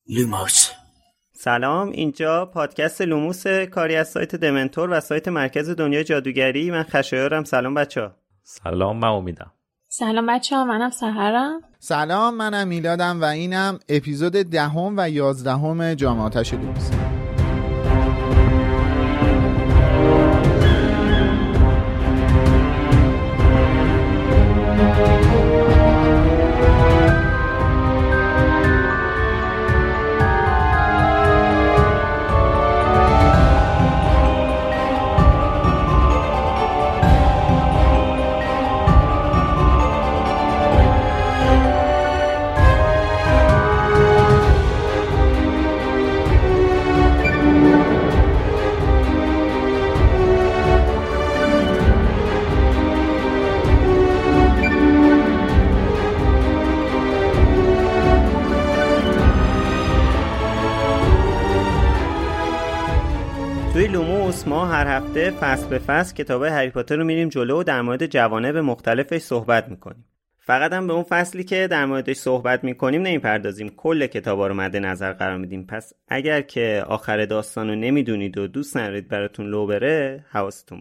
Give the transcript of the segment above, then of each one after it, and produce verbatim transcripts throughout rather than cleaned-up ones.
لوموس. سلام، اینجا پادکست لوموس، کاری از سایت دمنتور و سایت مرکز دنیای جادوگری. من خشایارم. سلام بچه‌ها. سلام، من امیدم. سلام بچه‌ها، منم سحرم. سلام، منم میلادم و اینم اپیزود دهم و یازدهم جام آتش لوموس. توی لوموس ما هر هفته فصل به فصل کتاب هری پاتر رو میریم جلو و در مورد جوانب مختلفش صحبت میکنیم. فقط هم به اون فصلی که در موردش صحبت میکنیم نمیپردازیم، کل کتابا رو مد نظر قرار میدیم. پس اگر که آخر داستان رو نمیدونید و دوست ندارید براتون لو بره، حواستون.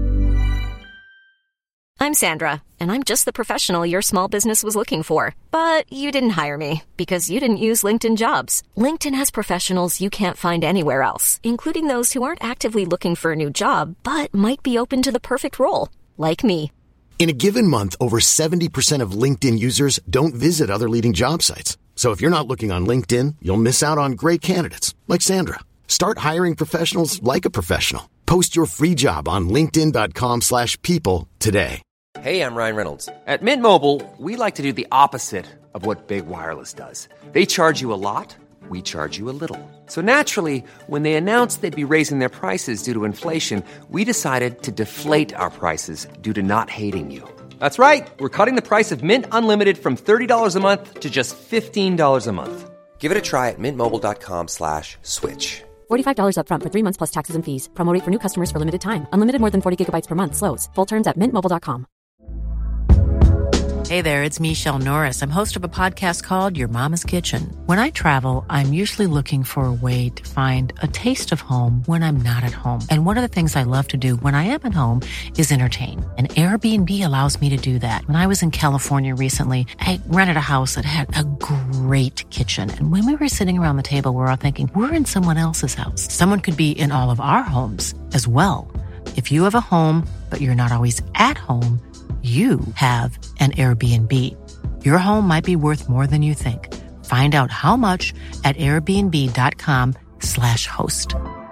I'm Sandra, and I'm just the professional your small business was looking for. But you didn't hire me because you didn't use LinkedIn Jobs. LinkedIn has professionals you can't find anywhere else, including those who aren't actively looking for a new job, but might be open to the perfect role, like me. In a given month, over seventy percent of LinkedIn users don't visit other leading job sites. So if you're not looking on LinkedIn, you'll miss out on great candidates, like Sandra. Start hiring professionals like a professional. Post your free job on linkedin.com slash people today. Hey, I'm Ryan Reynolds. At Mint Mobile, we like to do the opposite of what Big Wireless does. They charge you a lot, we charge you a little. So naturally, when they announced they'd be raising their prices due to inflation, we decided to deflate our prices due to not hating you. That's right. We're cutting the price of Mint Unlimited from thirty dollars a month to just fifteen dollars a month. Give it a try at mintmobile.com slash switch. forty-five dollars up front for three months plus taxes and fees. Promo rate for new customers for limited time. Unlimited more than forty gigabytes per month. Slows full terms at mint mobile dot com. Hey there, it's Michelle Norris. I'm host of a podcast called Your Mama's Kitchen. When I travel, I'm usually looking for a way to find a taste of home when I'm not at home. And one of the things I love to do when I am at home is entertain. And Airbnb allows me to do that. When I was in California recently, I rented a house that had a great kitchen. And when we were sitting around the table, we were all thinking, we're in someone else's house. Someone could be in all of our homes as well. If you have a home, but you're not always at home, you have an Airbnb. Your home might be worth more than you think. Find out how much at airbnb.com slash host.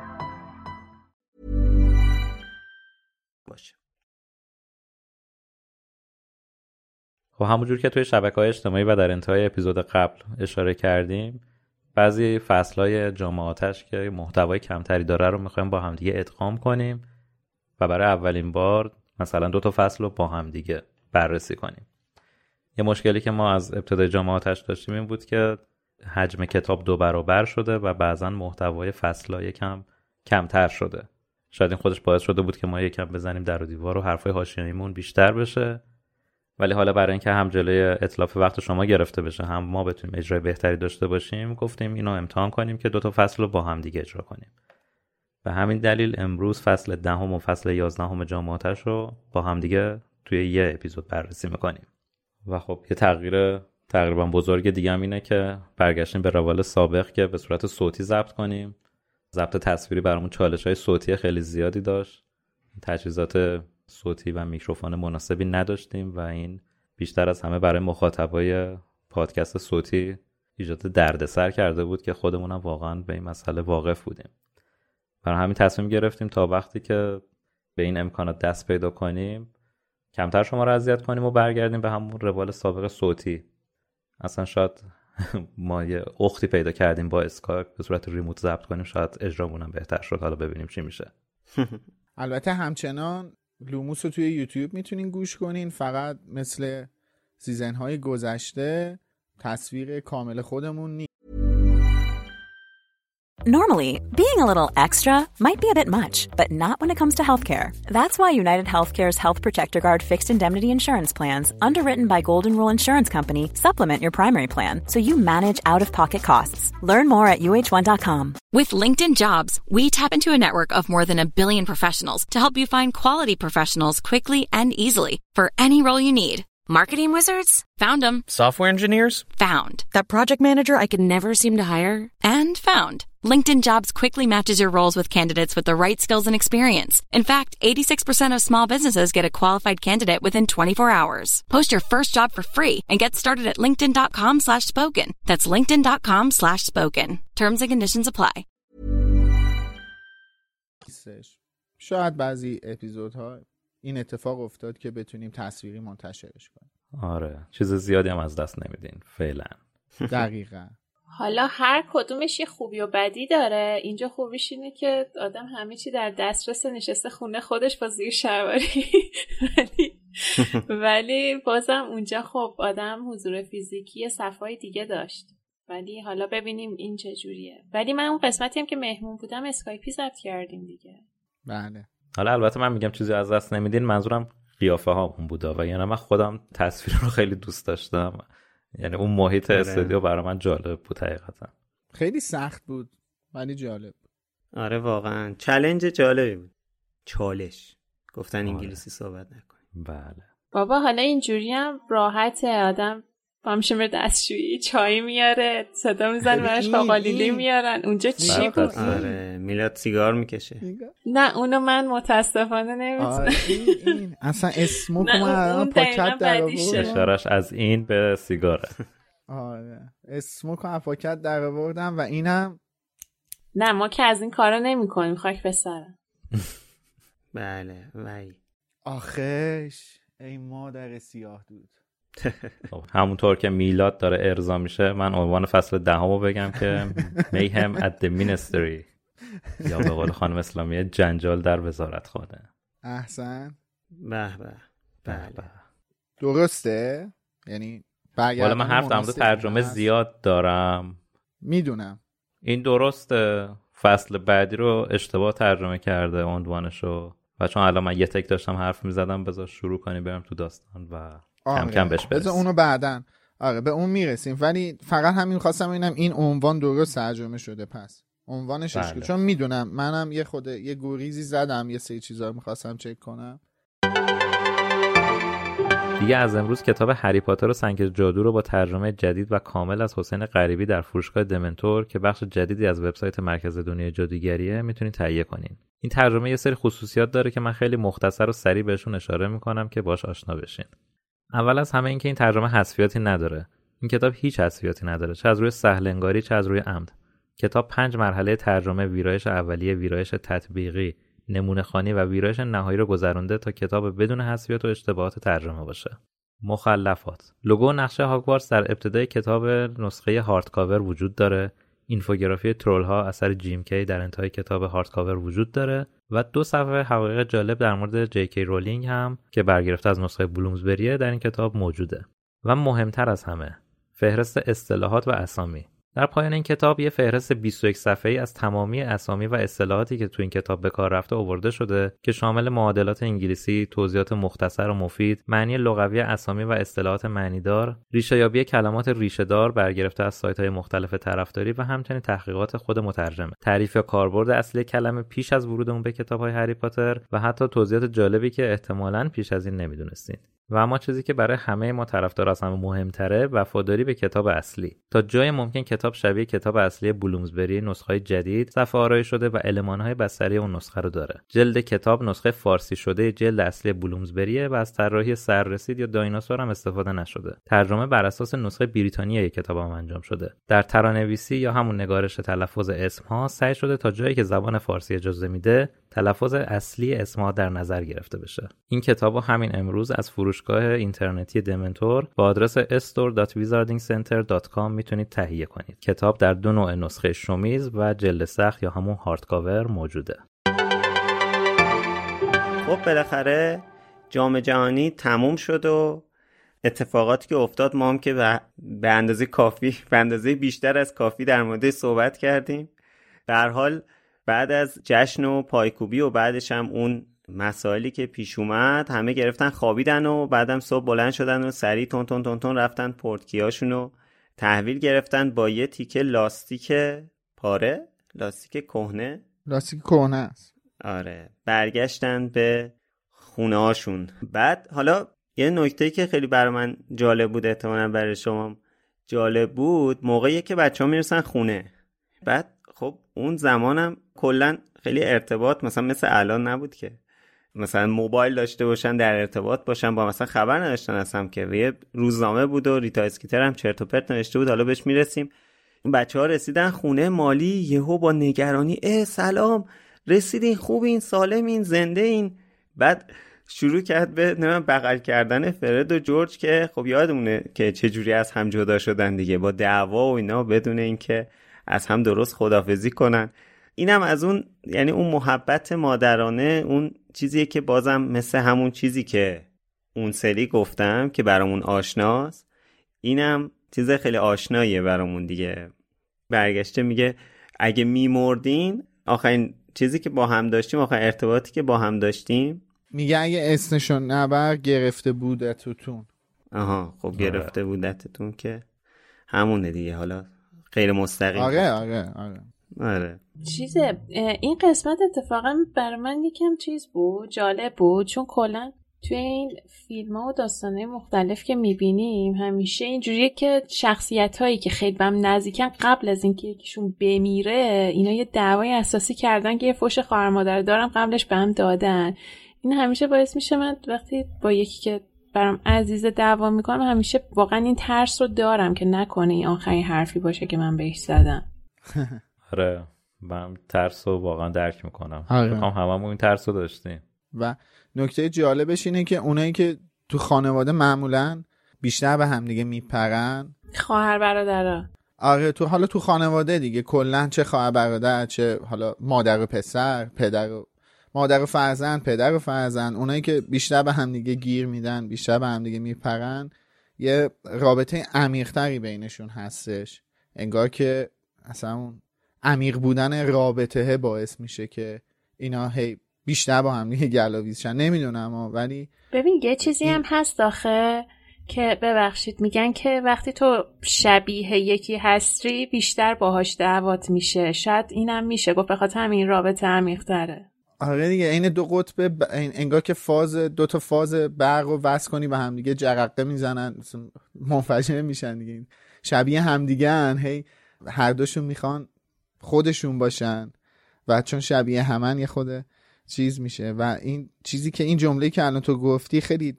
خب همونجور که توی شبکه‌های اجتماعی و در انتهای اپیزود قبل اشاره کردیم، بعضی فصل‌های جام آتش که محتوای کمتری داره رو می‌خوایم با هم دیگه ادغام کنیم و برای اولین بار مثلا دو تا فصل رو با هم دیگه بررسی کنیم. یه مشکلی که ما از ابتدای جام آتش داشتیم این بود که حجم کتاب دو برابر شده و بعضا محتوای فصل‌ها یکم کمتر شده. شاید این خودش باعث شده بود که ما یکم بزنیم در و دیوار و حرفای حاشیه‌ایمون بیشتر بشه، ولی حالا برای اینکه هم جلوی اتلاف وقت شما گرفته بشه هم ما بتونیم اجرای بهتری داشته باشیم، گفتیم اینو امتحان کنیم که دو تا فصل رو با هم دیگه اجرا کنیم. به همین دلیل امروز فصل دهم و فصل یازدهم جام آتش رو با هم دیگه توی یه اپیزود بررسی میکنیم. و خب یه تغییر تقریبا بزرگ دیگه هم اینه که برگشتیم به روال سابق که به صورت صوتی ضبط کنیم. ضبط تصویری برامون چالش‌های صوتی خیلی زیادی داشت. تجهیزات صوتی و میکروفون مناسبی نداشتیم و این بیشتر از همه برای مخاطبای پادکست صوتی ایجاد دردسر کرده بود که خودمونم واقعا به این مسئله واقف بودیم. برای همین تصمیم گرفتیم تا وقتی که به این امکانات دست پیدا کنیم کمتر شما رو اذیت کنیم و برگردیم به همون روال سابق صوتی. اصلا شاید ما یه اختی پیدا کردیم با اسکایپ به صورت ریموت ضبط کنیم، شاید اجرامون هم بهتر شد. حالا ببینیم چی میشه. البته همچنان لوموس رو توی یوتیوب میتونین گوش کنین، فقط مثل سیزن‌های گذشته تصویر کامل خودمون نیست. Normally, being a little extra might be a bit much, but not when it comes to healthcare. That's why United Healthcare's Health Protector Guard fixed indemnity insurance plans, underwritten by Golden Rule Insurance Company, supplement your primary plan so you manage out-of-pocket costs. Learn more at U H one dot com. With LinkedIn Jobs, we tap into a network of more than a billion professionals to help you find quality professionals quickly and easily for any role you need. Marketing wizards? Found them. Software engineers? Found. That project manager I could never seem to hire? And found. LinkedIn Jobs quickly matches your roles with candidates with the right skills and experience. In fact, eighty-six percent of small businesses get a qualified candidate within twenty-four hours. Post your first job for free and get started at linkedin.com slash spoken. That's linkedin.com slash spoken. Terms and conditions apply. شاید بعضی اپیزودها این اتفاق افتاد که بتونیم تصویری منتشرش کنیم. آره، چیز زیادی هم از دست نمیدین فعلا. دقیقاً. حالا هر کدومش یه خوبی و بدی داره. اینجا خوبیش اینه که آدم همه چی در دسترس، نشسته خونه خودش با زیر شلواری ولی ولی بازم اونجا خب آدم حضور فیزیکی صفای دیگه داشت. ولی حالا ببینیم این چه جوریه. ولی من اون قسمتی هم که مهمون بودم اسکایپی ضبط کردیم دیگه. بله. حالا البته من میگم چیزی از دست نمیدین، منظورم قیافه ها اون بوده و یعنی من خودم تصویر رو خیلی دوست داشتم. یعنی اون محیط استودیو برای من جالب بود حقیقتا. خیلی سخت بود ولی جالب بود. آره واقعا چالش جالبی بود. چالش گفتن انگلیسی آره. صحبت نکنیم. بله بابا حالا اینجوری هم راحته، آدم پامشه میره دستشویی چای میاره، صدا میزنه براش قاقالیلی میارن. اونجا چی بود؟ آره میلاد سیگار میکشه. نه اونو من متاسفانه نمیتونم. آره این, این اصلا اسموک من پاکت در آورد. اشارش از این به سیگاره. آره اسموک من پاکت در آوردم و اینم نه ما که از این کارا نمی کنیم. خاک به سرم. بله وای آخش ای مادر سیاه دود. همونطور که میلاد داره ارضا میشه من عنوان فصل دهمو بگم که Mayhem at the Ministry یا به قول خانم اسلامی جنجال در وزارتخانه. احسن. به به بله درسته. یعنی والا من حرف در مورد ترجمه زیاد دارم میدونم. این درسته فصل بعدی رو اشتباه ترجمه کرده عنوانشو و چون الان من یه تک داشتم حرف میزدم بذار شروع کنی بریم تو داستان و آره. کم کم بهش برسیم. بذار اونو بعدن آره به اون میرسیم. ولی فقط همین خواستم ببینم این عنوان درست ترجمه شده پس عنوانش بله. چون میدونم منم یه خود یه گوریزی زدم یه سری چیزا رو میخواستم چک کنم. دیگه از امروز کتاب هری پاتر و سنگ جادو رو با ترجمه جدید و کامل از حسین غریبی در فروشگاه دمنتور که بخش جدیدی از وبسایت مرکز دنیای جادوگریه میتونید تهیه کنین. این ترجمه یه سری خصوصیات داره که من خیلی مختصر و سریع بهشون اشاره میکنم که باش آشنا بشین. اول از همه این که این ترجمه حذفیاتی نداره. این کتاب هیچ حذفیاتی نداره، چه از روی سهل انگاری چه از روی عمد. کتاب پنج مرحله ترجمه، ویرایش اولیه، ویرایش تطبیقی، نمونه‌خوانی و ویرایش نهایی رو گذرونده تا کتاب بدون حذفیات و اشتباهات ترجمه باشه. مخلفات: لوگو و نقشه هاگوارتس در ابتدای کتاب نسخه هارد کاور وجود داره. اینفوگرافی ترول ها اثر جیم کی در انتهای کتاب هارد کاور وجود داره و دو صفحه حقایق جالب در مورد جی کی رولینگ هم که برگرفته از نسخه بلومزبریه در این کتاب موجوده. و مهمتر از همه، فهرست اصطلاحات و اسامی. در پایان این کتاب یه فهرست بیست و یک صفحه‌ای از تمامی اسامی و اصطلاحاتی که تو این کتاب به کار رفته آورده شده که شامل معادلات انگلیسی، توضیحات مختصر و مفید، معنی لغوی اسامی و اصطلاحات معنیدار، ریشه‌یابی کلمات ریشه‌دار برگرفته از سایت‌های مختلف طرفداری و همچنین تحقیقات خود مترجم، تعریف یا کاربرد اصلی کلمه پیش از ورودمون به کتاب‌های هری پاتر و حتی توضیحات جالبی که احتمالاً پیش از این نمی‌دونستین. و اما چیزی که برای همه ما طرفدار از همه مهمتره، وفاداری به کتاب اصلی. تا جای ممکن کتاب شبیه کتاب اصلی بلومزبری نسخه‌های جدید صفحه آرایی شده و المان‌های بستری اون نسخه رو داره. جلد کتاب نسخه فارسی شده جلد اصلی بلومزبریه و از طراحی سررسید یا دایناسور هم استفاده نشده. ترجمه بر اساس نسخه بریتانیایی کتاب هم انجام شده. در ترانویسی یا همون نگارش تلفظ اسم‌ها سعی شده تا جایی که زبان فارسی اجازه میده تلفظ اصلی اسم‌ها در نظر گرفته بشه. این کتابو همین امروز از فروشگاه اینترنتی دمنتور با آدرس استور دات ویزاردینگ سنتر دات کام میتونید تهیه کنید. کتاب در دو نوع نسخه شومیز و جلد سخت یا همون هارد کاور موجوده. خب بالاخره جام جهانی تموم شد و اتفاقاتی که افتاد ما هم که به اندازه کافی به اندازه بیشتر از کافی در موردش صحبت کردیم. به هر حال بعد از جشن و پایکوبی و بعدش هم اون مسائلی که پیش اومد همه گرفتن خوابیدن و بعدم صبح بلند شدن و سریع تون تون تون تون رفتن پورتکیاشون رو تحویل گرفتن با یه تیکه لاستیک پاره، لاستیک کهنه، لاستیک کهنه است. آره، برگشتن به خونه هاشون. بعد حالا یه نکته‌ای که خیلی برای من جالب بود، احتمالاً برای شما جالب بود، موقعی که بچه‌ها میرسن خونه، بعد خب اون زمانم کلاً خیلی ارتباط مثلا مثل الان نبود که مثلا موبایل داشته باشن در ارتباط باشن با مثلا خبر نداشتن اصلا که یه روزنامه بود و ریتا اسکیتر هم چرت و پرت نوشته بود. حالا بهش میرسیم. بچه‌ها رسیدن خونه، مالی یهو با نگرانی اه سلام رسیدین، خوبین، سالمین، زنده این. بعد شروع کرد به نمیدونم بغل کردن فرد و جورج که خب یادمونه که چه جوری از هم جدا شدن دیگه، با دعوا و اینا، بدون اینکه از هم درست خداحافظی کنن. اینم از اون، یعنی اون محبت مادرانه، اون چیزیه که بازم مثل همون چیزی که اون سری گفتم که برامون آشناست، اینم چیز خیلی آشناییه برامون دیگه. برگشته میگه اگه میمردین، آخرین چیزی که با هم داشتیم، آخرین ارتباطی که با هم داشتیم، میگه اگه اسمشون نبر گرفته بودتتون. آها خب گرفته بودتتون که همونه دیگه، حالا غیر مستقیم. آره آره آره آره. چیزه این قسمت اتفاقا برای من یکم چیز بود، جالب بود، چون کلا توی این فیلم ها و داستانه مختلف که میبینیم همیشه اینجوریه که شخصیت هایی که خیلی بهم نزدیکن قبل از اینکه یکیشون بمیره اینا یه دعوای اساسی کردن که یه فوش خواهر مادر دارم قبلش بهم دادن. این همیشه باعث میشه من وقتی با یکی که برام عزیز دعوا میکنم همیشه واقعا این ترس رو دارم که نکنه این آخرین حرفی باشه که من بهش زدم. آره من ترس رو واقعا درک میکنم. آره. میخوام هممون این ترس رو داشتیم. و نکته جالبش اینه که اونایی که تو خانواده معمولاً بیشتر به هم دیگه میپرن، خواهر برادرها. آره تو حالا تو خانواده دیگه کلاً چه خواهر برادر، چه حالا مادر و پسر، پدر و مادر و فرزند، پدر و فرزند، اونایی که بیشتر به هم دیگه گیر میدن، بیشتر به هم دیگه میپرن، یه رابطه عمیق‌تری بینشون هستش. انگار که اصلا اون عمیق بودن رابطه باعث میشه که اینا هی بیشتر با هم دیگه گلاویزشن. نمیدونم ولی ببین یه چیزی هم هست آخه که ببخشید میگن که وقتی تو شبیه یکی هستی بیشتر باهاش دعوات میشه. شاید اینم میشه گفت به خاطر همین رابطه عمیق‌تره. آره دیگه این دو قطب ب... انگار که فاز دو تا فاز برق رو وصل کنی به هم دیگه جرقه میزنن، منفجر میشن دیگه، شبیه همدیگه ان، هی هر دوشون میخوان خودشون باشن و چون شبیه همن یه خود چیز میشه. و این چیزی که این جمله که الان تو گفتی خیلی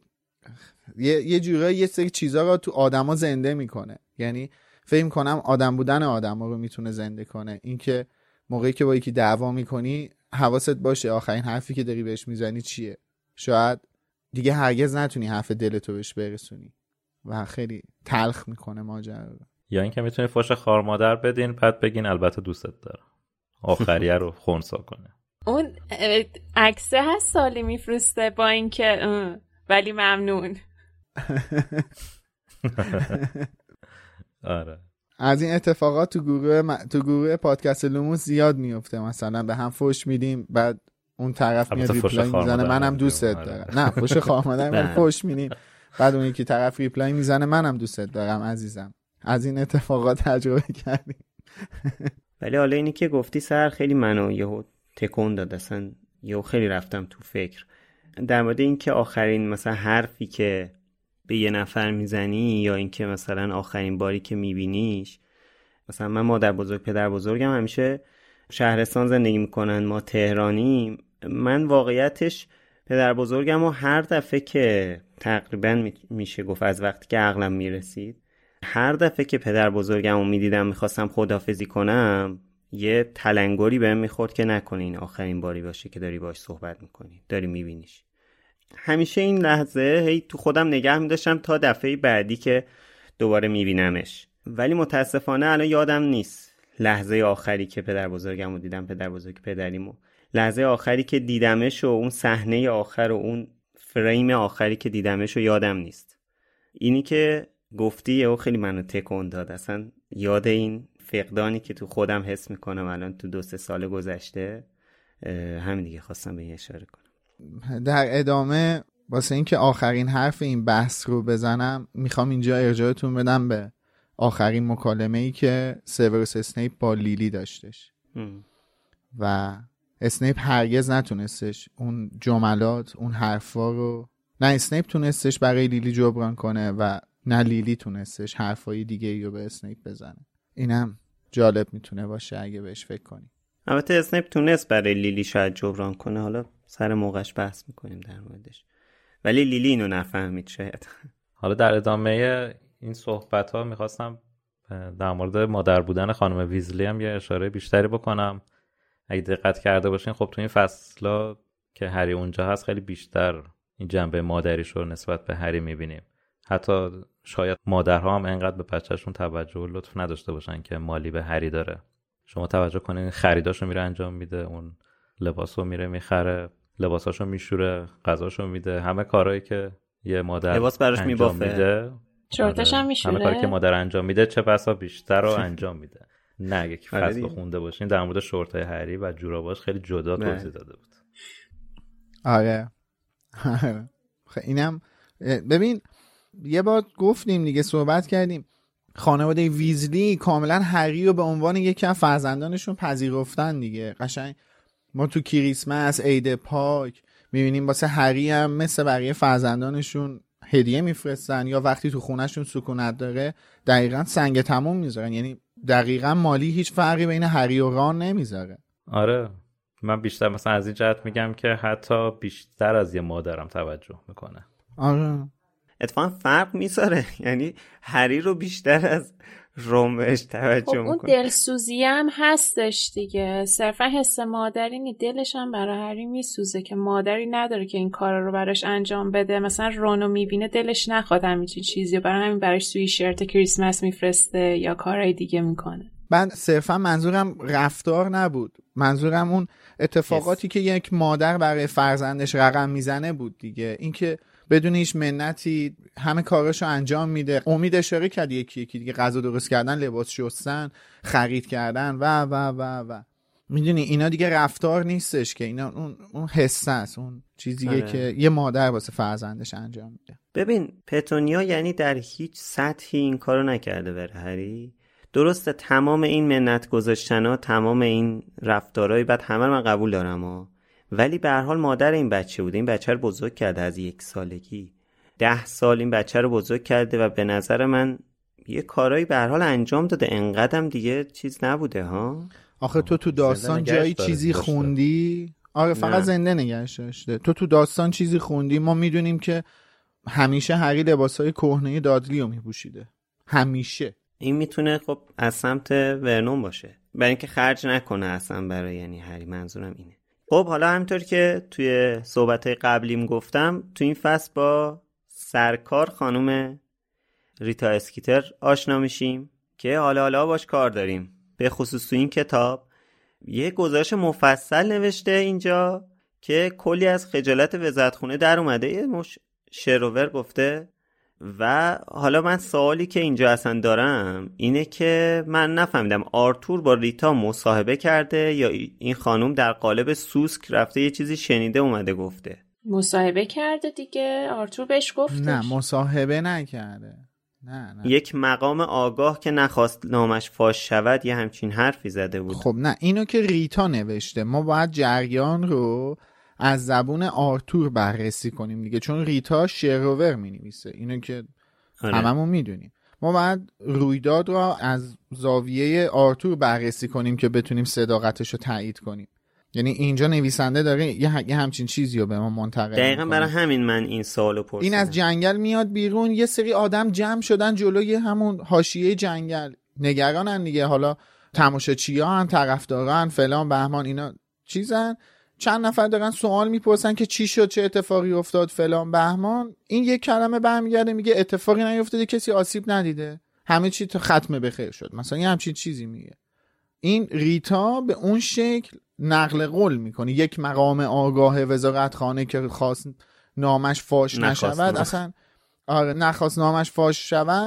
یه یه جورایی یه سری چیزا رو تو آدما زنده میکنه. یعنی فکر کنم آدم بودن آدما رو میتونه زنده کنه. این که موقعی که با یکی دعوا میکنی حواست باشه آخرین حرفی که داری بهش میزنی چیه. شاید دیگه هرگز نتونی حرف دلتو بهش برسونی و خیلی تلخ میکنه ماجرا رو. یا اینکه میتونی فوش خار مادر بدین بعد بگین البته دوستت دارم، آخریه رو خونسا کنه. اون عکسه هست سالی میفرسته با اینکه ولی ممنون. آره از این اتفاقات تو گروه م... تو گروه پادکست لوموس زیاد میفته. مثلا به هم فوش میدیم بعد اون طرف میاد ریپلای میزنه منم دوستت دارم. نه فوش خار مادر من فوش میدیم بعد اون یکی طرف ریپلای میزنه منم دوستت دارم عزیزم. از این اتفاقات تجربه کردیم. ولی حالا اینی که گفتی سر خیلی منو یهو تکون داد، اصلا یهو خیلی رفتم تو فکر در مورد این که آخرین مثلا حرفی که به یه نفر میزنی یا این که مثلا آخرین باری که میبینیش. مثلا من مادر بزرگ پدر بزرگم همیشه شهرستان زندگی میکنن، ما تهرانیم. من واقعیتش پدر بزرگم و هر دفعه که تقریبا میشه گفت از وقتی که عقلم میرسید، هر دفعه که پدر بزرگم رو میدیدم میخواستم خداحافظی کنم یه تلنگری بهم میخورد که نکنه این آخرین باری باشه که داری باش صحبت میکنی، داری میبینیش. همیشه این لحظه هی تو خودم نگه میداشتم تا دفعه بعدی که دوباره میبینمش. ولی متاسفانه الان یادم نیست لحظه آخری که پدر بزرگم رو دیدم، پدر بزرگ پدریمو، لحظه آخری که دیدمش و اون صحنه آخر و اون فریم آخری که دیدمش رو یادم نیست. اینی که گفتی و خیلی منو تکون داد. اصلا یاد این فقدانی که تو خودم حس میکنم الان تو دو سه سال گذشته، همین دیگه خواستم به این اشاره کنم. در ادامه واسه این که آخرین حرف این بحث رو بزنم میخوام اینجا ارجاعتون بدم به آخرین مکالمه‌ای که سیوروس اسنیپ با لیلی داشتش ام. و اسنیپ هرگز نتونستش اون جملات، اون حرفا رو، نه اسنیپ تونستش برای لیلی جبران کنه و نه لیلی تونستش حرفای دیگه ای رو به اسنیپ بزنه. اینم جالب میتونه باشه اگه بهش فکر کنی. البته اسنیپ تونست برای لیلی شاید جبران کنه، حالا سر موقعش بحث میکنیم در موردش، ولی لیلی اینو نفهمید شاید. حالا در ادامه این صحبت ها میخواستم در مورد مادر بودن خانم ویزلی هم یه اشاره بیشتری بکنم. اگه دقت کرده باشین خب تو این فصلا که هری اونجا هست خیلی بیشتر این جنبه مادریش رو نسبت به هری میبینیم. حتی شاید مادرها هم انقدر به بچه‌شون توجه و لطف نداشته باشن که مالی به هری داره. شما توجه کنین خریداشو میره انجام میده، اون لباسو میره میخره، لباساشو میشوره، غذاشو میده، همه کارهایی که یه مادر لباس براش میبافه، چرتش هم میشوره، همه کاری که مادر انجام میده چه بسا بیشتر رو انجام میده. نه یک فصل خونده باشین در مورد شورتای هری و جوراباش خیلی جدا توضیح داده بود. آره خب اینم ببین یه بار گفتیم دیگه، صحبت کردیم، خانواده ویزلی کاملا هری رو به عنوان یکی از فرزندانشون پذیرفتن دیگه. قشنگ ما تو کریسمس، عید پاک میبینیم واسه هری هم مثل بقیه فرزندانشون هدیه میفرستن، یا وقتی تو خونهشون سکونت داره دقیقاً سنگ تموم میذارن، یعنی دقیقاً مالی هیچ فرقی بین هری و ران نمیذاره. آره من بیشتر مثلا از این جهت میگم که حتی بیشتر از یه مادرم توجه میکنه. آره اتفاقا فرق میذاره، یعنی هری رو بیشتر از روم بهش توجه خب میکنه. اون دلسوزی هم هستش دیگه، صرفا حس مادری نی، دلش هم برای هری میسوزه که مادری نداره که این کارا رو براش انجام بده. مثلا رونو میبینه دلش نخواد همین چیزی، برای همین براش سوی شرت کریسمس میفرسته یا کارهای دیگه میکنه. من صرفا منظورم رفتار نبود، منظورم اون اتفاقاتی yes. که یک مادر برای فرزندش رقم میزنه بود دیگه. اینکه بدون هیچ منتی همه کاراشو انجام میده. امید اشاره کرد یکی یکی دیگه، غذا درست کردن، لباس شستن، خرید کردن و و و و میدونی اینا دیگه رفتار نیستش که، اینا اون اون حس است، اون چیزیه که یه مادر واسه فرزندش انجام میده. ببین پتونیا یعنی در هیچ سطحی این کارو نکرده برای هری. درسته تمام این منت گذاشتن‌ها، تمام این رفتارهای بعد همه من قبول دارم ها، ولی به هر حال مادر این بچه بوده، این بچه رو بزرگ کرده از یک سالگی، ده سال این بچه رو بزرگ کرده و به نظر من یه کارایی به هر حال انجام داده، انقدرم دیگه چیز نبوده ها. آخه تو تو داستان جایی چیزی خوندی؟ آره فقط زنده نگهش داشته. تو تو داستان چیزی خوندی؟ ما میدونیم که همیشه هری لباسای کهنه دادلی رو میپوشیده، همیشه. این میتونه خب از سمت ورنون باشه، برای اینکه خرج نکنه اصلا برای یعنی هری، منظورم اینه. خب حالا همینطور که توی صحبت‌های قبلیم گفتم، تو این فصل با سرکار خانم ریتا اسکیتر آشنا میشیم که حالا حالا باش کار داریم. به خصوص تو این کتاب یه گزارش مفصل نوشته اینجا که کلی از خجالت وزارتخونه در اومده، یه مش شروور گفته. و حالا من سوالی که اینجا اصلا دارم اینه که من نفهمیدم آرتور با ریتا مصاحبه کرده یا این خانم در قالب سوسک رفته یه چیزی شنیده اومده گفته؟ مصاحبه کرده دیگه، آرتور بهش گفتش. نه مصاحبه نکرده، نه نه. یک مقام آگاه که نخواست نامش فاش شود یه همچین حرفی زده بود. خب نه اینو که ریتا نوشته، ما باید جریان رو از زبون آرتور بررسی کنیم دیگه، چون ریتا شروور می نویسه، اینو که آره. هممون میدونیم. ما باید رویداد رو از زاویه آرتور بررسی کنیم که بتونیم صداقتش رو تایید کنیم. یعنی اینجا نویسنده داره یه, یه همچین چیزی رو به ما منتقل میکنه. دقیقاً برای همین من این سوالو پرسیدم. این از جنگل میاد بیرون، یه سری آدم جمع شدن جلوی همون حاشیه جنگل، نگرانن دیگه، حالا تماشاچیان، طرفداران، فلان بهمان، اینا چیزن. چند نفر دارن سوال میپرسن که چی شد، چه اتفاقی افتاد، فلان بهمان. این یک کلمه برمیگرده میگه اتفاقی نیفتاده، کسی آسیب ندیده، همه چی تو ختم بخیر شد، مثلا یه همچین چیزی میگه. این ریتا به اون شکل نقل قول میکنه، یک مقام آگاه وزارتخانه که خواست نامش فاش نشود، اصلا آره نخواست نامش فاش شود،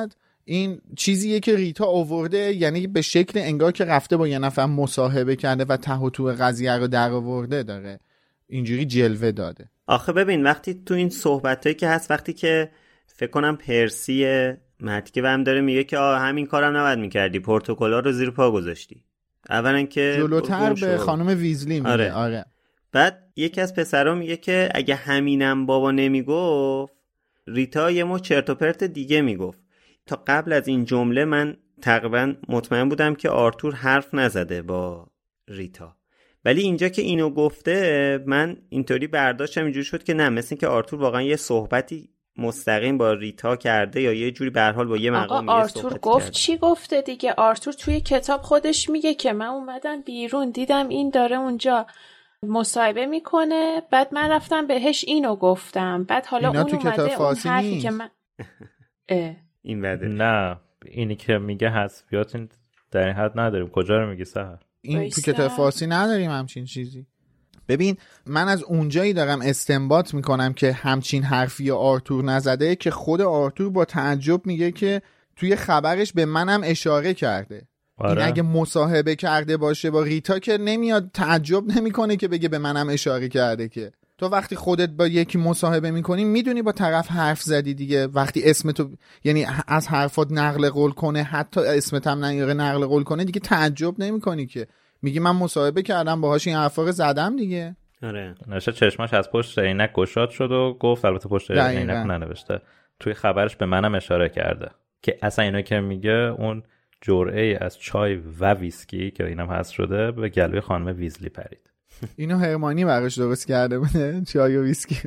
این چیزیه که ریتا آورده، یعنی به شکل انگار که رفته با یه نفر مصاحبه کرده و ته و تو قضیه رو در آورده داره اینجوری جلوه داده. آخه ببین وقتی تو این صحبتایی که هست، وقتی که فکر کنم پرسی متکه هم داره میگه که آه همین کارم نباید میکردی، پروتکل‌ها رو زیر پا گذاشتی. اولا که جلوتر به خانم ویزلی میگه. آره. آره. بعد یکی از پسرا میگه که اگه همینم بابا نمیگفت، ریتا یه مو چرت و پرت دیگه میگفت. تا قبل از این جمله من تقریبا مطمئن بودم که آرتور حرف نزده با ریتا، ولی اینجا که اینو گفته من اینطوری برداشتم اینجوری شد که نه، مثل این که آرتور واقعا یه صحبتی مستقیم با ریتا کرده یا یه جوری به هر حال با یه مقام آقا آرتور گفت کرده. چی گفته دیگه؟ آرتور توی کتاب خودش میگه که من اومدم بیرون دیدم این داره اونجا مصاحبه میکنه، بعد من رفتم بهش اینو گفتم، بعد حالا اون اومده اون حرفی که من این بده. نه اینی که میگه حذفیات در این حد نداریم. کجا رو میگی سحر؟ این تو کتاب فارسی نداریم همچین چیزی. ببین من از اونجایی دارم استنباط میکنم که همچین حرفی آرتور نزده که خود آرتور با تعجب میگه که توی خبرش به منم اشاره کرده. آره. این اگه مصاحبه کرده باشه با ریتا که نمیاد تعجب نمیکنه که بگه به منم اشاره کرده. که تو وقتی خودت با یکی مصاحبه میکنی میدونی با طرف حرف زدی دیگه. وقتی اسمتو یعنی از حرفات نقل قول کنه، حتی اسمت هم نیاره نقل قول کنه، دیگه تعجب نمیکنی که میگی من مصاحبه کردم باهاش این حرفا رو زدم دیگه. آره. نوشته چشماش از پشت عینک گشاد شد و گفت، البته پشت عینک ننوشته، توی خبرش به منم اشاره کرده. که اصلا اینو که میگه اون جرعه از چای و ویسکی که اینم هست شده به گلوی خانم ویزلی پرید. اینو هرمانی براش درست کرده بوده، چای و ویسکی.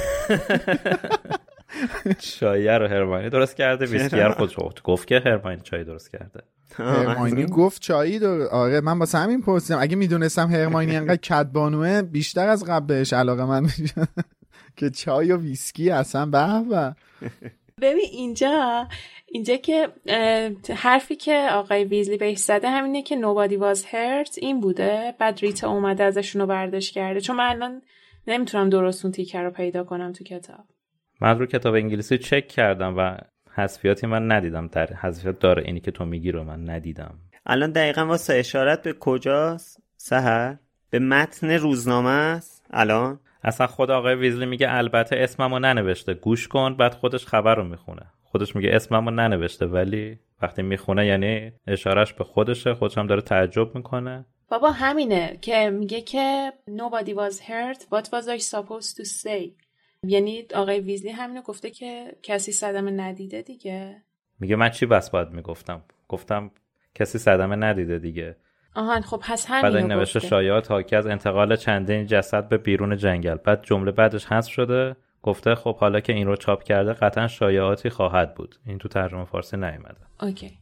چای رو هرمانی درست کرده، ویسکی رو خودش گفت که هرمانی چای درست کرده. هرمانی گفت چایی درست. آره من واسه همین پرسیدم، اگه میدونستم هرمانی انقدر کدبانوه بیشتر از قبل بهش علاقه من میشم که چای و ویسکی اصلا به به. ببین اینجا اینجا که حرفی که آقای ویزلی بهش زده همینه که nobody was hurt این بوده، بعد ریتا اومده ازشونو برداشت کرده. چون من الان نمیتونم درست اون تیکه رو پیدا کنم تو کتاب. من رو کتاب انگلیسی چک کردم و حذفیاتی من ندیدم. در حذفیات داره اینی که تو میگی رو من ندیدم. الان دقیقاً واسه اشارت به کجاست سحر؟ به متن روزنامه است. الان اصلا خود آقای ویزلی میگه البته اسممو ننوشته، گوش کن. بعد خودش خبر رو میخونه، خودش میگه اسممو ننوشته، ولی وقتی میخونه یعنی اشارش به خودشه. خودش هم داره تعجب میکنه. بابا همینه که میگه که nobody was hurt, what was I supposed to say. یعنی آقای ویزلی همینو گفته که کسی صدمه ندیده دیگه. میگه من چی بس باید میگفتم؟ گفتم کسی صدمه ندیده دیگه. آهان خب پس همینو بعد این نوشته شایعات حاکی از انتقال چندین جسد به بیرون جنگل. بعد جمله بعدش حذف شده، گفته خب حالا که این رو چاپ کرده قطعا شایعاتی خواهد بود. این تو ترجمه فارسی نیومده. اوکی.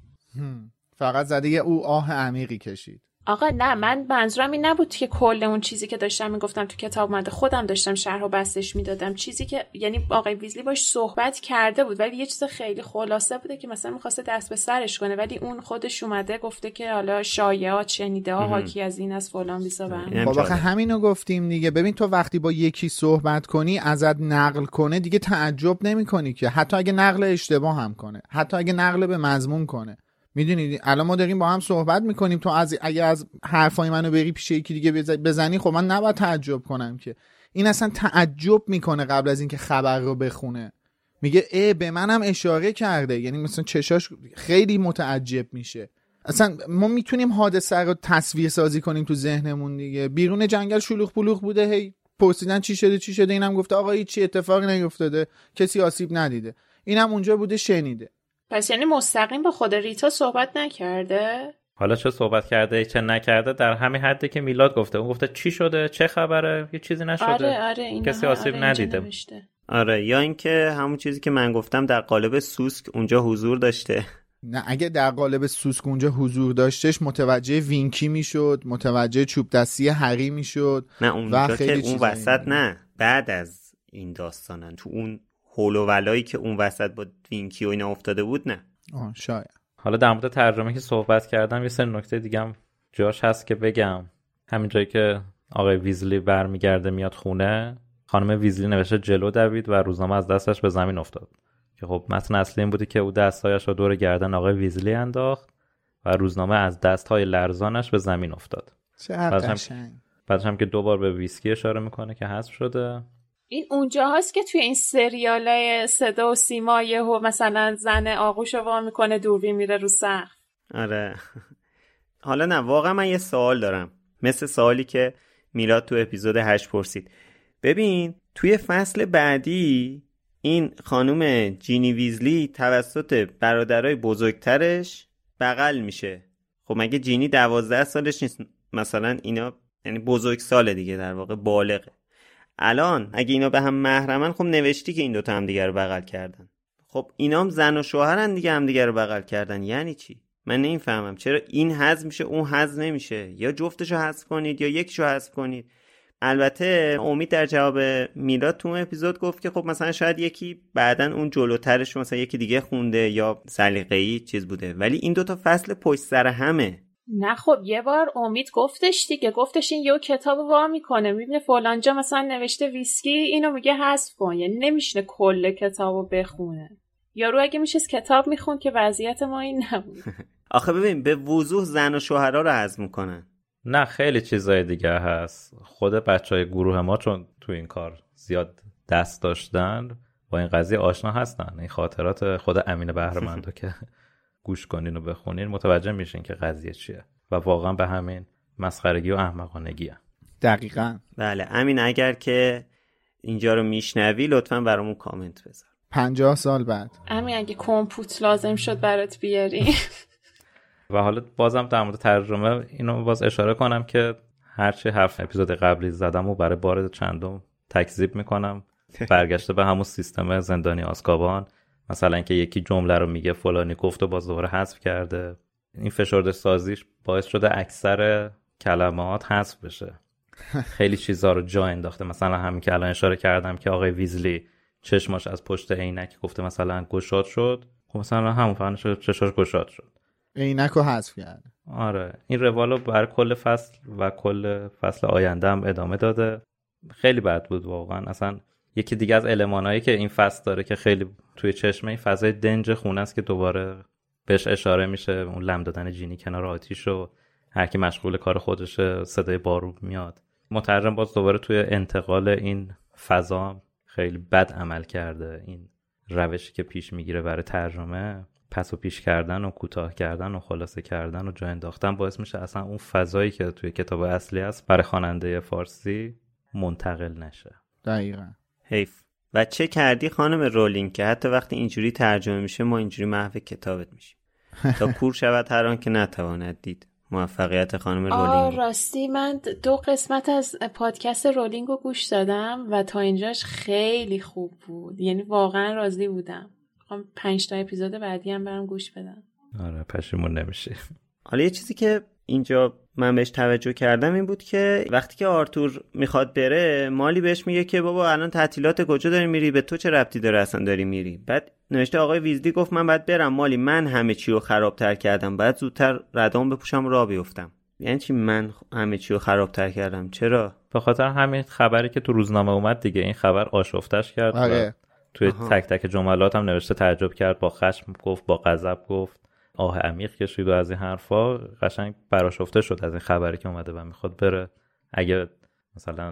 فقط زده یه او آه عمیقی کشید. آقا نه، من منظورم این نبود که کل اون چیزی که داشتم میگفتم تو کتاب اومده، خودم داشتم شرح و بستش میدادم. چیزی که یعنی آقای ویزلی باش صحبت کرده بود ولی یه چیز خیلی خلاصه بوده که مثلا می‌خواسته دست به سرش کنه، ولی اون خودش اومده گفته که حالا شایعات شنیده ها حاکی از این از فلان بیسا بهم. بابا همینو گفتیم دیگه. ببین تو وقتی با یکی صحبت کنی ازت نقل کنه دیگه تعجب نمی‌کنی که، حتی اگه نقل اشتباه هم کنه، حتی اگه نقل به مضمون کنه. میدونید الان ما داریم با هم صحبت میکنیم، تو از اگه از حرفای منو بری پیش یکی دیگه بزنی خب من نباید تعجب کنم که. این اصلا تعجب میکنه قبل از اینکه خبر رو بخونه، میگه ای به منم اشاره کرده. یعنی مثلا چشاش خیلی متعجب میشه. اصلا ما میتونیم حادثه رو تصویر سازی کنیم تو ذهنمون دیگه. بیرون جنگل شلوغ پلوغ بوده، هی پرسیدن چی شده چی شده، اینم گفته آقا هیچ اتفاقی نیفتاده، کسی آسیب ندیده. اینم اونجا بوده شنیده. پس یعنی مستقیم با خود ریتا صحبت نکرده؟ حالا چه صحبت کرده چه نکرده در همین حدی که میلاد گفته. اون گفته چی شده چه خبره، یه چیزی نشده. آره آره این کسی آسیب آره ندیده. آره یا اینکه همون چیزی که من گفتم در قالب سوسک اونجا حضور داشته. نه اگه در قالب سوسک اونجا حضور داشتش متوجه وینکی میشد، متوجه چوب دستی هری میشد. نه اونجا که اون وسط نه، بعد از این داستانن تو اون هول و ولایی که اون وسط با وینکی و اینا افتاده بود نه. آه شاید. حالا در مورد ترجمه که صحبت کردم یه سری نکته دیگه هم جاش هست که بگم. همین جایی که آقای ویزلی برمیگرده میاد خونه، خانم ویزلی نوشته جلو دوید و روزنامه از دستش به زمین افتاد. که خب متن اصلی این بوده که او دستایش رو دور گردن آقای ویزلی انداخت و روزنامه از دستهای لرزانش به زمین افتاد. چه قشنگ. بعدش هم که دوبار به ویسکی اشاره میکنه که حذف شده. این اونجا هست که توی این سریالای صدا و سیما یهو مثلا زن آغوشو وا میکنه دوربین میره رو سقف. آره. حالا نه واقعا من یه سوال دارم، مثل سوالی که میلاد تو اپیزود هشت پرسید. ببین توی فصل بعدی این خانم جینی ویزلی توسط برادرای بزرگترش بغل میشه. خب مگه جینی دوازده سالش نیست مثلا؟ اینا یعنی بزرگ ساله دیگه، در واقع بالغه. الان اگه اینا به هم محرمن، خب نوشتی که این دوتا هم دیگه رو بغل کردن. خب اینا هم زن و شوهرن دیگه، هم دیگه رو بغل کردن. یعنی چی؟ من نمیفهمم چرا این حذف میشه اون حذف نمیشه. یا جفتشو حذف کنید یا یکیشو حذف کنید. البته امید در جواب میلاد تو اون اپیزود گفت که خب مثلا شاید یکی بعدن اون جلوترش مثلا یکی دیگه خونده یا سلیقه‌ای چیز بوده، ولی این دوتا فصل پشت سر همه. نه خب یه بار امید گفتش دیگه، گفتش این یه کتاب وا میکنه میبینه فلان جا مثلا نوشته ویسکی، اینو میگه حذف کن. یعنی نمیشه کل کتابو بخونه. یارو اگه میشه کتاب میخون که وضعیت ما این نبود. آخه ببین به وضوح زن و شوهرها رو حذف میکنن. نه خیلی چیزای دیگه هست. خود بچهای گروه ما چون تو این کار زیاد دست داشتن با این قضیه آشنا هستن. این خاطرات خود امین بهرمندو که گوش کنین و بخونین متوجه میشین که قضیه چیه و واقعا به همین مسخرگی و احمقانگیه. دقیقاً. بله امین اگر که اینجا رو میشنوی لطفاً برامون کامنت بذار. پنجاه سال بعد امین اگه کمپوت لازم شد برات بیاری. و حالا بازم در مورد ترجمه اینو باز اشاره کنم که هرچی هفت اپیزود قبلی زدم و برای بار چندم تکذیب میکنم. برگشته به همون سیستم زندانی آزکابان، مثلا که یکی جمله رو میگه فلانی گفت و باز دوباره حذف کرده. این فشرده سازیش باعث شده اکثر کلمات حذف بشه. خیلی چیزا رو جا انداخته. مثلا همین که الان اشاره کردم که آقای ویزلی چشماش از پشت عینک گفته مثلا گشاد شد، خب مثلا همون فهمش شد چشاش گشاد شد، عینک رو حذف کرد. آره این روالو برای کل فصل و کل فصل آینده هم ادامه داده. خیلی بد بود واقعا. اصلا یکی دیگه از المانایی که این فصل داره که خیلی توی چشمه، این فضای دنج خونه است که دوباره بهش اشاره میشه. اون لم دادن جینی کنار آتیش و هر کی مشغول کار خودشه، صدای بارون میاد. مترجم باز دوباره توی انتقال این فضا خیلی بد عمل کرده. این روشی که پیش میگیره برای ترجمه، پس و پیش کردن و کوتاه کردن و خلاصه کردن و جا انداختن، باعث میشه اصلا اون فضایی که توی کتاب اصلی است برای خواننده فارسی منتقل نشه. دقیقاً. حیف. و چه کردی خانم رولینگ که حتی وقتی اینجوری ترجمه میشه ما اینجوری محو کتابت میشیم تا کور شود هر آن که نتواند دید. موفقیت خانم رولینگ. آه راستی من دو قسمت از پادکست رولینگ رو گوش دادم و تا اینجاش خیلی خوب بود. یعنی واقعا راضی بودم. میخوام پنج تا اپیزود بعدی هم برام گوش بدم. آره پشیمون نمیشه. حالا یه چیزی که اینجا من بهش توجه کردم این بود که وقتی که آرتور میخواد بره، مالی بهش میگه که بابا الان تعطیلات کجا داری میری، به تو چه ربطی داره اصلا داری میری. بعد نوشته آقای ویزلی گفت من باید برم مالی، من همه چی رو خرابتر کردم، باید زودتر ردام بپوشم و راه بیفتم. یعنی چی من همه چی رو خرابتر کردم؟ چرا؟ به خاطر همین خبری که تو روزنامه اومد دیگه. این خبر آشفتش کرد. آره. توی تک تک جملات هم نوشته تعجب کرد، با خشم گفت، با غضب گفت، آه عمیق کشید و از این حرفا. قشنگ برآشفته شد از این خبری که اومده و میخواد بره. اگه مثلا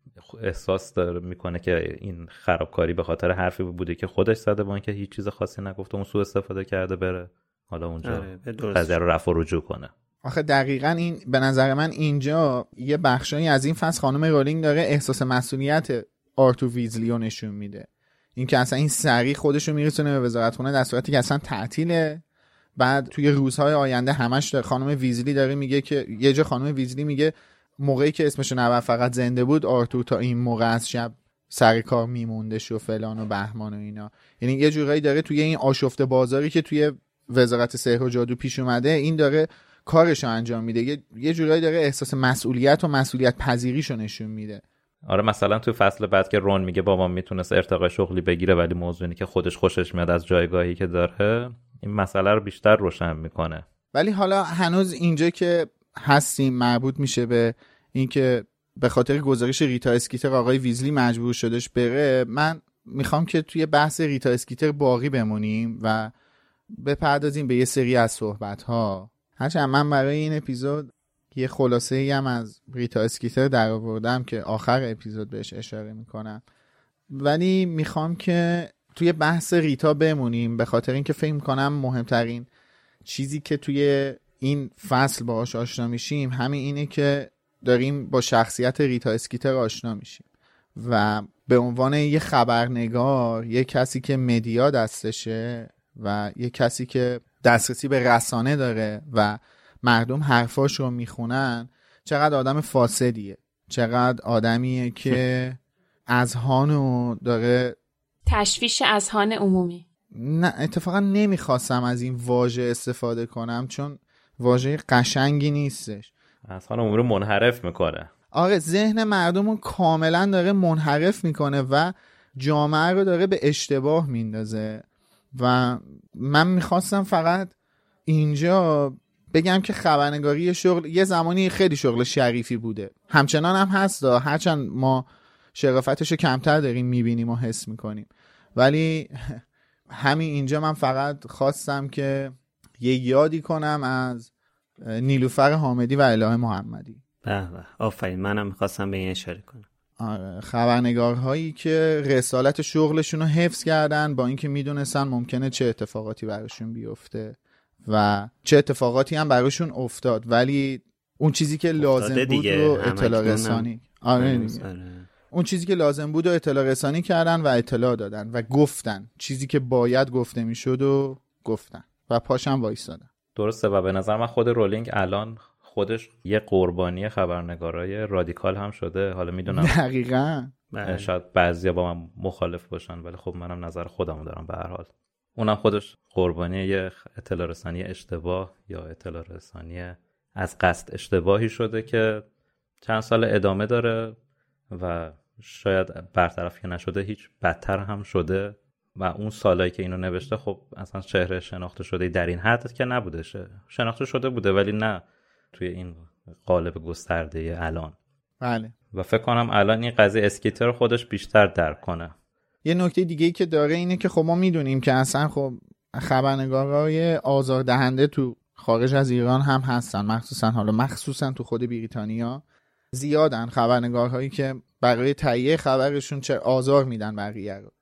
احساس داره میکنه که این خرابکاری به خاطر حرفی بوده که خودش زده با اینکه هیچ چیز خاصی نگفته، اون سوء استفاده کرده، بره حالا اونجا قضیه رو رفع و رجوع کنه. آخه دقیقاً این به نظر من اینجا یه بخشایی از این فصل خانم رولینگ داره احساس مسئولیت آرتور ویزلی رو نشون میده. این که اصلا این سریع خودش رو میرسونه به وزارتخونه در صورتی که اصلا تعطیله. بعد توی روزهای آینده همش خانم ویزلی داره میگه که یه جا خانم ویزلی میگه موقعی که اسمش نبرد فقط زنده بود آرتور تا این موقع از شب سر کار میمونده شو فلان و بهمان و اینا. یعنی یه جورایی داره توی این آشفته بازاری که توی وزارت سحر و جادو پیش اومده این داره کارشو انجام میده. یه, یه جورایی داره احساس مسئولیت و مسئولیت پذیریشو نشون میده. آره مثلا تو فصل بعد که رون میگه بابا میتونست ارتقای شغلی بگیره ولی موضوعی که خودش خوشش میاد از جایگاهی که داره، این مسئله رو بیشتر روشن میکنه. ولی حالا هنوز اینجا که هستیم مربوط میشه به اینکه به خاطر گزارش ریتا اسکیتر آقای ویزلی مجبور شدش بره. من میخوام که توی بحث ریتا اسکیتر باقی بمونیم و بپردازیم به یه سری از صحبت‌ها. هرچند من برای این اپیزود یه خلاصه‌ای هم از ریتا اسکیتر در آوردم که آخر اپیزود بهش اشاره میکنم، ولی میخوام که توی بحث ریتا بمونیم به خاطر اینکه فکر میکنم مهمترین چیزی که توی این فصل باهاش آشنا میشیم همین اینه که داریم با شخصیت ریتا اسکیتر آشنا میشیم و به عنوان یه خبرنگار، یه کسی که مدیا دستشه و یه کسی که دسترسی به رسانه داره و مردم حرفاش رو میخونن، چقدر آدم فاسدیه، چقدر آدمیه که اذهانو داره تشویش اذهان عمومی. نه اتفاقا نمیخواستم از این واژه استفاده کنم چون واژه قشنگی نیستش. اذهان عمومی رو منحرف میکنه. آره، ذهن مردم رو کاملا داره منحرف میکنه و جامعه رو داره به اشتباه میندازه و من میخواستم فقط اینجا بگم که خبرنگاری شغل یه زمانی خیلی شغل شریفی بوده، همچنان هم هست، هرچند ما شرافتش رو کمتر داریم میبینیم و حس میکنیم، ولی همین اینجا من فقط خواستم که یه یادی کنم از نیلوفر حامدی و الهه محمدی. به به، آفرین، منم میخواستم به این اشاره کنم. آره، خبرنگارهایی که رسالت شغلشون رو حفظ کردن با اینکه میدونستن ممکنه چه اتفاقاتی براشون بیفته و چه اتفاقاتی هم براشون افتاد، ولی اون چیزی که لازم بود رو اطلاع رسانی آره اون چیزی که لازم بود و اطلاع رسانی کردن و اطلاع دادن و گفتن چیزی که باید گفته میشد و گفتن و پاشم وایسادن. درسته و به نظر من خود رولینگ الان خودش یه قربانی خبرنگارای رادیکال هم شده. حالا میدونم دقیقاً شاید بعضیا با من مخالف باشن ولی خب منم نظر خودمو دارم. به هر حال اونم خودش قربانی یه اطلاع رسانی اشتباه یا اطلاع رسانی از قصد اشتباهی شده که چند سال ادامه داره و شاید برطرف که نشده هیچ بدتر هم شده و اون سالایی که اینو نوشته خب اصلا چهره شناخته شده در این حد که نبوده، شناخته شده بوده ولی نه توی این قالب گسترده الان. بله. و فکر کنم الان این قضیه اسکیتر رو خودش بیشتر درک کنه. یه نکته دیگه‌ای که داره اینه که خب ما میدونیم که اصلا خب خبرنگارای آزاردهنده تو خارج از ایران هم هستن، مخصوصا حالا مخصوصا تو خود بریتانیا زیادن خبرنگارهایی که برای تهیه خبرشون چه آزار میدن بقیه رو.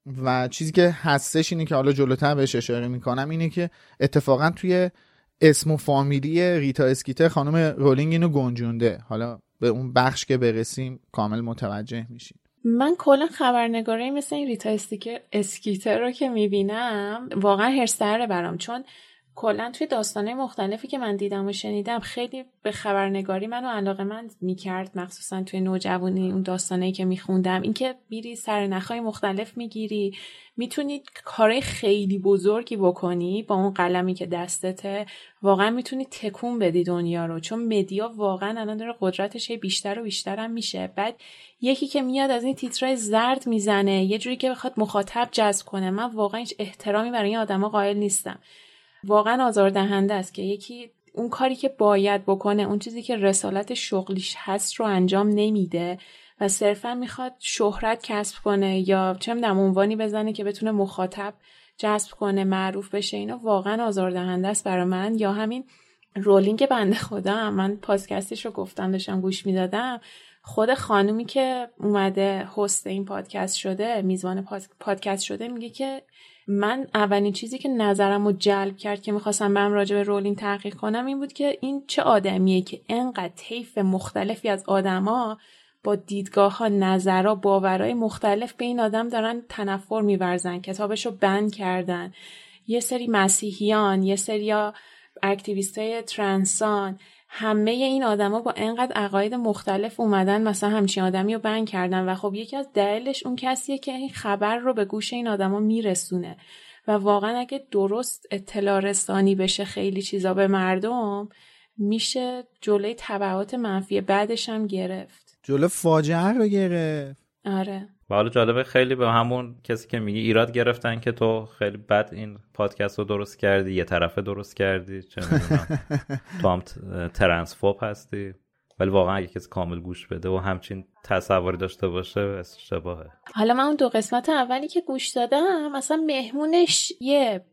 و چیزی که هستش اینه که حالا جلوتر بهش اشاره میکنم اینه که اتفاقا توی اسم و فامیلی ریتا اسکیتر خانم رولینگ اینو گنجونده. حالا به اون بخش که برسیم کامل متوجه میشین. من کلا خبرنگاری مثل این ریتا اسکیتر رو که میبینم واقعا هرسره برام، چون کلا توی داستانه مختلفی که من دیدم و شنیدم خیلی به خبرنگاری منو علاقه‌مند میکرد، مخصوصا توی نوجوانی اون داستانه‌ای که میخوندم، اینکه میری سرنخ‌های مختلف میگیری، میتونی کارهای خیلی بزرگی بکنی با اون قلمی که دستته، واقعا میتونی تکون بدی دنیا رو، چون مدیا واقعا الان داره قدرتش بیشتر و بیشتر هم میشه. بعد یکی که میاد از این تیترای زرد میزنه یه جوری که بخواد مخاطب جذب کنه، من واقعا هیچ احترامی برای این آدما قائل نیستم. واقعا آزاردهنده است که یکی اون کاری که باید بکنه، اون چیزی که رسالت شغلیش هست رو انجام نمیده و صرفا میخواد شهرت کسب کنه یا چه میدونم عنوانی بزنه که بتونه مخاطب جذب کنه، معروف بشه. اینا واقعا آزاردهنده است برای من. یا همین رولینگ بنده خدا، من پادکستش رو گفتم داشتم گوش میدادم، خود خانومی که اومده هست این پادکست شده، میزبان پادکست شده، میگه که من اولین چیزی که نظرم رو جلب کرد که میخواستم برم راجع به رولینگ تحقیق کنم این بود که این چه آدمیه که انقدر طیف مختلفی از آدما با دیدگاه ها، نظرها، باورهای مختلف به این آدم دارن تنفر میورزن، کتابشو بند کردن. یه سری مسیحیان، یه سری اکتیویستای ترنسان، همه این آدما با انقدر عقاید مختلف اومدن مثلا همچین آدمی رو بند کردن و خب یکی از دلایلش اون کسیه که این خبر رو به گوش این آدما میرسونه و واقعا اگه درست اطلاع رسانی بشه خیلی چیزا به مردم، میشه جلوی تبعات منفی بعدش هم گرفت، جلو فاجعه رو گرفت. آره. و حالا جالبه خیلی به همون کسی که میگی ایراد گرفتن که تو خیلی بد این پادکست رو درست کردی، یه طرفه درست کردی، چه میدونم تو هم ترنسفوب هستی. ولی واقعا اگه کسی کامل گوش بده و همچین تصوری داشته باشه اشتباهه. حالا من اون دو قسمت اولی که گوش دادم مثلا مهمونش یه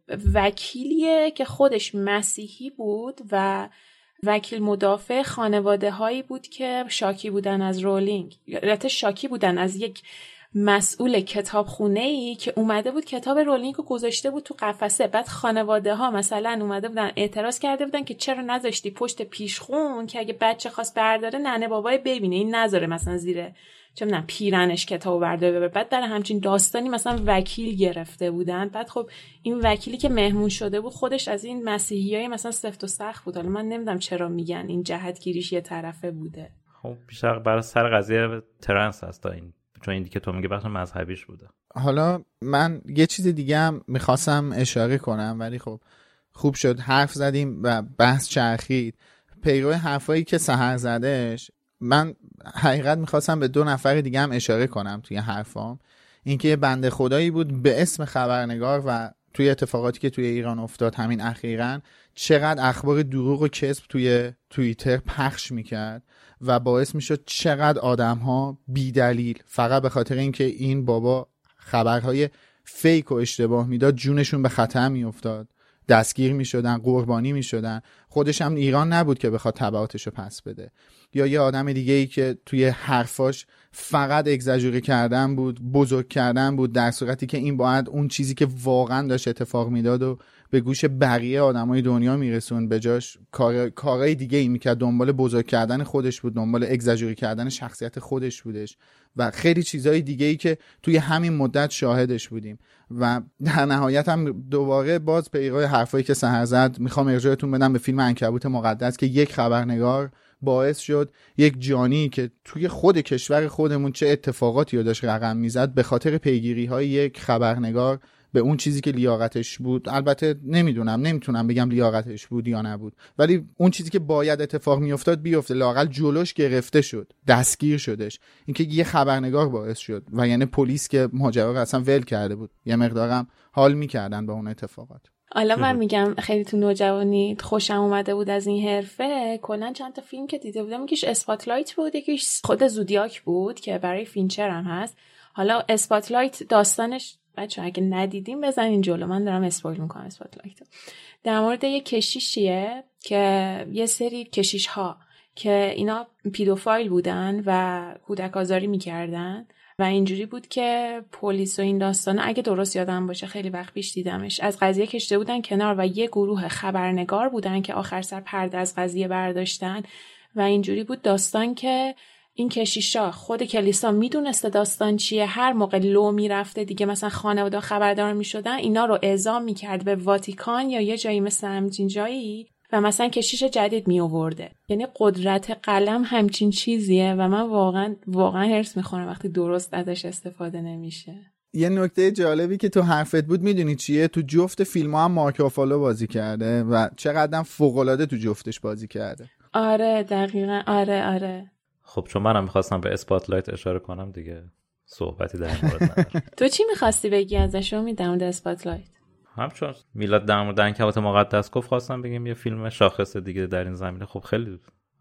وکیلیه که خودش مسیحی بود و وکیل مدافع خانواده هایی بود که شاکی بودن از رولینگ، البته شاکی بودن از یک مسئول کتابخونه‌ای که اومده بود کتاب رولینگ رو گذاشته بود تو قفسه. بعد خانواده ها مثلا اومده بودن اعتراض کرده بودن که چرا نذاشتی پشت پیشخون که اگه بچه خواست برداره ننه بابای ببینه، این نذاره مثلا زیر چه میدونم پیرنش کتابو برداره ببره. بعد در همچین داستانی مثلا وکیل گرفته بودن. بعد خب این وکیلی که مهمون شده بود خودش از این مسیحیای مثلا سفت و سخت بود. حالا من نمیدونم چرا میگن این جهتگیریش یه طرفه بوده. خب بیشتر برای سر قضیه ترنس هست این، چون این دیگه تو میگه بخش مذهبیش بوده. حالا من یه چیز دیگه هم میخواستم اشاره کنم ولی خب خوب شد حرف زدیم و بحث چرخید. پیرو حرفایی که سحر زدش، من حقیقت میخواستم به دو نفر دیگه هم اشاره کنم توی حرفام. اینکه یه بنده خدایی بود به اسم خبرنگار و توی اتفاقاتی که توی ایران افتاد همین اخیراً چقدر اخبار دروغ و کذب توی توییتر پخش میکرد و باعث میشد چقدر آدم‌ها بی‌دلیل فقط به خاطر اینکه این بابا خبرهای فیک و اشتباه میداد جونشون به خطر میافتاد، دستگیر میشدن، قربانی میشدن. خودش هم ایران نبود که بخواد تبعاتشو پس بده. یا یه آدم دیگه ای که توی حرفاش فقط اگزاژوره کردن بود، بزرگ کردن بود، در صورتی که این باید اون چیزی که واقعا داشت اتفاق میداد و به گوش بقیه آدمای دنیا میرسون، به جاش کار کارهای دیگه ای میکرد. دنبال بزرگ کردن خودش بود، دنبال اگزاژوره کردن شخصیت خودش بودش و خیلی چیزهای دیگه ای که توی همین مدت شاهدش بودیم. و در نهایت هم دوباره باز پیرو حرفایی که سحر زد میخوام ارجاعتون بدم به فیلم عنکبوت مقدس که یک خبرنگار باعث شد یک جانی که توی خود کشور خودمون چه اتفاقاتی رو داشت رقم میزد به خاطر پیگیری های یک خبرنگار به اون چیزی که لیاقتش بود. البته نمیدونم نمیتونم بگم لیاقتش بود یا نبود، ولی اون چیزی که باید اتفاق میافتاد بیفته، لااقل جلوش گرفته شد، دستگیر شدش. اینکه یه خبرنگار باعث شد و یعنی پلیس که ماجرا رو اصلا ول کرده بود، یه مقدارم حال میکردن با اون اتفاقات. حالا من میگم خیلی تو نوجوانی خوشم اومده بود از این حرفه. کلا چند تا فیلم که دیده بودم، یکیش اسپاتلایت بود، یکیش خود زودیاک بود که برای فینچر هم هست. حالا اسپاتلایت داستانش بچه اگه ندیدیم بزنین جلو، من دارم اسپویل میکنم. اسپاتلایت در مورد یه کشیشیه که یه سری کشیش ها که اینا پیدوفایل بودن و کودک آزاری میکردن و اینجوری بود که پلیس و این داستان، اگه درست یادم باشه خیلی وقت پیش دیدمش، از قضیه کشیده بودن کنار و یه گروه خبرنگار بودن که آخر سر پرده از قضیه برداشتن. و اینجوری بود داستان که این کشیشا خود کلیسا میدونسته داستان چیه، هر موقع لو میرفته دیگه مثلا خانواده خبردار میشدن، اینا رو اعزام میکرد به واتیکان یا یه جایی مثل همچین جایی و مثلا کشیش جدید می آورده. یعنی قدرت قلم همچین چیزیه و من واقعا واقعا هرس میخورم وقتی درست ازش استفاده نمیشه. یه نکته جالبی که تو حرفت بود میدونی چیه؟ تو جفت فیلم ها هم مارک رافالو بازی کرده و چقدرم فوق‌العاده تو جفتش بازی کرده. آره دقیقاً، آره آره. خب چون منم میخواستم به اسپاتلایت اشاره کنم دیگه صحبتی در این مورد ندارم. تو چی میخواستی بگی ازش؟ رو میدم در اسپاتلایت. همچون میلاد در مورد عنکبوت مقدس گفت، خواستم بگم یه فیلم شاخص دیگه در این زمینه، خب خیلی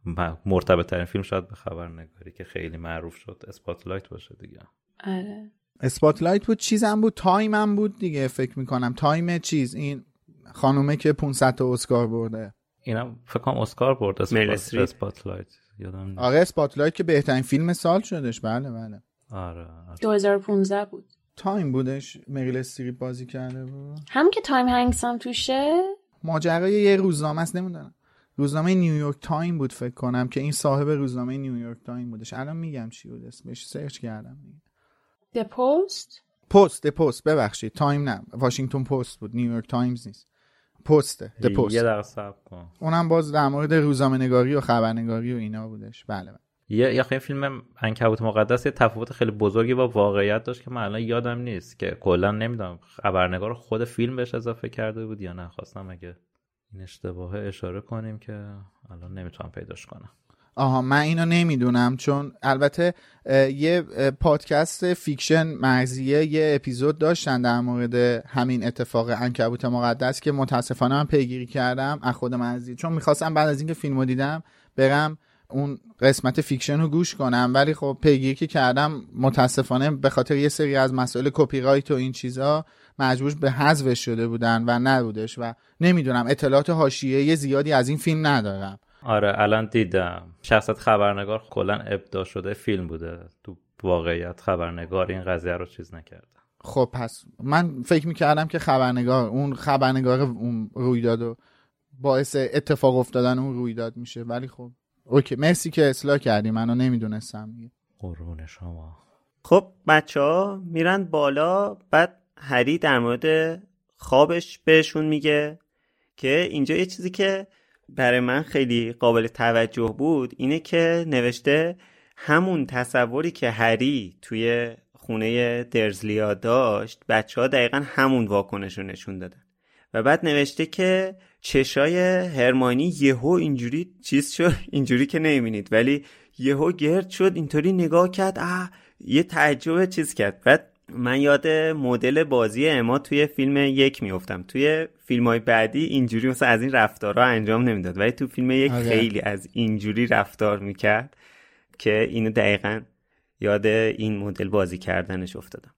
مرتبط ترین فیلم شاید به خبرنگاری که خیلی معروف شد اسپاتلایت باشه دیگه. آره اسپاتلایت بود، چیزم بود، تایم هم بود دیگه فکر میکنم. تایم چیز این خانومه که پانصد تا اسکار برده، اینم فکر کنم اسکار برد. اسپاتلایت یادم آره اسپاتلایت که بهترین فیلم سال شدش. بله بله آره, آره. دو هزار و پانزده بود. تایم بودش، مریل استریپ بازی کرده بود. هم که تایم هنگس هم توشه. ماجرای یه روزنامه است، نمیدونم روزنامه نیویورک تایم بود فکر کنم که این صاحب روزنامه نیویورک تایم بودش. الان میگم چی بود اسمش، سرچ کردم. د پست پست د پست ببخشید تایم نه، واشنگتن پست بود، نیویورک تایمز نیست. پسته د پست. یه دقیقه صبر کن. اونم باز در مورد روزنامه‌نگاری و خبرنگاری و اینا بودش. بله بله. یه یا فیلم عنکبوت مقدس یه تفاوت خیلی بزرگی با واقعیت داشت که من الان یادم نیست که کلا نمیدونم خبرنگار خود فیلم بهش اضافه کرده بود یا نه. خواستم اگه این اشتباهه اشاره کنیم که الان نمیتونم پیداش کنم. آها من اینو نمیدونم، چون البته یه پادکست فیکشن مرزیه یه اپیزود داشتن در مورد همین اتفاق عنکبوت مقدس که متاسفانه من پیگیری کردم از خود مرزیه، چون میخواستم بعد از اینکه فیلمو دیدم برم اون قسمت فیکشن رو گوش کنم، ولی خب پیگیری که کردم متاسفانه به خاطر یه سری از مسائل کپی رایت و این چیزا مجبور به حذف شده بودن و نبودش و نمیدونم اطلاعات حاشیه‌ای زیادی از این فیلم ندارم. آره الان دیدم شخصیت خبرنگار کلا ابداع شده فیلم بوده، تو واقعیت خبرنگار این قضیه رو چیز نکرده. خب پس من فکر میکردم که خبرنگار اون خبرنگار اون رویدادو باعث اتفاق افتادن اون رویداد میشه، ولی خب اوکی مرسی که اصلاح کردی، منو نمیدونستم دیگه. قربون شما. خب بچه‌ها میرن بالا، بعد هری در مورد خوابش بهشون میگه که اینجا یه چیزی که برای من خیلی قابل توجه بود اینه که نوشته همون تصوری که هری توی خونه درزلیا داشت بچه‌ها دقیقا همون واکنش رو نشون دادن و بعد نوشته که چشای هرمانی یهو اینجوری چیز شد، اینجوری که نمی‌بینید ولی یهو گرد شد، اینطوری نگاه کرد، آه یه تعجب چیز کرد. بعد من یاد مدل بازی اما توی فیلم یک میافتم، توی فیلم‌های بعدی اینجوری مثلا از این رفتارها انجام نمیداد ولی تو فیلم یک آره. خیلی از اینجوری رفتار میکرد که اینو دقیقاً یاد این مدل بازی کردنش افتادم.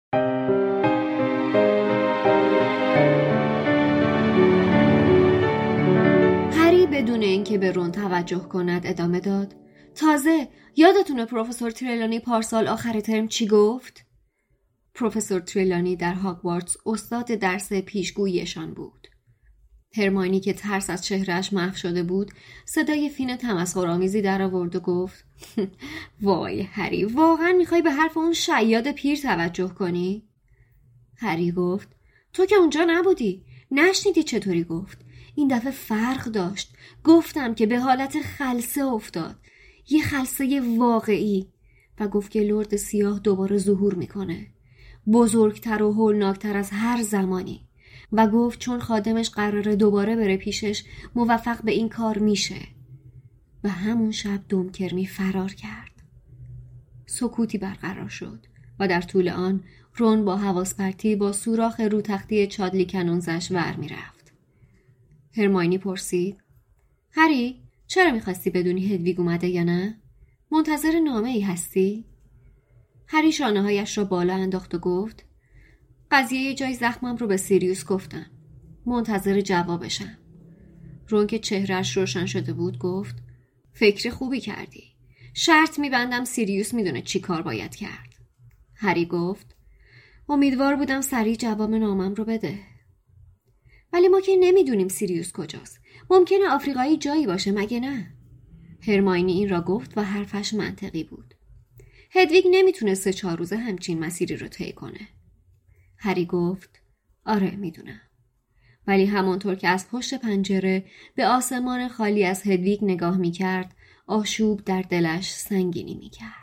هری بدون اینکه به رون توجه کند ادامه داد: تازه یادتونه پروفسور تریلانی پارسال آخر ترم چی گفت؟ پروفسور تریلانی در هاگوارتس استاد درس پیشگوییشان بود. هرماینی که ترس از چهرهش محو شده بود صدای فین تمسخرآمیزی در آورد و گفت: وای هری، واقعا میخوای به حرف اون شیاد پیر توجه کنی؟ هری گفت: تو که اونجا نبودی، نشنیدی چطوری گفت؟ این دفعه فرق داشت. گفتم که به حالت خلسه افتاد، یه خلسه واقعی، و گفت که لرد سیاه دوباره ظهور میکنه، بزرگتر و هولناکتر از هر زمانی، و گفت چون خادمش قراره دوباره بره پیشش موفق به این کار میشه. و همون شب دومکرمی فرار کرد. سکوتی برقرار شد و در طول آن رون با حواس پرتی با سوراخ رو تختی چادلی کنونزش ور میرفت. هرماینی پرسید: هری، چرا میخواستی بدونی هدویگ اومده یا نه؟ منتظر نامه ای هستی؟ هری شانه هایش را بالا انداخت و گفت: قضیه جای زخمم رو به سیریوس گفتم، منتظر جوابشم. رون که چهرهش روشن شده بود گفت: فکر خوبی کردی، شرط میبندم سیریوس میدونه چی کار باید کرد. هری گفت: امیدوار بودم سریع جواب نامم رو بده. ولی ما که نمیدونیم سیریوس کجاست، ممکنه آفریقایی جایی باشه مگه نه؟ هرماینی این را گفت و حرفش منطقی بود. هدویگ نمیتونه سه چهار روزه همچین مسیری رو طی کنه. هری گفت: آره میدونم. ولی همونطور که از پشت پنجره به آسمان خالی از هدویگ نگاه میکرد، آشوب در دلش سنگینی میکرد.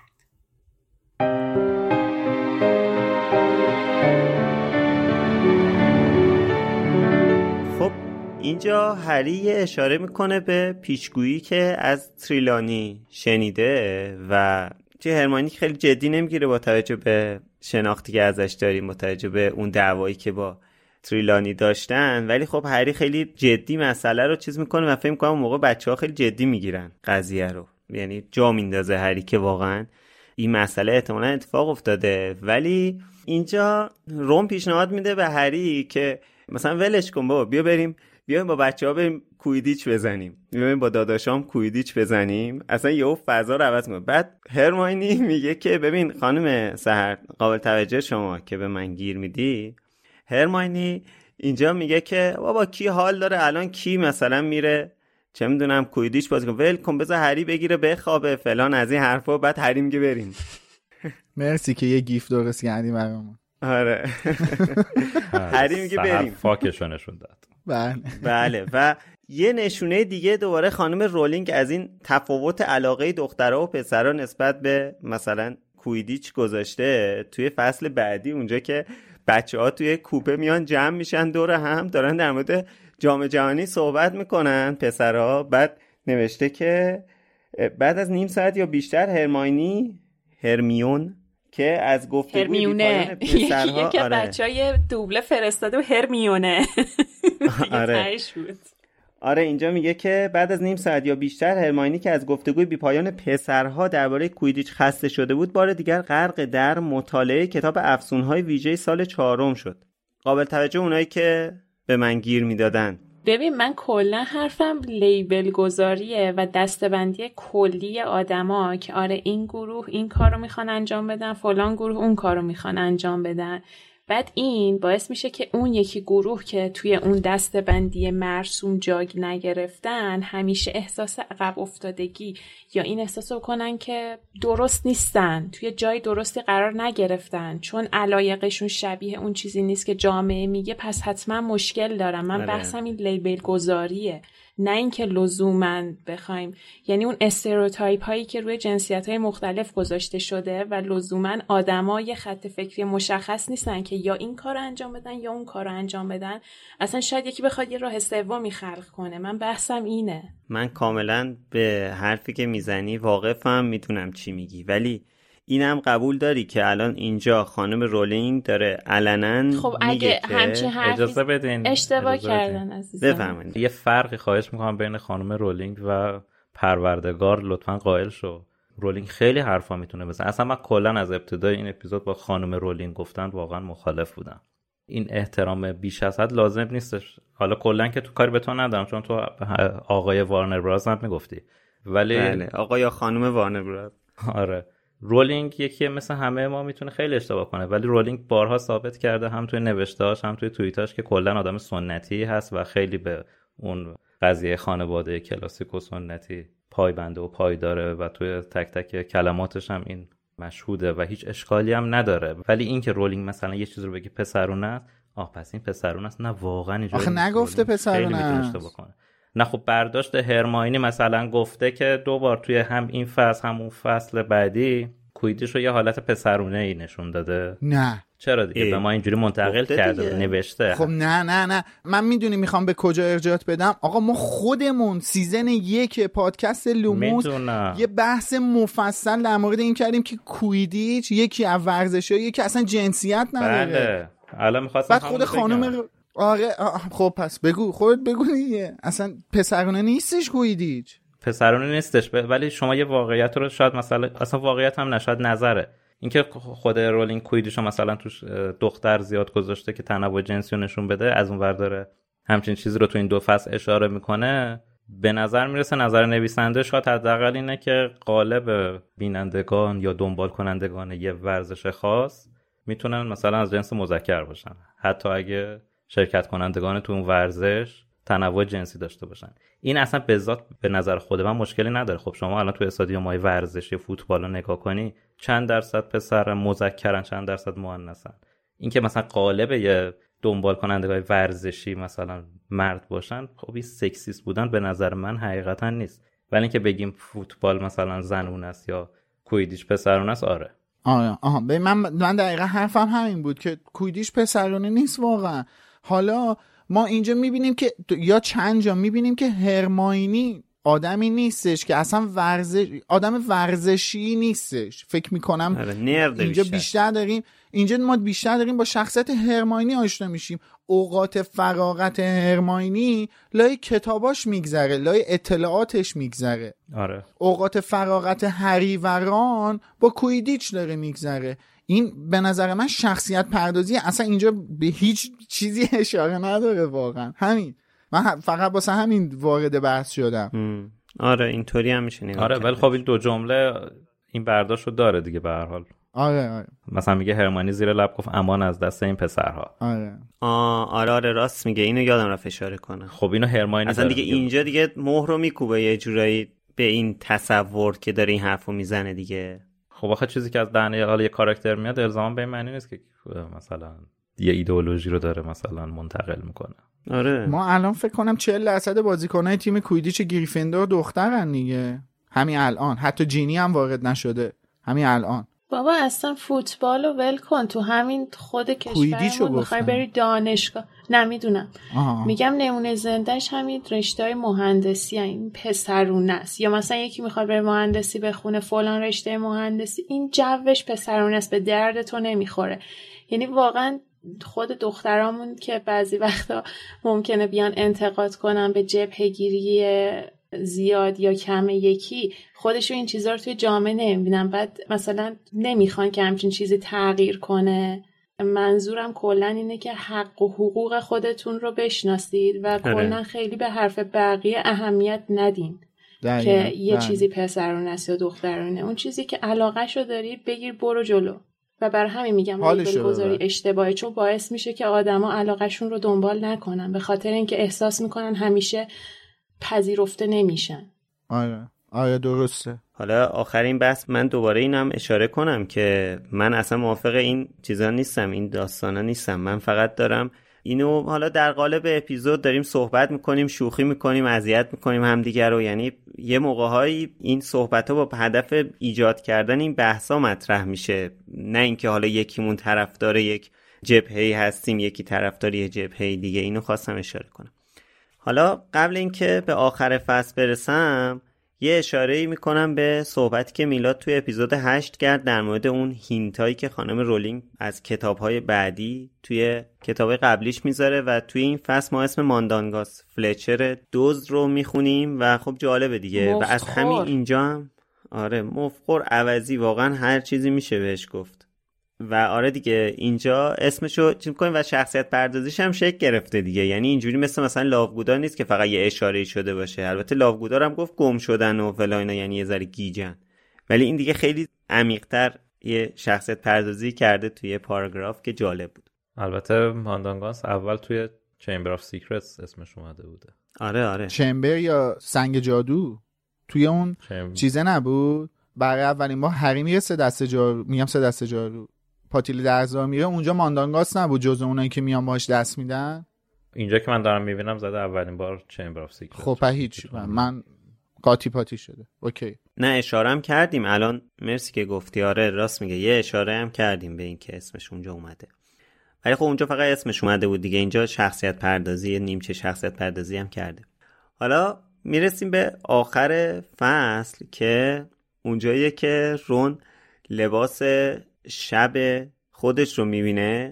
خب اینجا هری اشاره میکنه به پیشگویی که از تریلانی شنیده و چه هرماینی خیلی جدی نمیگیره با توجه به شناختی که ازش داریم، با توجه به اون دعوایی که با تریلانی داشتن، ولی خب هری خیلی جدی مسئله رو چیز میکنه و فکر میکنم اون موقع بچه‌ها خیلی جدی میگیرن قضیه رو، یعنی جا میندازه هری که واقعا این مسئله احتمالاً اتفاق افتاده. ولی اینجا رون پیشنهاد میده به هری که مثلا ولش کن بابا، بیا بریم بیایم با بچه‌ها بریم کویدیچ بزنیم، بیایم با داداشام کویدیچ بزنیم، اصلا یهو فضا رو عوض کنه. بعد هرماینی میگه که ببین خانم سحر، قابل توجه شما که به من گیر میدی، هرماینی اینجا میگه که بابا کی حال داره الان، کی مثلا میره چه میدونم کویدیچ بازی کنه، ول کن بذار هری بگیره بخوابه فلان از این حرفا. بعد هری میگه بریم. مرسی که یه گیف درست کردی برامون. آره هری میگه بریم، فاکشو نشون داد. بله بله. و یه نشونه دیگه دوباره خانم رولینگ از این تفاوت علاقه دخترها و پسرها نسبت به مثلا کویدیچ گذاشته توی فصل بعدی، اونجا که بچه‌ها توی کوپه میان جمع میشن دور هم دارن در مورد جام جهانی صحبت میکنن پسرها. بعد نوشته که بعد از نیم ساعت یا بیشتر هرماینی هرمیون که از گفتگوی هرمیونه پسرها که آره. بچهای دوبله فرستاده و هرمیونه آره. آره اینجا میگه که بعد از نیم ساعت یا بیشتر هرماینی که از گفتگوی بیپایان پسرها درباره کویدیچ خسته شده بود، بار دیگر غرق در مطالعه کتاب افسونهای ویژه سال چهارم شد. قابل توجه اونایی که به من گیر میدادن. ببین من کلا حرفم لیبل گذاریه و دسته‌بندی کلی آدما که آره این گروه این کارو میخوان انجام بدن، فلان گروه اون کارو میخوان انجام بدن. بعد این باعث میشه که اون یکی گروه که توی اون دسته‌بندی مرسوم جای نگرفتن همیشه احساس عقب افتادگی یا این احساس رو کنن که درست نیستن، توی جای درستی قرار نگرفتن، چون علایقشون شبیه اون چیزی نیست که جامعه میگه، پس حتما مشکل دارن. من بحثم این لیبل گذاریه، نه اینکه لزوماً بخوایم، یعنی اون استریوتایپ هایی که روی جنسیت های مختلف گذاشته شده و لزوماً آدما یه خط فکری مشخص نیستن که یا این کارو انجام بدن یا اون کارو انجام بدن. اصلا شاید یکی بخواد یه راه سومی خلق کنه. من بحثم اینه. من کاملاً به حرفی که میزنی واقفم، میدونم چی میگی، ولی اینم قبول داری که الان اینجا خانم رولینگ داره علنا خب اگه همچین حرفی اجازه بدین اشتباه اجازه کردن بدین. عزیزم بفرمایید. یه فرقی خواهش میکنم بین خانم رولینگ و پروردگار لطفاً قائل شو. رولینگ خیلی حرفا میتونه بزنه. اصلا من کلا از ابتدای این اپیزود با خانم رولینگ گفتن واقعا مخالف بودم. این احترام بیش از حد لازم نیستش. حالا کلا که تو کاری به تو ندارم، چون تو آقای وارنر براز هم میگفتی، ولی بله آقا یا خانم وارنر براز. آره رولینگ یکیه مثل همه ما میتونه خیلی اشتباه کنه، ولی رولینگ بارها ثابت کرده هم توی نوشتهاش هم توی توییتاش که کلا آدم سنتی هست و خیلی به اون قضیه خانواده کلاسیک و سنتی پایبنده و پایداره و توی تک تک کلماتش هم این مشهوده و هیچ اشکالی هم نداره. ولی این که رولینگ مثلا یه چیز رو بگه پسرونه است، آه پس این پسرونه است، نه واقعا اینجوری آخه نگفته پسرونه است. نه خب برداشت هرماینی مثلا گفته که دو بار توی هم این فصل همون فصل بعدی کویدیش رو یه حالت پسرونه ای نشون داده. نه چرا دیگه ای. به ما اینجوری منتقل کرده نوشته. خب نه نه نه من میدونی میخوام به کجا ارجاعات بدم. آقا ما خودمون سیزن یک پادکست لوموس میدونم. یه بحث مفصل در مورد این کردیم که کویدیچ یکی از ورزشایی یکی اصلا جنسیت نداره. بله الان می‌خواستم بعد خود خانم آره خب پس بگو خودت بگو دیگه، اصلا پسرونه نیستش کویدیچ، پسرونه نیستش. ولی شما یه واقعیت رو شاید مثلا اصلا واقعیت هم نشاید نظره اینکه خود رولینگ کویدیشو مثلا توش دختر زیاد گذاشته که تنوع جنسی رو نشون بده، از اون ور داره همچین چیزی رو تو این دو فصل اشاره میکنه. به نظر میرسه نظر نویسنده شاید حداقل اینه که قالب بینندگان یا دنبال کنندگان یه ورزش خاص میتونن مثلا از جنس مذکر باشن، حتی اگه شرکت کنندگان تو اون ورزش تنوع جنسی داشته باشن. این اصلا به ذات به نظر خود من مشکلی نداره. خب شما الان تو استادیوم‌های ورزشی فوتبال رو نگاه کنی، چند درصد پسر مذکرن چند درصد مؤنثن. این که مثلا قالب یه دنبال کنندگان ورزشی مثلا مرد باشن، خب این سکسیست بودن به نظر من حقیقتا نیست. ولی اینکه بگیم فوتبال مثلا زنونه است یا کویدیچ پسرونه است، آره آره آها به من من دقیقاً حرفم همین بود که کویدیچ پسرونه نیست واقعا. حالا ما اینجا میبینیم که یا چند جا میبینیم که هرماینی آدمی نیستش که اصلا ورزش آدم ورزشی نیستش. فکر میکنم اینجا بیشتر. بیشتر داریم اینجا ما بیشتر داریم با شخصیت هرماینی آشنا میشیم. اوقات فراغت هرماینی لای کتاباش میگذره، لای اطلاعاتش میگذره. آره. اوقات فراغت هری و ران با کویدیچ داره میگذره. این به نظر من شخصیت پردازی اصلا اینجا به هیچ چیزی اشاره نداره واقعا. همین من فقط واسه همین وارد بحث شدم. ام. آره اینطوری هم میشه نگاه. آره ولی خب این دو جمله این برداشتو داره دیگه به هر حال. آره آره مثلا میگه هرمانی زیر لب گفت امان از دست این پسرها. آره آه آره آره راست میگه، اینو یادم رفت اشاره کنه. خب اینو هرمانی اصلا دیگه اینجا دیگه مهر رو میکوبه یه جورایی به این تصور که داره این حرفو میزنه دیگه. خب آخه چیزی که از دهنه حالا یه کاراکتر میاد الزاما به این معنی نیست که مثلا یه ایدئولوژی رو داره مثلا منتقل میکنه. آره ما الان فکر کنم چهل درصد بازیکنای تیم کویدیچ گریفیندور دخترن دیگه همین الان. حتی جینی هم وارد نشده همین الان. بابا اصلا فوتبال رو ول کن، تو همین خود کشورمون میخوای بری دانشگاه. نمیدونم میگم نمونه زندهش همین رشته مهندسی، این پسرونه است. یا مثلا یکی میخواد بره مهندسی بخونه فلان رشته مهندسی، این جوش پسرونه است، به درد تو نمیخوره. یعنی واقعا خود دخترامون که بعضی وقتا ممکنه بیان انتقاد کنن به جبهه‌گیری زیاد یا کم یکی، خودشو این چیزا رو توی جامعه نمیبینن، بعد مثلا نمیخوان که همچین چیزی تغییر کنه. منظورم کلا اینه که حق و حقوق خودتون رو بشناسید و کلا خیلی به حرف بقیه اهمیت ندین که یه دایم. چیزی پسرونه است یا دخترونه، اون چیزی که علاقه‌شو داری بگیر برو جلو. و بر همین میگم لیبل اشتباهی، چون باعث میشه که آدما علاقه‌شون رو دنبال نکنن به خاطر اینکه احساس میکنن همیشه پذیرفته نمیشن. آره آره درسته. حالا آخرین بحث من دوباره اینم اشاره کنم که من اصلا موافق این چیزا نیستم، این داستانا نیستم. من فقط دارم اینو حالا در قالب اپیزود داریم صحبت میکنیم، شوخی میکنیم، اذیت میکنیم همدیگر رو. یعنی یه موقع‌هایی این صحبت‌ها با هدف ایجاد کردن این بحثا مطرح میشه، نه اینکه حالا یکیمون طرفدار یک جبهه‌ای هستیم یکی طرفدار یک جبهه دیگه. اینو خواستم اشاره کنم. حالا قبل اینکه به آخر فصل برسم یه اشاره‌ای میکنم به صحبتی که میلاد توی اپیزود هشت کرد در مورد اون هینتایی که خانم رولینگ از کتاب‌های بعدی توی کتاب قبلیش میذاره و توی این فصل ما اسم ماندانگاس فلچر دزد رو میخونیم و خب جالبه دیگه. مفخور. و از همین اینجا هم آره مفخور عوضی واقعا هر چیزی میشه بهش گفت. و آره دیگه اینجا اسمشو چی می‌کنیم و شخصیت پردازیش هم شکل گرفته دیگه. یعنی اینجوری مثل مثلا لاوگودا نیست که فقط یه اشاره‌ای شده باشه. البته لاوگودا هم گفت گم شدن و فلان، یعنی یه ذره گیجن، ولی این دیگه خیلی عمیق‌تر یه شخصیت پردازی کرده توی پاراگراف که جالب بود. البته ماندانگاس اول توی چمبر آف سیکرتس اسمش اومده بوده. آره آره چمبر یا سنگ جادو توی اون چمبر. چیزه نبود برای اولین بار هری میره سه دسته جارو، میگم سه دسته جارو پاتیلی درزا میره، اونجا ماندانگاس نبود جز اونایی که میان باهاش دست میدن؟ اینجا که من دارم میبینم زده اولین بار چمبر آف سیکرت. خب هیچ من قاطی پاتی شده. اوکی. نه اشاره هم کردیم الان، مرسی که گفتی. آره راست میگه، یه اشاره هم کردیم به این که اسمش اونجا اومده، ولی خب اونجا فقط اسمش اومده بود دیگه. اینجا شخصیت پردازی نیمچه شخصیت پردازی هم کرده. حالا میرسیم به آخر فصل که اونجاییه که رون لباس شب خودش رو میبینه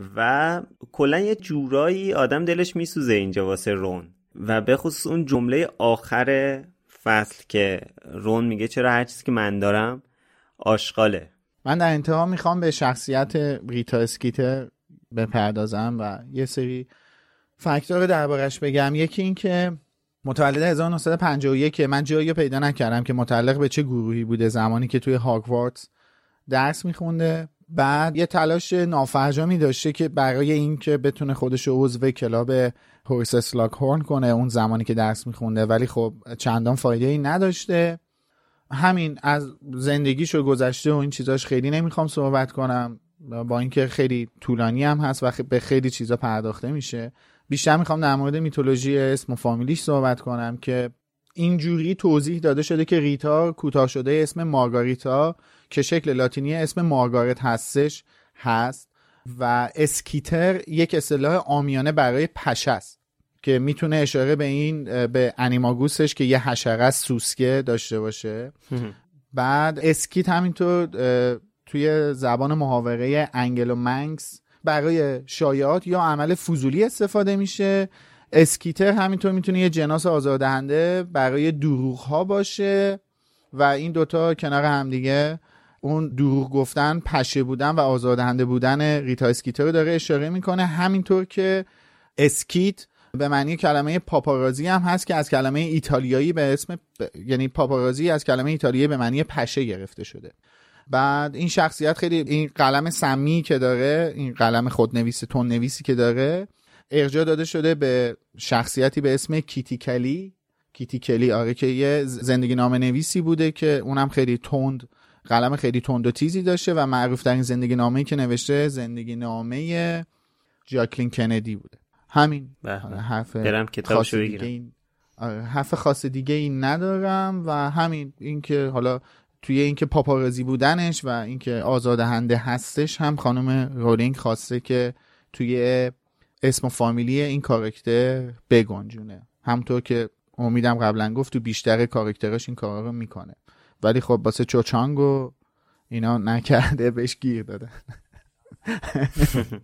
و کلا یه جورایی آدم دلش میسوزه اینجا واسه رون، و به خصوص اون جمله آخر فصل که رون میگه چرا هر چیزی که من دارم آشغاله. من در انتها میخوام به شخصیت ریتا اسکیتر بپردازم و یه سری فاکتور دربارش بگم. یکی این که متولد هزار و نهصد و پنجاه و یک، من جایی پیدا نکردم که متعلق به چه گروهی بوده زمانی که توی هاگوارتس درس میخونده. بعد یه تلاش نافرجامی داشته که برای این که بتونه خودش رو عضو کلاب هورس اسلاک هورن کنه اون زمانی که درس میخونده، ولی خب چندان فایده ای نداشته. همین از زندگیشو گذشته و این چیزاش خیلی نمیخوام صحبت کنم، با اینکه خیلی طولانی هم هست و به خیلی چیزا پرداخته میشه. بیشتر میخوام در مورد میتولوژی اسم و فامیلیش صحبت کنم که اینجوری توضیح داده شده که ریتا کوتاه شده اسم مارگاریتا که شکل لاتینی اسم مارگارت هستش هست، و اسکیتر یک اصطلاح عامیانه برای پشه است که میتونه اشاره به این به انیماگوسش که یه حشره سوسکه داشته باشه. بعد اسکیت همینطور توی زبان محاوره انگلو منکس برای شایعات یا عمل فضولی استفاده میشه. اسکیتر همینطور میتونه یه جناس آزاردهنده برای دروغ ها باشه و این دوتا کنار هم دیگه اون دروغ گفتن، پشه بودن و آزاردهنده بودن ریتا اسکیتر رو داره اشاره میکنه. همینطور که اسکیت به معنی کلمه پاپارازی هم هست که از کلمه ایتالیایی به اسم ب... یعنی پاپارازی از کلمه ایتالیایی به معنی پشه گرفته شده. بعد این شخصیت خیلی این قلم سمی که داره، این قلم خودنویس تون نویسی که داره، ارجاع داده شده به شخصیتی به اسم کیتی کلی. کیتی کلی آره که یه زندگی نامه نویسی بوده که اونم خیلی تند، قلم خیلی تند و تیزی داشته و معروف ترین زندگی نامه‌ای که نوشته زندگی نامه جاکلین کندی بوده. همین. حرف برم کتابشو بگیرم. این حرف خاص دیگه این ندارم و همین اینکه حالا توی اینکه پاپارازی بودنش و اینکه آزاردهنده هستش هم خانم رولینگ خواسته که توی اسم و فامیلی این کاراکتر بگنجونه. همونطور که امیدم قبلا گفت تو بیشتر کاراکتراش این کارا رو میکنه، ولی خب واسه چوچانگ و اینا نکرده، بهش گیر داده.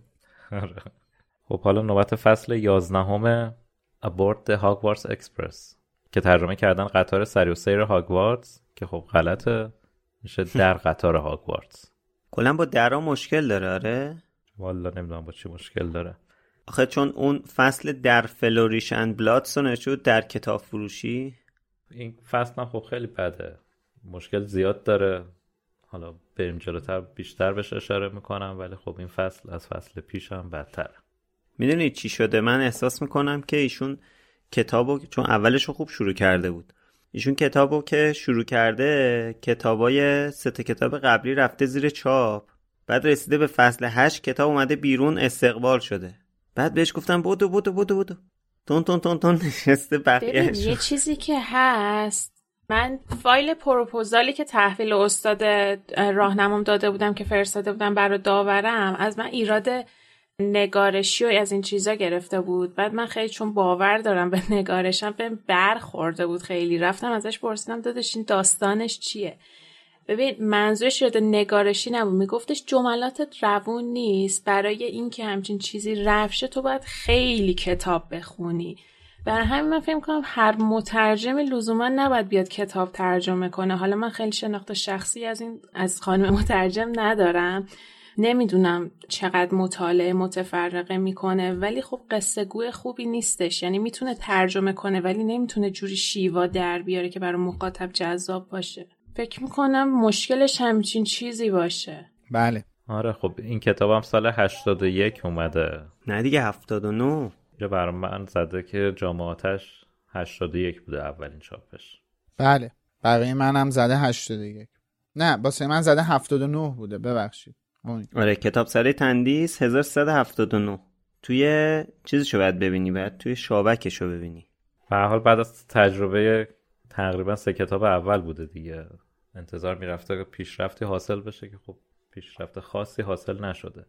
خب حالا نوبت فصل یازدهم Aboard the Hogwarts Express که ترجمه کردن قطار سری و سیر هاگوارتس، که خب غلطه، میشه در قطار هاگوارتس. کلا با درا مشکل داره. آره والا نمیدونم با چی مشکل داره. آخه چون اون فصل در فلوریش اند بلادسون نشود در کتاب فروشی. این فصل هم خب خیلی بده، مشکل زیاد داره. حالا بریم جلوتر بیشتر بهش اشاره میکنم، ولی خب این فصل از فصل پیش هم بدتره. میدونی چی شده؟ من احساس میکنم که ایشون کتابو، چون اولش رو خوب شروع کرده بود، ایشون کتابو که شروع کرده کتابای سه تا کتاب قبلی رفته زیر چاپ، بعد رسیده به فصل هشت کتاب اومده بیرون استقبال شده، بعد بهش گفتم بودو بودو بودو بودو تون تون تون تون نشسته بقیه‌اش. یه چیزی که هست، من فایل پروپوزالی که تحویل استاد راهنمام داده بودم که فرستاده بودم برای داورم، از من ایراد نگارشی و از این چیزا گرفته بود. بعد من خیلی چون باور دارم به نگارشم بهم برخورده بود خیلی، رفتم ازش پرسیدم داداش این داستانش چیه؟ ببین منظورش ایراد نگارشی نبود، میگفتش جملاتت روون نیست، برای این که همچین چیزی رفشه تو باید خیلی کتاب بخونی. برای همین من فکر می‌کنم هر مترجمی لزوما نباید بیاد کتاب ترجمه کنه. حالا من خیلی شناخت شخصی از این از خانم مترجم ندارم، نمیدونم چقدر مطالعه متفرقه میکنه، ولی خب قصه گوی خوبی نیستش. یعنی میتونه ترجمه کنه ولی نمیتونه جوری شیوا در بیاره که برای مخاطب جذاب باشه. فکر میکنم مشکلش همچین چیزی باشه. بله آره خب این کتاب هم سال هشتاد و یک اومده، نه دیگه هفتاد و نه. یا برای من زده که جامعاتش هشتاد و یک بوده اولین چاپش. بله برای منم زده هشتاد و یک. نه واسه من زده هفتاد و نه بوده، ببخشید. آره کتاب سری تندیس هزار و سیصد و هفتاد و نه. توی چیزشو باید ببینی، باید توی شابکشو ببینی. به هر حال بعد از تجربه تقریبا سه کتاب اول بوده دیگه، انتظار میرفته که پیشرفتی حاصل بشه که خب پیشرفت خاصی حاصل نشده.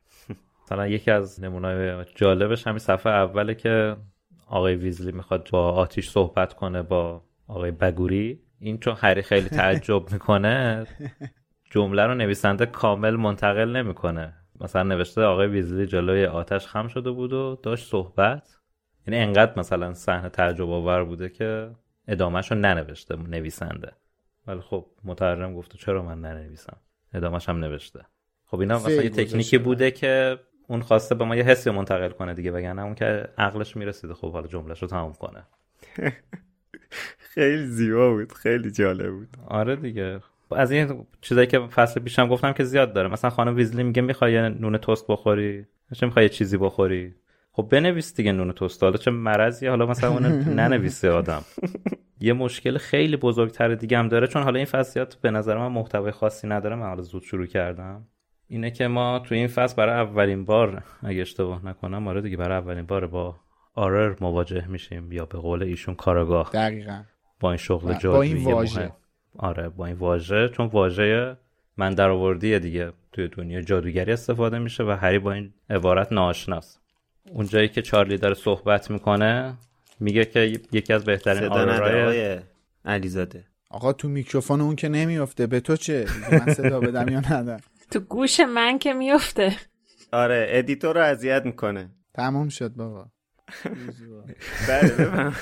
مثلا یکی از نمونه‌های جالبش همین صفحه اوله که آقای ویزلی میخواد با آتیش صحبت کنه با آقای بگوری. این چون هری خیلی تعجب میکنه جمله رو نویسنده کامل منتقل نمیکنه. مثلا نوشته آقای ویزلی جلوی آتش خم شده بود و داشت صحبت، یعنی انقدر مثلا صحنه تعجب آور بوده که ادامهش رو ننوشته نویسنده، ولی خب مترجم گفته چرا من ننویسم، ادامهش هم نوشته. خب اینا مثلا یه تکنیکی بوده که اون خواسته به ما یه حسی منتقل کنه دیگه، وگرنه اون که عقلش میرسیده خب حالا جمله‌شو رو تموم کنه. خیلی زیبا بود، خیلی جالب بود. آره دیگه از این چیزایی که فصل پیشم گفتم که زیاد داره. مثلا خانم ویزلی میگه میخوای نون تست بخوری، چه میخوای چیزی بخوری، خب بنویس دیگه نون تست، حالا چه مرضی، حالا مثلا اون ننویسه آدم. یه مشکل خیلی بزرگتر دیگه هم داره، چون حالا این فصلیات به نظر من محتوای خاصی نداره، من حالا زود شروع کردم. اینه که ما تو این فصل برای اولین بار اگه اشتباه نکنم آره دیگه برای اولین بار با آرر مواجه میشیم، یا به قول ایشون کاراگاه. دقیقاً با این شغل جادویی مهم. آره با این واژه، چون واژه من درآوردیه دیگه، توی دنیا جادوگری استفاده میشه و هری با این عبارت ناآشناست. اون جایی که چارلی داره صحبت میکنه میگه که یکی از بهترین آرورای علیزاده. آقا تو میکروفون اون که نمیافته، به تو چه؟ من صدا بدم یا ندم؟ تو گوش من که میافته. آره ادیتور رو اذیت میکنه. تموم شد بابا. بله بفهم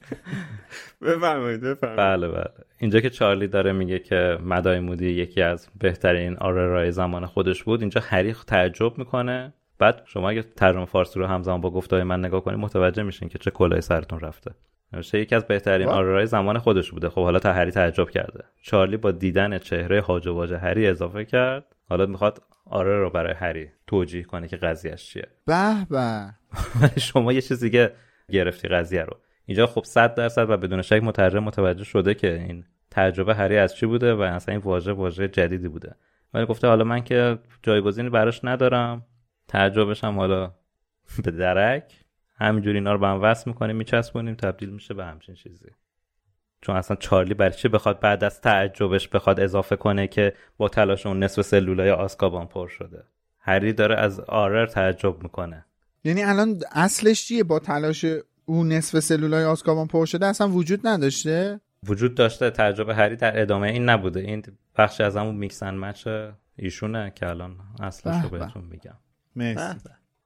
بفرمایید بفرمایید. بله بله اینجا که چارلی داره میگه که مدای مودی یکی از بهترین آرورای زمان خودش بود، اینجا هری تعجب میکنه. بعد شما اگه ترجمه فارسی رو همزمان با گفته‌های من نگاه کنید متوجه میشین که چه کلاهی سرتون رفته. نوشته یکی از بهترین آرورای زمان خودش بوده. خب حالا تا هری تعجب کرده. چارلی با دیدن چهره هاج و واج هری اضافه کرد حالا میخواد آرور رو برای هری توجیه کنه که قضیهش چیه. به به شما یه چیز دیگه گرفتی قضیه رو. اینجا خب صد درصد و بدون شک مترجم متوجه شده که این تجربه هری از چی بوده و اصلا این واژه واژه جدیدی بوده. ولی گفته حالا من که جایگزینی براش ندارم، تعجبش هم حالا به درک، همینجوری اینا رو به هم وصل می‌کنیم میچسبونیم تبدیل میشه به همچین چیزی. چون اصلا چارلی برای چی بخواد بعد از تعجبش بخواد اضافه کنه که با تلاش اون نصف سلولای آزکابان پر شده. هری داره از آرر تعجب میکنه. یعنی الان اصلش چیه؟ با تلاش اون نصف سلولای آزکابان پر شده اصلا وجود نداشته؟ وجود داشته. تجربه هری در ادامه این نبوده. این بخشی از همون میکس اند مچ ایشونه که الان اصلش رو بهتون میگم. مرسی.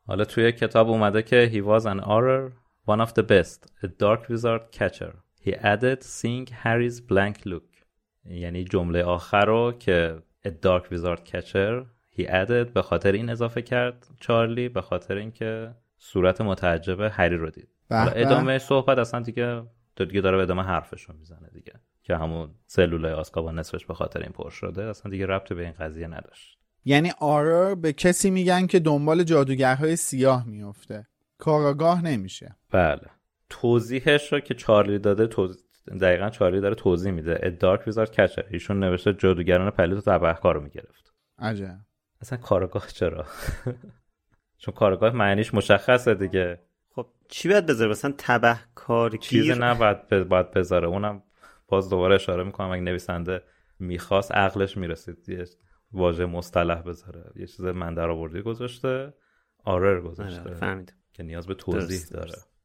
حالا توی کتاب اومده که he was an horror, one of the best, a dark wizard catcher. He added seeing Harry's blank look. یعنی جمله آخر رو که a dark wizard catcher he added به خاطر این اضافه کرد چارلی، به خاطر اینکه صورت متعجب هری رو دید. ادامه صحبت اصلا دیگه دیگه داره به ادامه حرفشو میزنه دیگه که همون سلولای آزکابان نصفش به خاطر این پر شده، اصلا دیگه ربطی به این قضیه نداشت. یعنی آرر به کسی میگن که دنبال جادوگرهای سیاه میفته، کاراگاه نمیشه. بله. توضیحش رو که چارلی داده توضیح دقیقاً چارلی داره توضیح میده. A dark wizard catcher. ایشون نوشته جادوگران پلید و تبهکار رو میگرفت. عجب. اصلا کاراگاه چرا؟ چون کاراگاه معنیش مشخصه دیگه. خب چی باید بذاره مثلا تبهکارگیر؟ چیز نباید باید بذاره. اونم باز دوباره اشاره میکنم اگه نویسنده میخواست عقلش میرسید یه واژه مصطلح بذاره، یه چیز من در آوردی گذاشته، آرر گذاشته. فهمیدم که نیاز به توضیح درست داره. درست.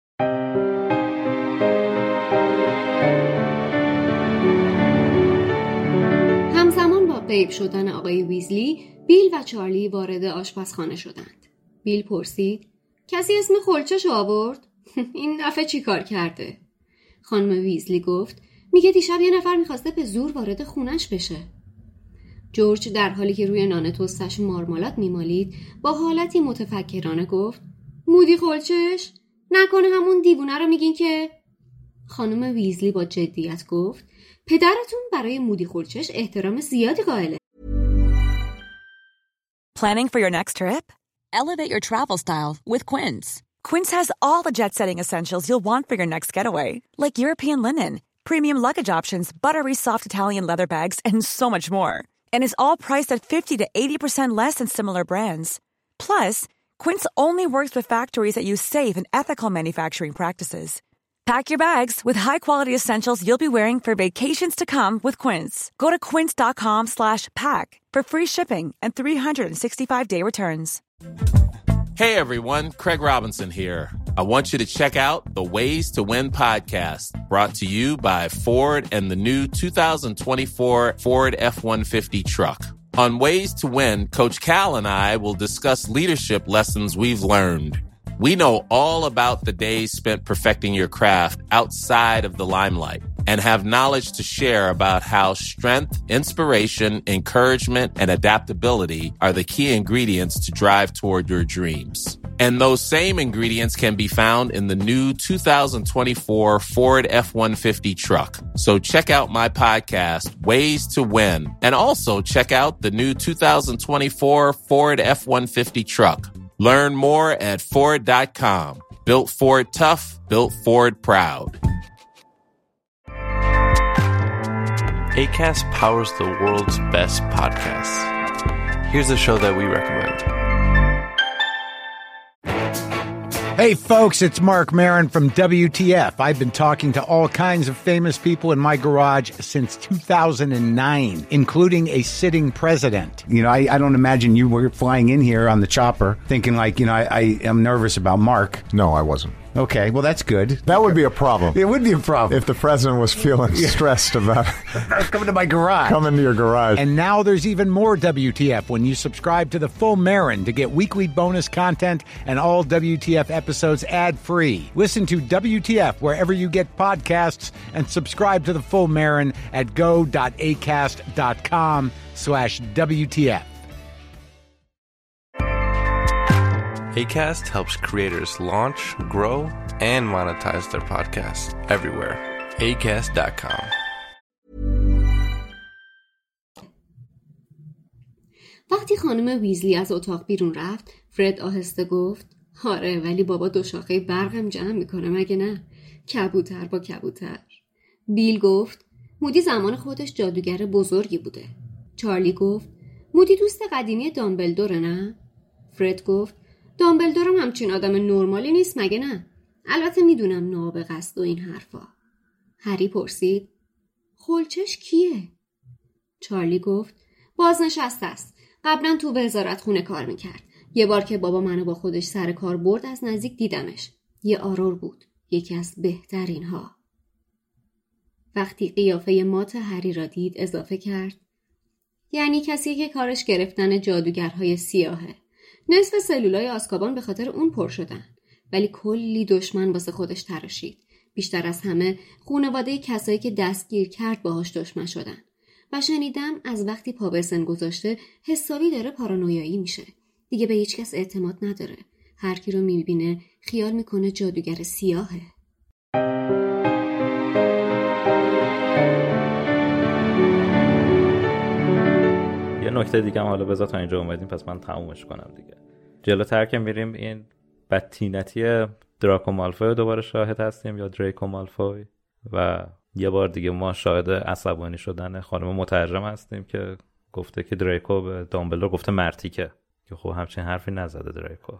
همزمان با غیب شدن آقای ویزلی، بیل و چارلی وارد آشپزخانه شدند. بیل پرسید: کسی اسم خلچه‌شو آورد؟ این دفعه چی کار کرده؟ خانم ویزلی گفت: میگه دیشب یه نفر میخواسته به زور وارد خونش بشه. جورج در حالی که روی نان توستش مارمالاد میمالید با حالتی متفکرانه گفت: مودی خلچش؟ نکنه همون دیوونه رو میگین که؟ خانم ویزلی با جدیت گفت: پدرتون برای مودی خلچش احترام زیادی قائله. Planning for your next trip? Elevate your travel style with Quince. Quince has all the jet-setting essentials you'll want for your next getaway, like European linen, premium luggage options, buttery soft Italian leather bags, and so much more. And is all priced at fifty to eighty percent less than similar brands. Plus, Quince only works with factories that use safe and ethical manufacturing practices. Pack your bags with high-quality essentials you'll be wearing for vacations to come with Quince. Go to quince.com slash pack for free shipping and three sixty-five day returns. Hey everyone, Craig Robinson here. I want you to check out the Ways to Win podcast, brought to you by Ford and the new two thousand twenty-four Ford F one fifty truck. On Ways to Win, Coach Cal and I will discuss leadership lessons we've learned. We know all about the days spent perfecting your craft outside of the limelight and have knowledge to share about how strength, inspiration, encouragement, and adaptability are the key ingredients to drive toward your dreams. And those same ingredients can be found in the new two thousand twenty-four Ford F one fifty truck. So check out my podcast, Ways to Win, and also check out the new two thousand twenty-four Ford F one fifty truck. Learn more at Ford dot com. Built Ford tough, built Ford proud. Acast powers the world's best podcasts. Here's a show that we recommend. Hey folks, it's Mark Maron from W T F. I've been talking to all kinds of famous people in my garage since two thousand nine, including a sitting president. You know, I, I don't imagine you were flying in here on the chopper thinking like, you know, I, I am nervous about Mark. No, I wasn't. Okay, well, that's good. That would be a problem. It would be a problem. If the president was feeling stressed about coming to my garage. Coming to your garage. And now there's even more W T F when you subscribe to the Full Marin to get weekly bonus content and all W T F episodes ad-free. Listen to W T F wherever you get podcasts and subscribe to the Full Marin at go.acast.com slash WTF. Acast helps creators launch, grow, and monetize their podcasts everywhere. acast dot com. وقتی خانم ویزلی از اتاق بیرون رفت، فرد آهسته گفت: آره، ولی بابا دو شاخه برقم جمع میکنه مگه نه؟ کبوتر با کبوتر. بیل گفت: مودی زمان خودش جادوگر بزرگی بوده. چارلی گفت: مودی دوست قدیمی دامبلدوره نه؟ فرد گفت: دامبلدورم همچین آدم نرمالی نیست مگه نه؟ البته میدونم نابغه است و این حرفا. هری پرسید: خلچش کیه؟ چارلی گفت: بازنشسته است. قبلا تو وزارت خونه کار میکرد. یه بار که بابا منو با خودش سر کار برد از نزدیک دیدمش. یه آرور بود. یکی از بهترین ها. وقتی قیافه مات هری را دید اضافه کرد: یعنی کسی که کارش گرفتن جادوگرهای سیاهه. نصف سلولای آزکابان به خاطر اون پر شدن، ولی کلی دشمن واسه خودش تراشید. بیشتر از همه خانواده کسایی که دستگیر کرد باهاش دشمن شدن. و شنیدم از وقتی پا به سن گذاشته حسابی داره پارانویایی میشه. دیگه به هیچ کس اعتماد نداره. هر کی رو میبینه خیال میکنه جادوگر سیاهه. یه نکته دیگه هم حالا بذار تا اینجا اومدیم پس من تمومش کنم دیگه. جلوتر که میریم این بدتینتی دراکو مالفوی رو دوباره شاهد هستیم یا دریکو مالفوی و یه بار دیگه ما شاهد عصبانی شدن خانم مترجم هستیم که گفته که دریکو به دامبلدور گفته مرتیکه که خب همچین حرفی نزده دریکو.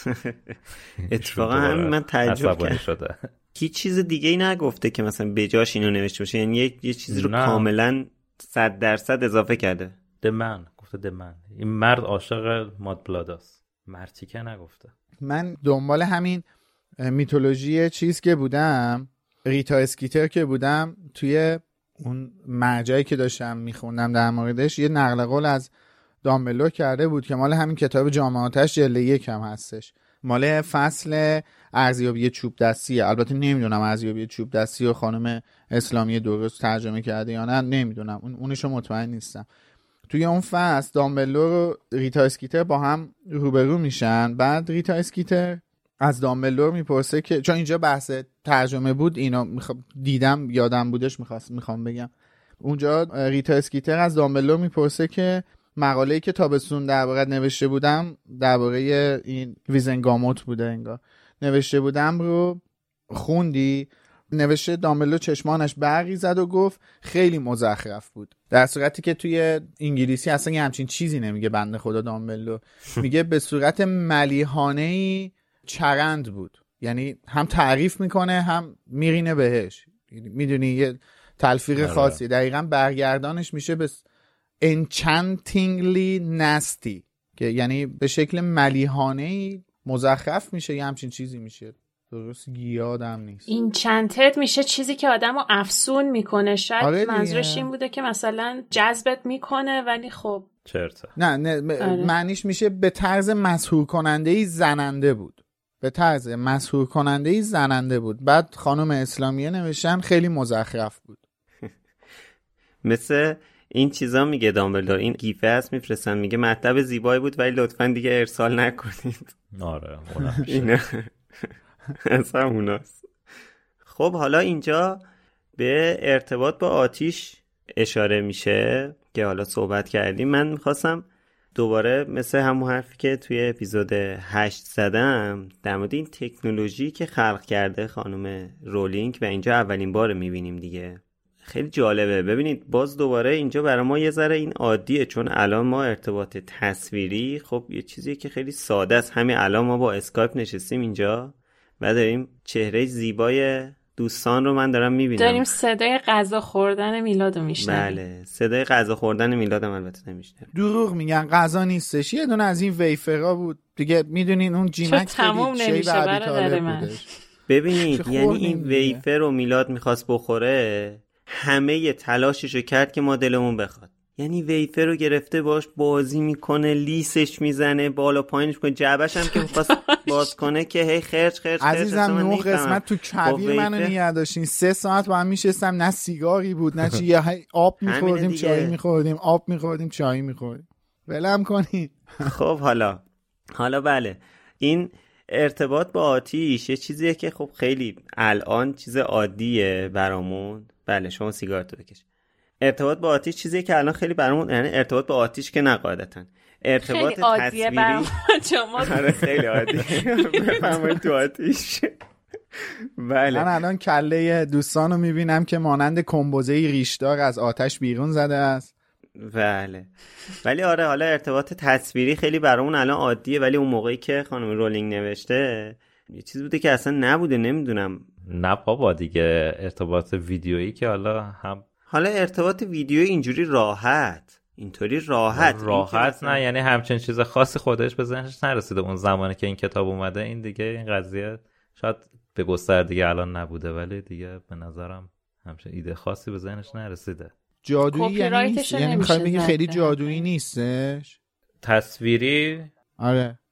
اتفاقا همین من تعجب کردم. هیچ چیز دیگه ای نگفته که مثلا بجاش اینو نوشته باشه، یعنی یه, یه چیزی رو نه. کاملا صد درصد اضافه کرده. دمن گفته دمن. این مرد عاشق ماد بلاداست، مرتیکه نگفته. من دنبال همین میتولوژی چیز که بودم، ریتا اسکیتر که بودم، توی اون مرجعی که داشتم میخوندم در موردش یه نقل قول از دامبلدور کرده بود که مال همین کتاب جام آتش جلد یک هم هستش، مال فصل ارزیابی چوب دستیه. البته نمیدونم ارزیابی چوب دستی و خانم اسلامی درست ترجمه کرده یا نه، نمیدونم، اون اونشو مطمئن نیستم. توی اون فصل دامبلدور و ریتا اسکیتر با هم روبرو میشن. بعد ریتا اسکیتر از دامبلدور میپرسه که چون اینجا بحث ترجمه بود، اینو میخوام دیدم یادم بودش میخواست میخوام بگم. اونجا ریتا اسکیتر از دامبلدور میپرسه که مقاله‌ای که تابستون درباره نوشته بودم، درباره این ویزنگاموت بوده انگار نوشته بودم، رو خوندی؟ نوشته دامبلدور چشمانش برقی زد و گفت خیلی مزخرف بود، در صورتی که توی انگلیسی اصلا یه همچین چیزی نمیگه بنده خدا دامبلدور. میگه به صورت ملیحانه‌ای چرند بود، یعنی هم تعریف میکنه هم میرینه بهش، میدونی یه تلفیق خاصی. دقیقاً برگردانش میشه به enchantingly nasty که یعنی به شکل ملیحانه‌ای مزخرف میشه، یه همچین چیزی میشه. درست یادم نیست. اینچنتد میشه چیزی که آدمو افسون میکنه. شاید آره منظورش این بوده که مثلا جذبت میکنه ولی خب چرته. نه نه م... آره. معنیش میشه به طرز مسحور کننده‌ای زننده بود. به طرز مسحور کننده‌ای زننده بود. بعد خانم اسلامیه نوشتن خیلی مزخرف بود. مثل این چیزا میگه دامبلدور، این گیفه هست میفرستن میگه مطلب زیبایی بود ولی لطفاً دیگه ارسال نکنید. آره اونم اصلا اوناست. خب حالا اینجا به ارتباط با آتیش اشاره میشه که حالا صحبت کردیم. من میخواستم دوباره مثل همون حرفی که توی اپیزود هشت زدم در مورد این تکنولوژی که خلق کرده خانم رولینگ و اینجا اولین بار میبینیم دیگه. خیلی جالبه. ببینید باز دوباره اینجا برای ما یه ذره این عادیه، چون الان ما ارتباط تصویری خب یه چیزیه که خیلی ساده است. همین الان ما با اسکایپ نشستیم اینجا و داریم چهره زیبای دوستان رو من دارم میبینم، داریم صدای غذا خوردن میلادو میشنویم. بله صدای غذا خوردن میلادم البته نمیشنویم. دروغ میگن غذا نیستش، یه دونه از این ویفرها بود دیگه. میدونین اون جیمک تموم نمیشه برادر من. ببینید یعنی این ویفر رو میلاد میخواست بخوره، همه تلاششو کرد که ما دلمون بخواد. یعنی ویفر رو گرفته باش بازی میکنه، لیسش میزنه، بالا پایینش میکنه، جعبش هم که میخواست باز کنه که هی خرج خرج خرج. عزیزم نه قسمت تو کویر منو نگه داشتین، سه ساعت با هم میشستم، نه سیگاری بود نه چی، آب میخوردیم چای میخوردیم، آب میخوردیم چای میخوردیم. ولم کنین. خب حالا حالا بله این ارتباط با آتیش یه چیزیه که خب خیلی الان چیز عادیه برامون. بله شما سیگارتو بکش. ارتباط با آتیش چیزیه که الان خیلی برامون، یعنی ارتباط با آتیش که نقاعدتاً ارتباط خیلی عادیه برامون شما. آره خیلی عادیه. بفرمایید تو آتیش. بله من الان کله دوستانو میبینم که مانند کمبوزه‌ای ریشدار از آتش بیرون زده است. بله ولی آره حالا ارتباط تصویری خیلی برامون الان عادیه، ولی اون موقعی که خانم رولینگ نوشته یه چیز بوده که اصلا نبوده. نمیدونم. نه بابا دیگه ارتباط ویدیویی که حالا هم حالا ارتباط ویدیویی اینجوری راحت، اینطوری راحت راحت نه، یعنی همچین چیز خاصی خودش به ذهنش نرسیده اون زمانی که این کتاب اومده. این دیگه این قضیه شاید به گستردگی الان نبوده، ولی دیگه به نظرم همچین ایده خاصی به ذهنش نرسیده. جادویی یعنی نیست، یعنی میخوای بگی خیلی جادویی نیستش؟ تصویری آره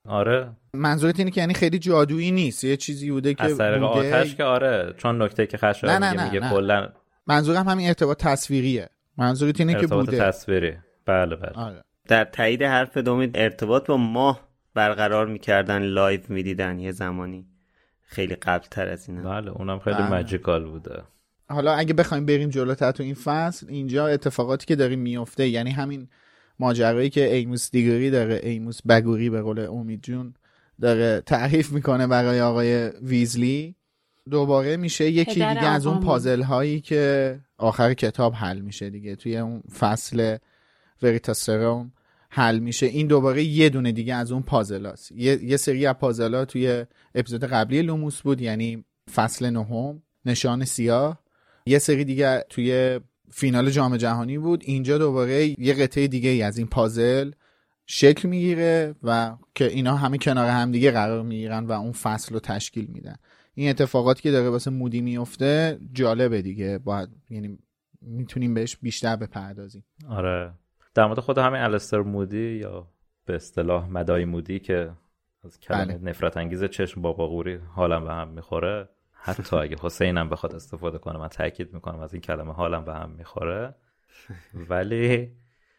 آره منظورت اینه که یعنی خیلی جادویی نیست، یه چیزی بوده که از طریق بوده. آتش که آره، چون نکته که خشایار نه نه میگه نه میگه نه. کلا منظورم همین ارتباط تصویریه. منظورت اینه که بوده ارتباط تصویری. بله بله. آره. در تایید حرف دومید ارتباط با ماه برقرار میکردن، لایو میدیدن یه زمانی خیلی قبل تر از اینا. بله اونم خیلی بله. ماجیکال بوده. حالا اگه بخوایم بریم جلوتر تو این فصل، اینجا اتفاقاتی که داره میفته، یعنی همین ماجرایی که ایموس دیگوری داره، ایموس بگوری به قول امید جون داره تعریف میکنه برای آقای ویزلی، دوباره میشه یکی دیگه از اون پازل هایی که آخر کتاب حل میشه دیگه، توی اون فصل وریتاسروم حل میشه. این دوباره یه دونه دیگه از اون پازل هاست. یه, یه سری از پازل ها توی اپیزود قبلی لوموس بود، یعنی فصل نهم نشان سیاه. یه سری دیگه توی فینال جام جهانی بود. اینجا دوباره یه قطعه دیگه ای از این پازل شکل میگیره و که اینا همه کنار هم دیگه قرار میگیرن و اون فصل رو تشکیل میدن. این اتفاقاتی که داره واسه مودی میفته جالبه دیگه، باید یعنی میتونیم بهش بیشتر بپردازیم. آره در مورد خود همین الستر مودی یا به اصطلاح مدای مودی که از کلمه بله. نفرت انگیز چشم بابا قوری حالم به هم میخوره، حتی اگه حسینم بخواد استفاده کنه من تاکید میکنم از این کلمه حالم به هم میخوره. ولی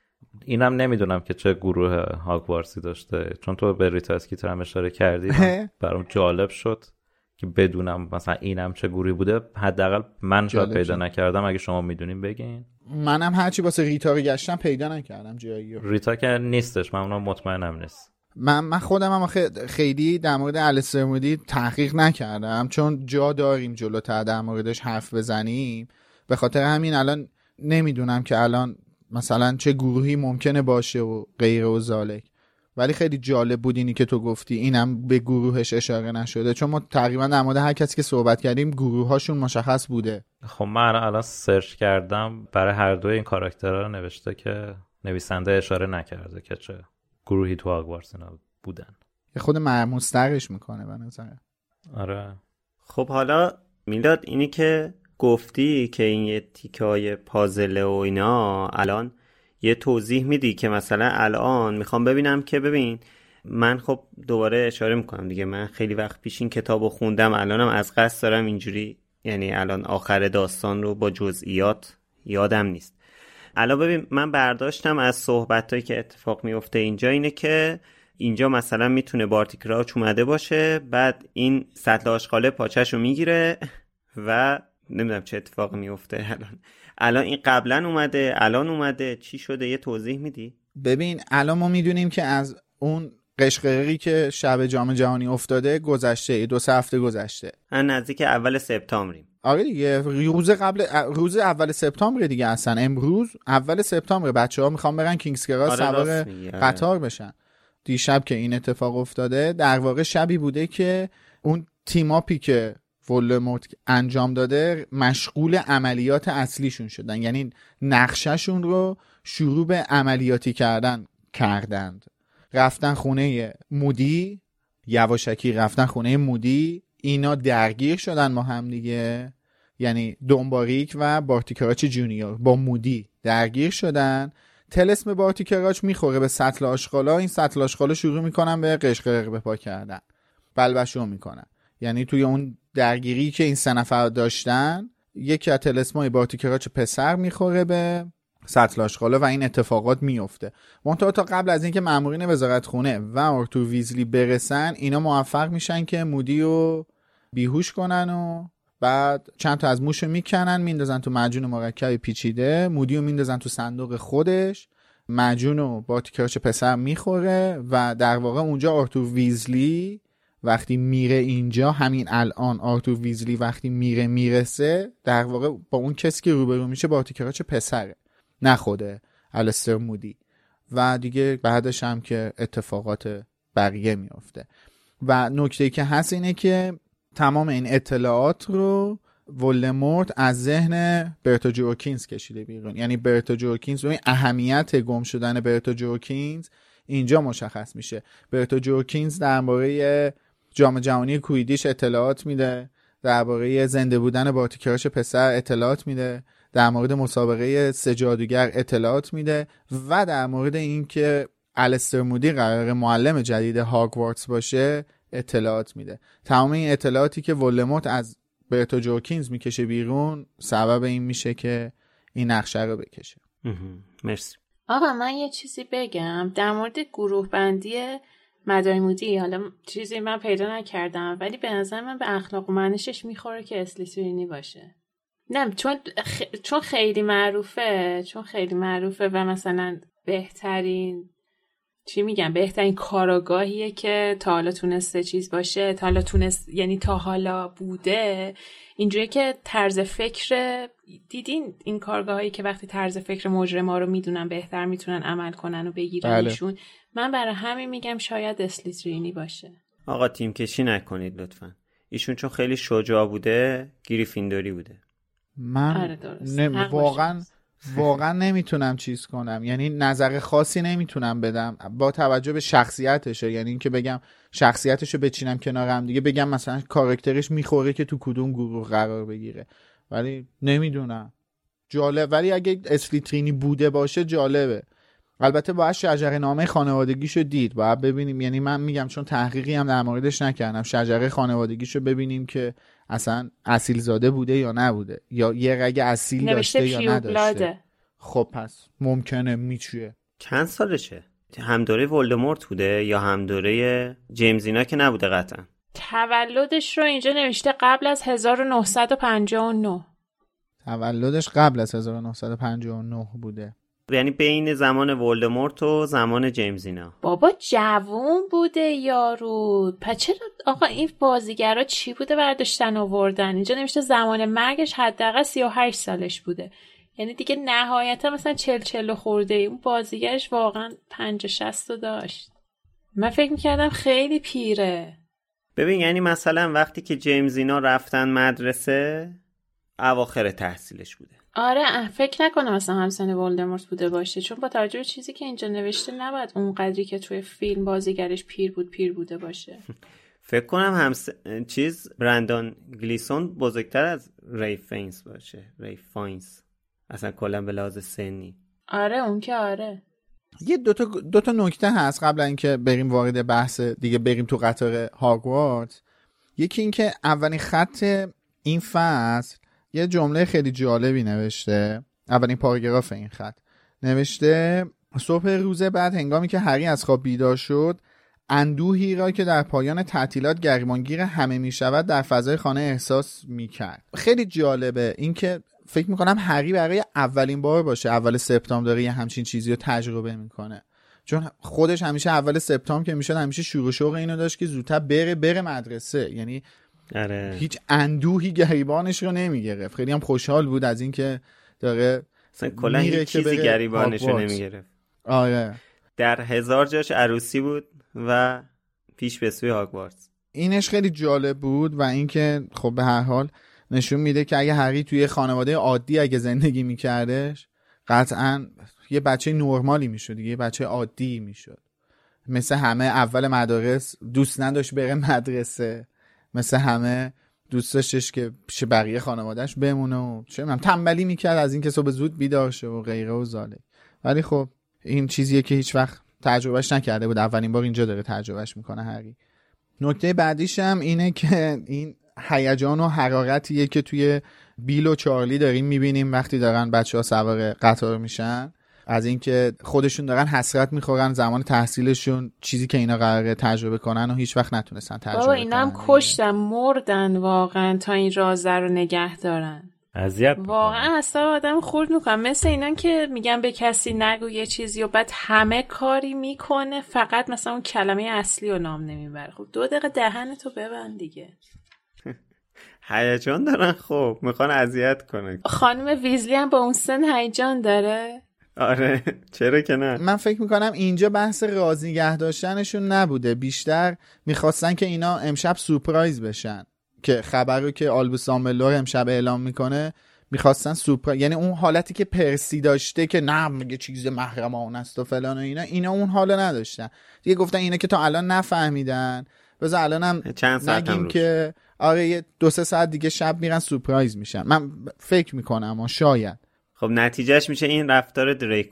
اینم نمیدونم که چه گروه هاگوارتسی داشته، چون تو به ریتا اسکیتر هم اشاره کردی برام جالب شد که بدونم مثلا اینم چه گروهی بوده. حداقل من شاید پیدا شد. نکردم، اگه شما میدونین بگین. منم هرچی واسه ریتا رو گشتم پیدا نکردم جایی. ریتا که نیستش، من اونم مطمئنم نیست. من من خودم هم خیلی در مورد الستر مودی تحقیق نکردم، چون جا داریم جلوتر در موردش حرف بزنیم. به خاطر همین الان نمیدونم که الان مثلا چه گروهی ممکنه باشه و غیر و ذالک. ولی خیلی جالب بود اینی که تو گفتی اینم به گروهش اشاره نشده، چون ما تقریبا در مورد هر کسی که صحبت کردیم گروهاشون مشخص بوده. خب من الان سرچ کردم برای هر دوی این کاراکترها نوشته که نویسنده اشاره نکرده که چه گروهی تو هاگوارتس اینا بودن. یه خود مرموزترش میکنه به نظرم. آره. خب حالا میلاد اینی که گفتی که این یه تیکای پازل و اینا، الان یه توضیح میدی که مثلا الان میخوام ببینم که ببین من خب دوباره اشاره میکنم دیگه، من خیلی وقت پیش این کتابو خوندم، الانم از قصد دارم اینجوری یعنی الان آخر داستان رو با جزئیات یادم نیست. الان ببین من برداشتم از صحبتایی که اتفاق میفته اینجا اینه که اینجا مثلا میتونه بارتی کراوچ اومده باشه، بعد این سطل آشغاله پاچه‌شو میگیره و نمیدونم چه اتفاقی میفته. الان الان این قبلا اومده الان اومده چی شده؟ یه توضیح میدی؟ ببین الان ما میدونیم که از اون قشقرقی که شب جام جهانی افتاده گذشته، دو سه هفته گذشته، من نزدیک اول سپتامبریم. آره دیگه، روز قبل روز اول سپتامبر دیگه، اصلا امروز اول سپتامبر بچه‌ها میخوان برن کینگز کراس سوار قطار بشن. دیشب که این اتفاق افتاده در واقع شبی بوده که اون تیماپی که ولدمورت انجام داده مشغول عملیات اصلیشون شدن، یعنی نقشهشون رو شروع به عملیاتی کردن کردند. رفتن خونه مودی، یواشکی رفتن خونه مودی، اینا درگیر شدن با هم دیگه، یعنی دونباریک و بارتی کراچ جونیور با مودی درگیر شدن. تلسم بارتی کراچ میخوره به سطل آشغالا، این سطل آشغالا شروع میکنن به قشقرق بپا کردن، بلبشو میکنن. یعنی توی اون درگیری که این سه نفر داشتن یکی از تلسمای بارتی کراچ پسر میخوره به سطل آشغالا و این اتفاقات میفته. منتها تا قبل از اینکه مامورین وزارتخونه و آرتور ویزلی برسن اینا موفق میشن که مودی رو بیهوش کنن و بعد چند تا از موشو میکنن میندازن تو معجون مرکب پیچیده، مودی رو میندازن تو صندوق خودش، معجون رو بارتی کراچ پسر میخوره و در واقع اونجا آرتور ویزلی وقتی میره اینجا، همین الان آرتور ویزلی وقتی میره میرسه در واقع با اون کسی که روبرو میشه بارتی کراچ پسره، نه خوده الستر مودی. و دیگه بعدش هم که اتفاقات بقیه میفته. و نکته‌ای که هست اینه که تمام این اطلاعات رو ولدمورت از ذهن برتا جورکینز کشیده بیرون. یعنی برتا جورکینز، ببین اهمیت گم شدن برتا جورکینز اینجا مشخص میشه. برتا جورکینز درباره جام جهانی کویدیش اطلاعات میده، درباره زنده بودن بارتی کراچ پسر اطلاعات میده، در مورد مسابقه سه جادوگر اطلاعات میده و در مورد اینکه الستر مودی قرار معلم جدید هاگوارتس باشه اطلاعات میده. تمام این اطلاعاتی که ولدمورت از برتو جورکینز میکشه بیرون سبب این میشه که این نقشه رو بکشه. مرسی. آقا من یه چیزی بگم در مورد گروه بندی مدارای مودی. حالا چیزی من پیدا نکردم ولی به نظر من به اخلاق و منشش میخوره که اسلیترینی باشه. نه چون خ... چون خیلی معروفه چون خیلی معروفه و مثلا بهترین چی میگم بهترین کاراگاهیه که تا حالا تونسته چیز باشه، تا حالا تونست یعنی تا حالا بوده. اینجوری که طرز فکر دیدین این کارگاهایی که وقتی طرز فکر مجرما رو میدونن بهتر میتونن عمل کنن و بگیرنشون. بله. من برای همین میگم شاید اسلیترینی باشه. آقا تیم کشی نکنید لطفا. ایشون چون خیلی شجاع بوده گریفیندوری بوده. من آره نم... واقعا واقعا نمیتونم چیز کنم، یعنی نظر خاصی نمیتونم بدم با توجه به شخصیتشه. یعنی اینکه بگم شخصیتشو بچینم کنار هم دیگه بگم مثلا کاراکترش میخوره که تو کدوم گروه قرار بگیره، ولی نمیدونم. جالب. ولی اگه اسلیترینی بوده باشه جالبه. البته باید شجره نامه خانوادگیشو دید، باید ببینیم. یعنی من میگم چون تحقیقی هم در موردش نکردم، شجره خانوادگیشو ببینیم که اصلا اصیل زاده بوده یا نبوده، یا یه رگ اصیل داشته یا نداشته. خب پس ممکنه میچوه. چند سالشه؟ هم دوره ولدمورت بوده یا هم دوره جیمز اینا که نبوده قطعا. تولدش رو اینجا نوشته قبل از هزار و نهصد و پنجاه و نه. تولدش قبل از هزار و نهصد و پنجاه و نه بوده، یعنی بین زمان ولدمورت و زمان جیمز اینا. بابا جوون بوده یارو. پس چرا آقا این بازیگرا چی بوده برداشتن آوردن؟ اینجا نمیشه زمان مرگش حداقل سی و هشت سالش بوده، یعنی دیگه نهایتا مثلا چل چل خورده. اون بازیگرش واقعا پنجاه شصت داشت. من فکر میکردم خیلی پیره. ببین یعنی مثلا وقتی که جیمز اینا رفتن مدرسه اواخر تحصیلش بوده. آره فکر نکنم مثلا همسن ولدمورت بوده باشه، چون با توجه به چیزی که اینجا نوشته نباید اون قدری که توی فیلم بازیگرش پیر بود پیر بوده باشه. فکر کنم همس... چیز برندان گلیسون بزرگتر از ری فاینز باشه. ری فاینز اصلا کلا به لحاظ سنی. آره اون که آره. یه دوتا دوتا نکته هست قبل اینکه بریم وارد بحث دیگه بریم تو قطار هاگوارتس. یکی اینکه اولین خط این فصل یه جمله خیلی جالبی نوشته. اولین پاراگراف این خط نوشته: صبح روز بعد هنگامی که هری از خواب بیدار شد، اندوهی را که در پایان تعطیلات گریبانگیر همه می شود در فضای خانه احساس می کرد. خیلی جالبه این که فکر می کنم هری برای اولین بار باشه اول سپتامبر داره یه همچین چیزی رو تجربه میکنه، چون خودش همیشه اول سپتامبر که میشد همیشه شور و شوق اینو داشت که زودتر بره بره مدرسه. یعنی آره. هیچ اندوهی گریبانش رو نمیگرفت. خیلی هم خوشحال بود از اینکه داره کلا هیچ چیزی گریبانش رو نمیگرفت. آره. در هزار جاش عروسی بود و پیش به سوی هاگوارتس. اینش خیلی جالب بود و اینکه خب به هر حال نشون میده که اگه هری توی خانواده عادی اگه زندگی میکردش قطعاً یه بچه نرمالی میشد، یه بچه عادی میشد. مثل همه اول مدارس دوست نداشت بره مدرسه، مثل همه دوست داشتش که پیش بقیه خانوادهش بمونه و چه میدونم تنبلی میکرد از اینکه صبح زود بیدار شه و غیره و زاله. ولی خب این چیزیه که هیچ وقت تجربهش نکرده بود، اولین بار اینجا داره تجربهش میکنه هری. نکته بعدیش هم اینه که این هیجان و حرارتیه که توی بیل و چارلی داریم میبینیم وقتی دارن بچه‌ها سوار قطار میشن، از اینکه خودشون دارن حسرت میخورن زمان تحصیلشون چیزی که اینا قراره تجربه کنن و هیچ وقت نتونستن تجربه کنن. بابا اینا هم کشتن مردن واقعا تا این رازه رو نگه دارن. اذیت واقعا اصلا آدم خورد میکنم. مثل اینان که میگن به کسی نگو یه چیزی و بعد همه کاری میکنه فقط مثلا اون کلمه اصلی رو نام نمیبره. خب دو دقیقه دهنتو ببند دیگه. هیجان دارن، خب میخوان اذیت کنن. خانم ویزلی هم با اون سن هیجان داره. آره چرا که نه. من فکر میکنم اینجا بحث راز نگه داشتنشون نبوده، بیشتر میخواستن که اینا امشب سورپرایز بشن، که خبر رو که آلبوس دامبلدور امشب اعلام میکنه میخواستن سورپرایز، یعنی اون حالتی که پرسی داشته که نه میگه چیز محرمانه است و فلان و اینا، اینا اون حالو نداشتن دیگه. گفتن اینا که تا الان نفهمیدن بذار الانم نگیم که آره یه دو سه ساعت دیگه شب میرن سورپرایز میشن. من فکر میکنم و شاید خب نتیجهش میشه این رفتار دریکو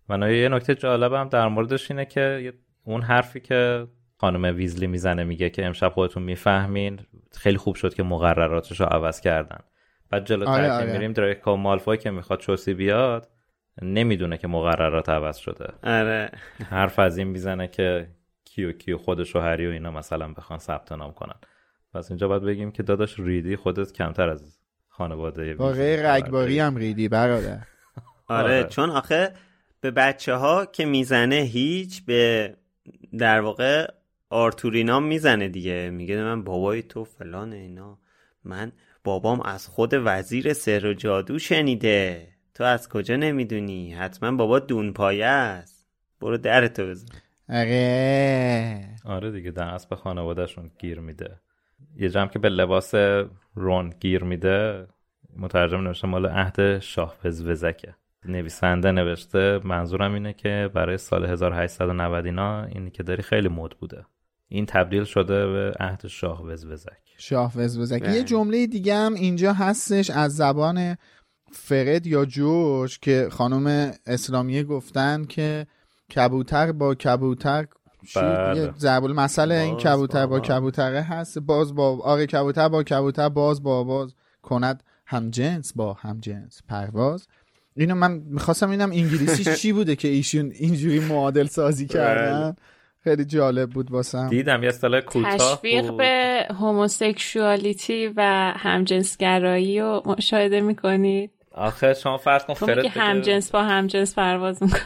من یه نکته جالبم در موردش اینه که اون حرفی که خانم ویزلی میزنه میگه که امشب خودتون میفهمین، خیلی خوب شد که مقرراتش رو عوض کردن. بعد جلوتر آره که آره. میریم دریکو مالفوی که میخواد چوسی بیاد نمیدونه که مقررات عوض شده. آره. حرف از این میزنه که کیو کیو خودش و هری و اینا مثلا بخوان ثبت نام کنن. پس اینجا باید بگیم که داداش ریدی خودت کمتر از خانواده واقعی رگباری هم ریدی برادر. آره چون آخه به بچه ها که میزنه هیچ، به در واقع آرتورینا میزنه دیگه، میگه من بابای تو فلان اینا، من بابام از خود وزیر سحر و جادو شنیده، تو از کجا نمیدونی؟ حتما بابا دونپایه است، برو درتو بزن. آره آره دیگه در اصل به خانوادهشون گیر میده. یه جمع که به لباس رون گیر میده مترجم نوشته مال عهد شاه وزوزکه. نویسنده نوشته منظورم اینه که برای سال هزار و هشتصد و نود اینا اینی که داری خیلی مد بوده، این تبدیل شده به عهد شاه وزوزک. شاه وزوزک. یه جمله دیگه هم اینجا هستش از زبان فرد یا جورج که خانم اسلامیه گفتن که کبوتر با کبوتر یه ضرب المثل این کبوتر با کبوتره هست، باز با آره کبوتر با کبوتر باز با باز کند هم جنس با هم جنس پرواز. اینو من میخواستم اینم انگلیسیش چی بوده که ایشون اینجوری معادل سازی کردن، خیلی جالب بود واسم. دیدم یه اصطلاح کوتاه تشویق بود. به هوموسکشوالیتی و همجنسگرایی رو مشاهده میکنید. آخه شما فرض کن فرد که همجنس با همجنس پرواز میکنه.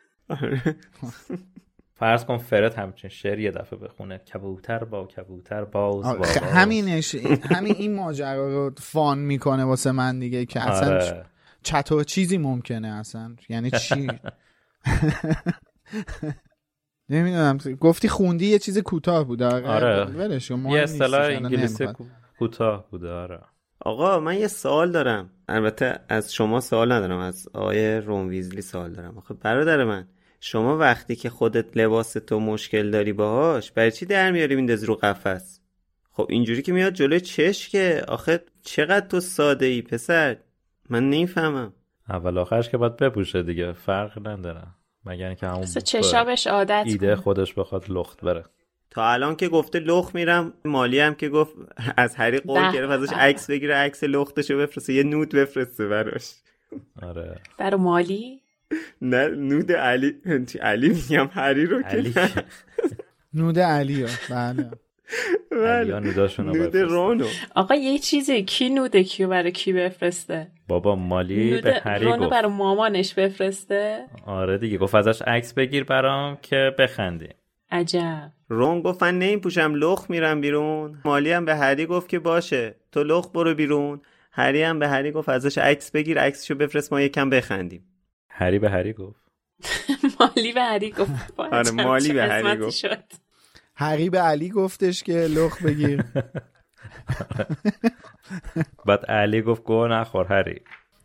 فرض کن فرد همچین شعر یه دفعه بخونه کبوتر با کبوتر باز با باز. همینش همین این ماجرا رو فان میکنه واسه من دیگه که اصلا آره. چطور چیزی ممکنه اصلا، یعنی چی؟ نمیدونم. گفتی خوندی یه چیز کوتاه بود. آره ولش کن، یه اصطلاح انگلیسی کوتاه بوده. آره آقا من یه سوال دارم، البته از شما سوال ندارم، از آقای رون ویزلی سوال دارم. آخه برادر من، شما وقتی که خودت لباس تو مشکل داری باهاش برای چی در میاری میندازی رو قفس؟ خب اینجوری که میاد جلوی چش که آخه چقدر تو ساده ای پسر، من نمیفهمم. اول آخرش که باید بپوشه دیگه، فرق نداره، مگر اینکه همون چشابش عادت ایده خودش بخواد لخت بره. تا الان که گفته لخت میرم، مالی هم که گفت از هری قول گرفت ازش عکس بگیره، عکس لختشو بفرسته، یه نود بفرسته براش. آره برای مالی؟ نه نود علی علی میگم هری رو که نود علی ها. بله بله نود رونو. آقا یه چیزی کی نوده کیو برای کی بفرسته؟ بابا مالی به هری گفت رونو برای مامانش بفرسته. آره دیگه گفت ازش عکس بگیر برام که بخندی. عجب. رون گفت من نمیپوشم لخت میرم بیرون. مالی هم به هری گفت که باشه تو لخت برو بیرون. هری هم به هری گفت ازش عکس بگیر، عکسشو بفرست ما یکم بخندیم. هری به هری گفت مالی به هری گفت. آره مالی به هری گفت. هری به علی گفتش که لخت بگیر. بعد علی گفت گوه نخور هری.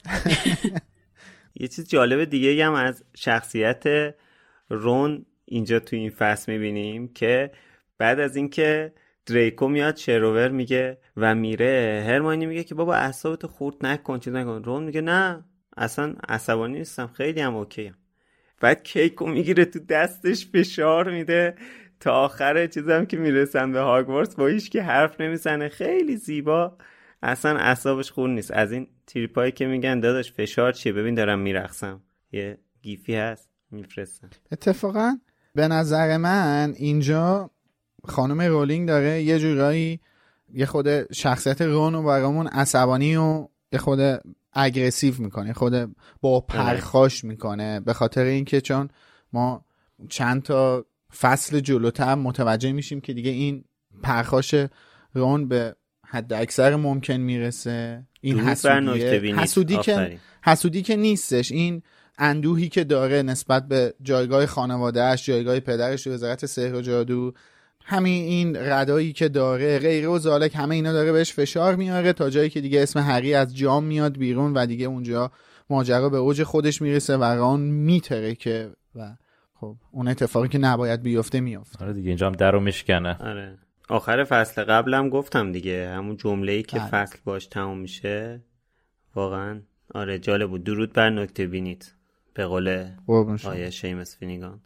یه چیز جالب دیگه هم از شخصیت رون اینجا تو این فصل میبینیم که بعد از اینکه دریکو میاد شروور میگه و میره، هرماینی میگه که بابا اعصابتو خورد نکن چیز نکن. رون میگه نه اصلا عصبانی نیستم، خیلی هم اوکیم. بعد کیکو میگیره تو دستش فشار میده تا آخر چیزم که میرسن به هاگوارتس با هیچ که حرف نمیزنه، خیلی زیبا، اصلا اعصابش خورد نیست. از این تریپایی که میگن داداش فشار چیه ببین دارم میرقصم، یه گیفی هست میفرستن. اتفاقا به نظر من اینجا خانم رولینگ داره یه جورایی یه خود شخصیت رون رو برامون عصبانی و یه خود اگریسیو میکنه، خود با پرخاش میکنه، به خاطر اینکه چون ما چند تا فصل جلوتر متوجه میشیم که دیگه این پرخاش رون به حد اکثر ممکن میرسه. این حسودیه، حسودی که حسودی که نیستش، این اندوهی که داره نسبت به جایگاه خانوادهش، جایگاه پدرش و وزارت سحر و جادو، همین این ردایی که داره غیره و ذالک، همه اینا داره بهش فشار میاره تا جایی که دیگه اسم هری از جام میاد بیرون و دیگه اونجا ماجرا به اوج خودش میرسه و رون میترکه و خب اون اتفاقی که نباید بیفته میفته. آره دیگه اینجا هم درو میشکنه. آره آخر فصل قبلم گفتم دیگه، همون جمله‌ای که آره. فصل باش تموم میشه واقعا آره جالب بود. درود بر نکته بینید به قول قربون شما. آیه شیمس فینیگان.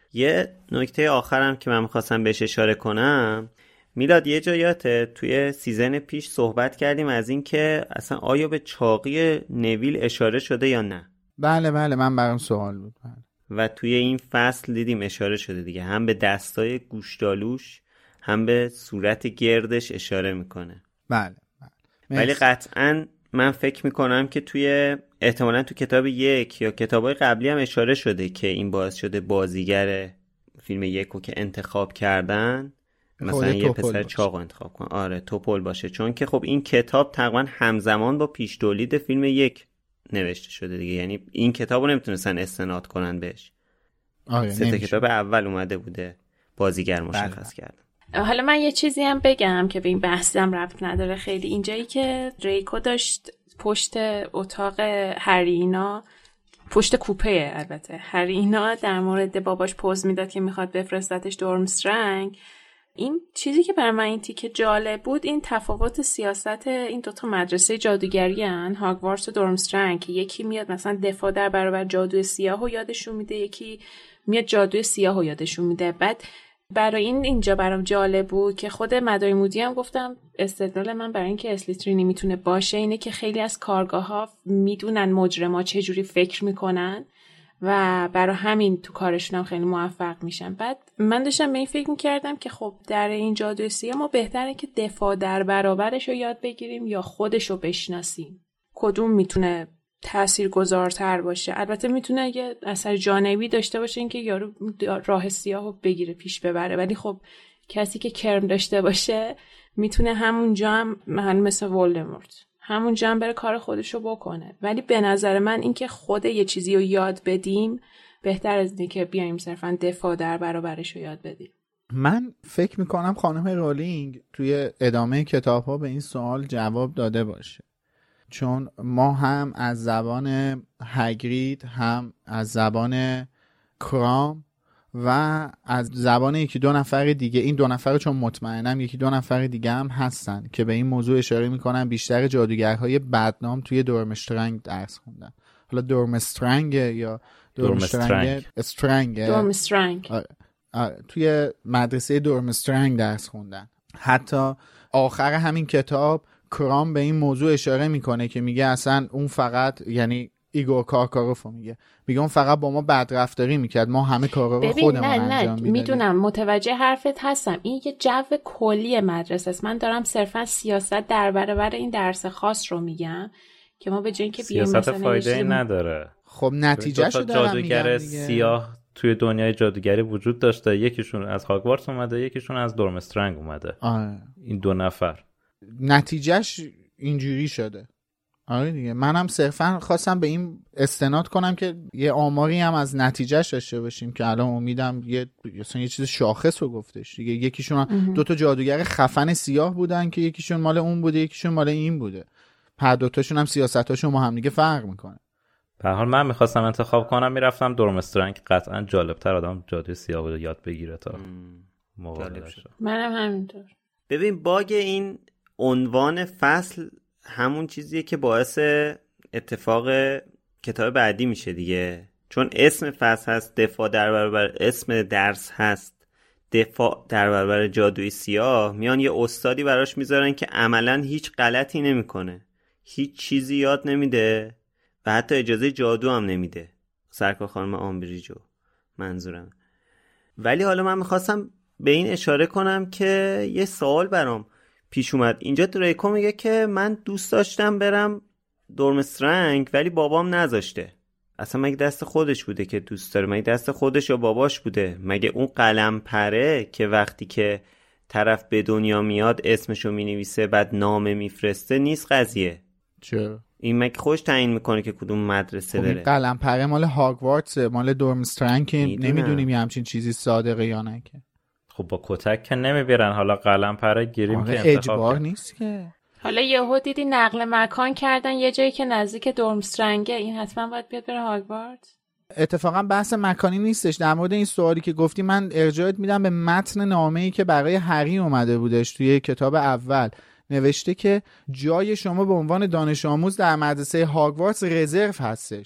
یه نکته آخرم که من می‌خواستم بهش اشاره کنم، میلاد یه جایاته توی سیزن پیش صحبت کردیم از این که اصلا آیا به چاقی نویل اشاره شده یا نه. بله بله من برام سوال بود. بله. و توی این فصل دیدیم اشاره شده دیگه، هم به دستای گوشتالوش هم به صورت گردش اشاره میکنه. بله, بله. ولی قطعاً من فکر میکنم که توی احتمالاً تو کتاب یک یا کتابای قبلی هم اشاره شده که این باعث شده بازیگر فیلم یکو که انتخاب کردن مثلا یه پسر چاقو انتخاب کن. آره توپل باشه، چون که خب این کتاب تقریبا همزمان با پیش تولید فیلم یک نوشته شده دیگه، یعنی این کتابو نمیتونستن استناد کنن بهش. آره سه تا کتاب اول اومده بوده بازیگر مشخص کردن. حالا من یه چیزی هم بگم که به این بحثم ربط نداره خیلی. اینجایی که دریکو داشت پشت اتاق هری اینا، پشت کوپه البته هری اینا در مورد باباش پوز میداد که میخواد بفرستتش دورمسترنگ، این چیزی که برای من این تیکه جالب بود این تفاوت سیاست این دوتا مدرسه جادوگری هن، هاگوارتس و دورمسترنگ، که یکی میاد مثلا دفاع در برابر جادوی سیاهو یادشون میده، یکی میاد جادوی سیاهو یادشون میده. بعد برای این اینجا برام جالب بود که خود مداری مودی هم گفتم استدلال من برای این که اسلیترینی میتونه باشه اینه که خیلی از کارگاه ها میدونن مجرما چه جوری فکر میکنن و برای همین تو کارشون هم خیلی موفق میشن. بعد من داشتم به این فکر میکردم که خب در این جادوی سیاه ما بهتره که دفاع در برابرش رو یاد بگیریم یا خودش رو بشناسیم، کدوم میتونه تاثیرگذارتر باشه. البته میتونه یه اثر جانبی داشته باشه این که یارو راه سیاه رو بگیره پیش ببره، ولی خب کسی که کرم داشته باشه میتونه همونجا هم مثل ولدمورت همونجا هم بره کار خودش رو بکنه. ولی به نظر من این که خود یه چیزی رو یاد بدیم بهتر از اینه که بیایم صرفا دفاع در برابرش رو یاد بدیم. من فکر میکنم خانم رولینگ توی ادامه کتاب ها به این سوال جواب داده باشه، چون ما هم از زبان هگرید هم از زبان کرام و از زبان یکی دو نفر دیگه، این دو نفر چون مطمئنم یکی دو نفر دیگه هم هستن که به این موضوع اشاره میکنن، بیشتر جادوگرهای بدنام توی دورمسترنگ درس خوندن. حالا دورمسترنگ یا دورمسترنگ استرنگ دورمسترنگ آره. آره. توی مدرسه دورمسترنگ درس خوندن. حتی آخر همین کتاب کرام به این موضوع اشاره میکنه که میگه اصلا اون فقط، یعنی ایگور کارکاروف میگه میگه اون فقط با ما بدرفتاری میکرد، ما همه کارا رو خودمون انجام میدادیم. میدونم متوجه حرفت هستم، این یه جو کلی مدرسه است. من دارم صرفا سیاست در برابر این درس خاص رو میگم که ما به جای اینکه بیایم سیاست فایده نداره. خب نتیجهشو دارم میگم. جادوگر سیاه توی دنیای جادوگری وجود داشته، یکیشون از هاگوارتس اومده یکیشون از دورمسترنگ اومده. آه. این دو نفر نتیجهش اینجوری شده. آره دیگه، منم صرفا خواستم به این استناد کنم که یه آماری هم از نتیجهش داشته باشیم که الان امیدم یه مثلا یه چیز شاخص رو گفتش دیگه. یکیشون دو تا جادوگر خفن سیاه بودن که یکیشون مال اون بوده یکیشون مال این بوده، هر دو تاشون هم سیاستاشون با هم دیگه فرق میکنه. به هر حال من میخواستم انتخاب کنم میرفتم دورمسترنگ، قطعا جالبتر آدم جادوی سیاه بود یاد بگیره تا مقابلش. منم همینطور. ببین باگ این عنوان فصل همون چیزیه که باعث اتفاق کتاب بعدی میشه دیگه، چون اسم فصل هست دفاع در برابر، اسم درس هست دفاع در برابر جادوی سیاه، میان یه استادی براش میذارن که عملاً هیچ غلطی نمیکنه، هیچ چیزی یاد نمیده و حتی اجازه جادو هم نمیده، سرکار خانم آمبریجو منظورم. ولی حالا من میخواستم به این اشاره کنم که یه سوال برام پیش اومد. اینجا دریکو میگه که من دوست داشتم برم دورمسترنگ ولی بابام نذاشته. اصلا مگه دست خودش بوده که دوست داره؟ مگه دست خودش یا باباش بوده؟ مگه اون قلم پره که وقتی که طرف به دنیا میاد اسمشو مینویسه بعد نامه میفرسته نیست قضیه؟ چرا؟ این مگه خوش تعیین میکنه که کدوم مدرسه بره؟ قلم پره مال هاگوارتس، مال دورمسترنگ که نمیدونیم یه همچین چیزی صادقه یا نه. که خب با کتک که نمیبرن، حالا قلم پره گیریم که اجبار نیست که. حالا یهو دیدی نقل مکان کردن یه جایی که نزدیک دورمسترنگه، این حتما باید بیاد بره هاگوارتس. اتفاقا بحث مکانی نیستش. در مورد این سوالی که گفتی من ارجاعت میدم به متن نامه‌ای که برای هری اومده بودش توی کتاب اول. نوشته که جای شما به عنوان دانش آموز در مدرسه هاگوارتس رزرو هستش.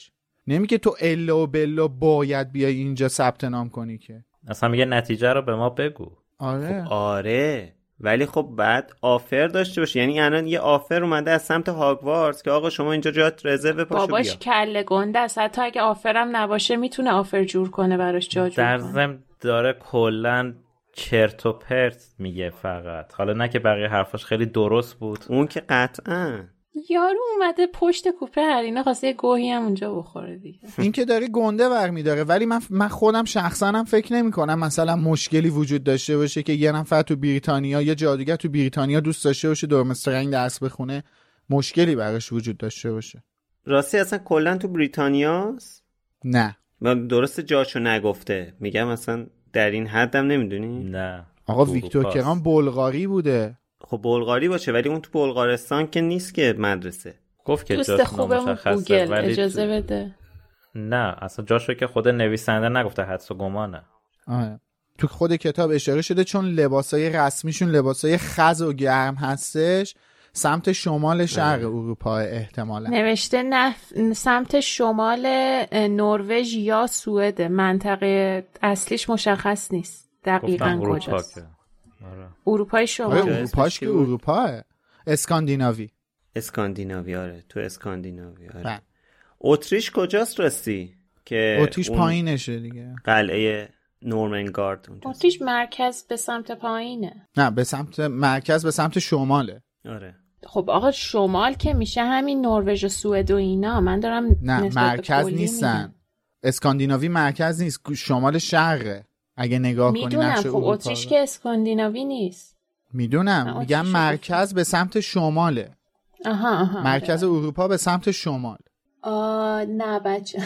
نمیگه تو الا و بلا باید بیای اینجا ثبت نام کنی که. اصلا میگه نتیجه رو به ما بگو. آره خب آره ولی خب بعد آفر داشته باشه. یعنی الان یه آفر اومده از سمت هاگوارتس که آقا شما اینجا جات رزرو، پاشو بیا. باباش کله گنده است، حتی اگه آفرم نباشه میتونه آفر جور کنه براش، جا جور در کنه. ضمن داره کلا چرت و پرت میگه فقط. حالا نه که بقیه حرفاش خیلی درست بود، اون که قطعا. یارو اومده پشت کوپه هرینه خواسته یه گوهی هم اونجا بخوره دیگه. این که داره گنده برمی‌داره. ولی من من خودم شخصا هم فکر نمی‌کنم مثلا مشکلی وجود داشته باشه که یه نفر تو بریتانیا یا جادوگر تو بریتانیا دوست داشته باشه دورمسترنگ درس بخونه، مشکلی براش وجود داشته باشه. راستی اصلا کلا تو بریتانیاست؟ نه درست جاشو نگفته. میگم اصلا در این حدم نمیدونی؟ نه آقا ویکتور کران بلغاری بوده. خب بلغاری باشه ولی اون تو بلغارستان که نیست که مدرسه. گفت که دوست جاش خوبمون نامشخصه گوگل ولی اجازه بده. نه اصلا جاشو که خود نویسنده نگفته، حدس و گمانه. آه. تو خود کتاب اشاره شده چون لباسای رسمیشون لباسای خز و گرم هستش، سمت شمال شرق اروپا احتمالا. نوشته نف... سمت شمال نروژ یا سوئد، منطقه اصلیش مشخص نیست دقیقاً کجاست. آره. اروپای شمال. آره اروپاش که اروپاه. اسکاندیناوی. اسکاندیناوی آره تو اسکاندیناوی آره. بله. اتریش کجاست راستی؟ که اتریش پایینشه دیگه. قلعه نورمنگارد اونجا. اتریش مرکز به سمت پایینه. نه به سمت مرکز به سمت شماله. آره. خب آقا شمال که میشه همین نروژ و سوئد و اینا. من دارم نه مرکز نیستن میدن. اسکاندیناوی مرکز نیست، شمال شرقه. اگه نگاه کنی نقشه خب اتریش که اسکاندیناوی نیست. میدونم میگم مرکز به سمت شماله. آها آها مرکز آره. اروپا به سمت شمال. آه نه بچه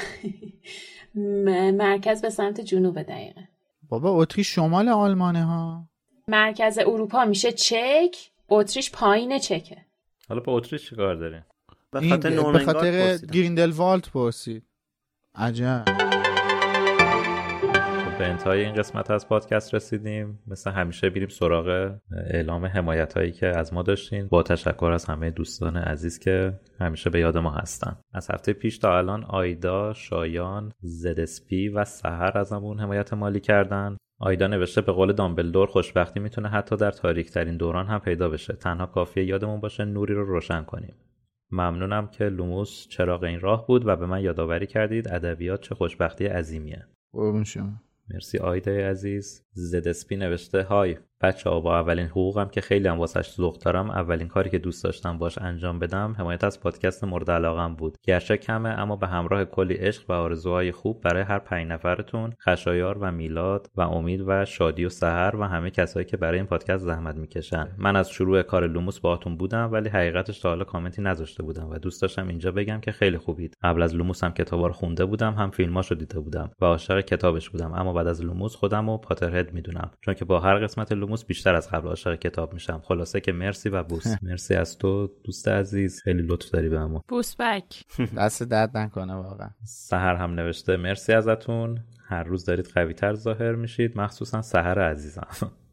مرکز به سمت جنوب دقیقه. بابا اتریش شمال آلمانه ها. مرکز اروپا میشه چک، اتریش پایین چکه. حالا با اتریش چی کار داریم؟ به خاطر به خاطر گریندلوالد پرسید. عجب. به انتهای این قسمت از پادکست رسیدیم. مثل همیشه بریم سراغ اعلام حمایت هایی که از ما داشتین، با تشکر از همه دوستان عزیز که همیشه به یاد ما هستن. از هفته پیش تا الان آیدا، شایان، زدسپی و سحر ازمون حمایت مالی کردن. آیدا نوشته به قول دامبلدور خوشبختی میتونه حتی در تاریک ترین دوران هم پیدا بشه، تنها کافیه یادمون باشه نوری رو روشن کنیم. ممنونم که لوموس چراغ این راه بود و به من یادآوری کردید ادبیات چه خوشبختی عظیمیه. قربون شما. مرسی آیدای عزیز. زدسپی نوشته های بچه‌ها، با اولین حقوقم که خیلی هم واسش ذوق دارم، اولین کاری که دوست داشتم باش انجام بدم حمایت از پادکست مورد علاقم بود. گرچه کمه اما به همراه کلی عشق و آرزوهای خوب برای هر پنج نفرتون، خشایار و میلاد و امید و شادی و سحر و همه کسایی که برای این پادکست زحمت میکشن. من از شروع کار لوموس باهاتون بودم ولی حقیقتش تا حالا کامنتی نذاشته بودم و دوست داشتم اینجا بگم که خیلی خوبید. قبل از لوموس هم کتابا رو خونده بودم، هم فیلماشو دیده بودم و عاشق کتابش بودم، اما بعد از لوموس خودمو پاترهد میدونم چون که با هر قسمت لوموس بیشتر از قبل عاشق کتاب میشم. خلاصه که مرسی و بوس. مرسی از تو دوست عزیز، خیلی لطف داری بهمون. بوس بک. دست درد نکنه واقعا. سحر هم نوشته مرسی ازتون، هر روز دارید قوی تر ظاهر میشید، مخصوصا سحر عزیزم.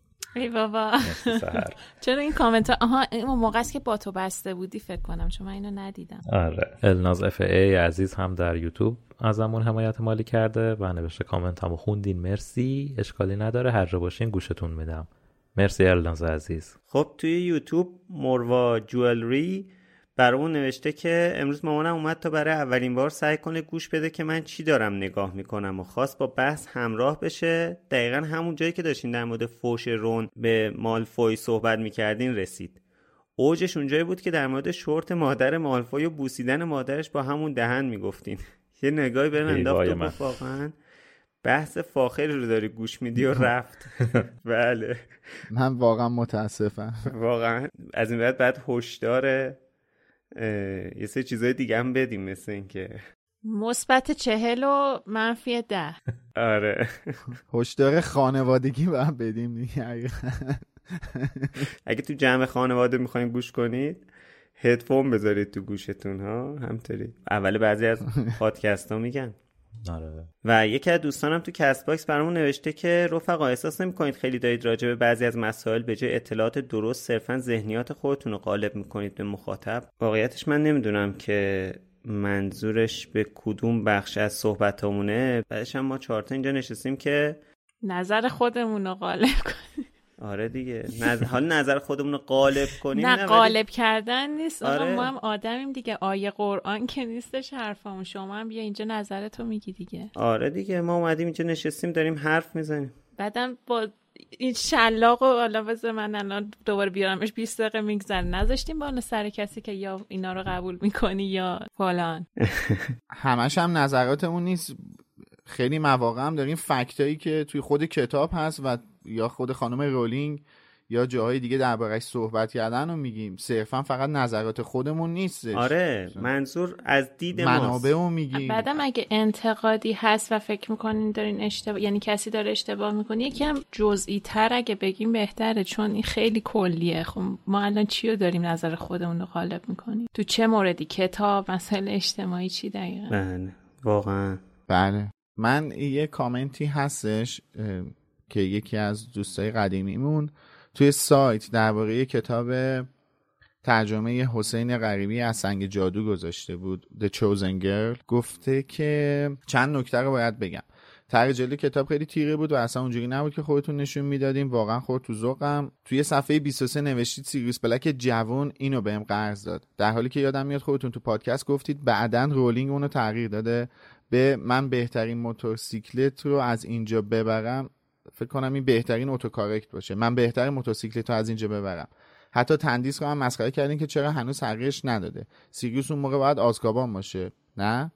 ای بابا. مرسی سحر. چرا این کامنت ها؟ آها این موقع است که با تو بسته بودی فکر کنم، چون من اینو ندیدم. آره. الناز اف ای عزیز هم در یوتیوب ازمون حمایت مالی کرده و نوشته کامنت همو خوندین مرسی، اشکالی نداره، هر جا باشین گوشتون میدم. مرسی الناز عزیز. خب توی یوتیوب مروا جوئلری برامون نوشته که امروز مامانم اومد تا برای اولین بار سعی کنه گوش بده که من چی دارم نگاه میکنم و خواست با بحث همراه بشه. دقیقا همون جایی که داشتین در مورد فوش رون به مالفوی صحبت میکردین رسید. اوجش اونجایی بود که در مورد شورت مادر مالفوی و بوسیدن مادرش با همون دهن میگفتین. یه نگاهی به من انداخت و گفت واقعا بحث فاخری رو داری گوش میدی و رفت. بله من واقعا متاسفم. واقعا از این بعد بعد هشدار یه سری چیزای دیگه هم بدیم، مثل این که مثبت چهل و منفی ده. آره هشدار خانوادگی باید بدیم دیگه. اگه تو جمع خانواده میخواین گوش کنید هدفون بذارید تو گوشتون ها، همطوری اول بعضی از پادکست ها میگن. آره. و یکی از دوستانم تو کست باکس برامون نوشته که رفقا احساس نمی‌کنید خیلی دارید راجع به بعضی از مسائل به جای اطلاعات درست صرفاً ذهنیات خودتون رو غالب می‌کنید به مخاطب؟ واقعیتش من نمیدونم که منظورش به کدوم بخش از صحبتامونه. بعدش هم ما چهار تا اینجا نشستیم که نظر خودمون رو غالب کنیم. آره دیگه نظر... حال نظر خودمون رو غالب کنیم نه, نه غالب ولی... کردن نیست. آره. آقا ما هم آدمیم دیگه، آیه قرآن که نیستش حرفمون. شما هم بیا اینجا نظرتو میگی دیگه. آره دیگه ما اومدیم اینجا نشستیم داریم حرف میزنیم. بعدم با این شلاق و حالا بذار من الان دوباره بیارمش بیست دقیقه میگذره نذاشتیم بالا سر کسی که یا اینا رو قبول میکنی یا فلان. همش هم نظراتمون نیست، خیلی مواقع هم داریم فکتایی که توی خود کتاب هست و یا خود خانم رولینگ یا جاهای دیگه درباره‌اش صحبت کردن رو میگیم، صرفا فقط نظرات خودمون نیستش. آره منظور از دید ماست، منابع رو میگیم. بعدم اگه انتقادی هست و فکر میکنین دارین اشتباه، یعنی کسی داره اشتباه میکنه، یکم جزئی تر اگه بگیم بهتره، چون این خیلی کلیه. خب ما الان چی رو داریم نظر خودمون رو غالب میکنیم؟ تو چه موردی؟ کتاب، مسائل اجتماعی، چی دقیقاً؟ بله واقعا. بله من یه کامنتی هستش که یکی از دوستای قدیمیمون توی سایت درباره کتاب ترجمه حسین غریبی از سنگ جادو گذاشته بود، The Chosen Girl. گفته که چند نکته رو باید بگم. طرح جلوی کتاب خیلی تیره بود و اصلا اونجوری نبود که خودتون نشون میدادیم، واقعا خورد تو ذوقم. توی صفحه بیست و سه نوشتید سیریوس بلک جوان اینو بهم قرض داد، در حالی که یادم میاد خودتون تو پادکست گفتید بعداً رولینگ اونو تغییر داده به من بهترین موتورسیکلت رو از اینجا ببرم. فکر کنم این بهترین اتوکارکت باشه، من بهترین موتورسیکلت رو از اینجا ببرم. حتی تندیس رو هم مسخره کردین که چرا هنوز تغییرش نداده. سیریوس اون موقع باید آزکابان باشه، نه؟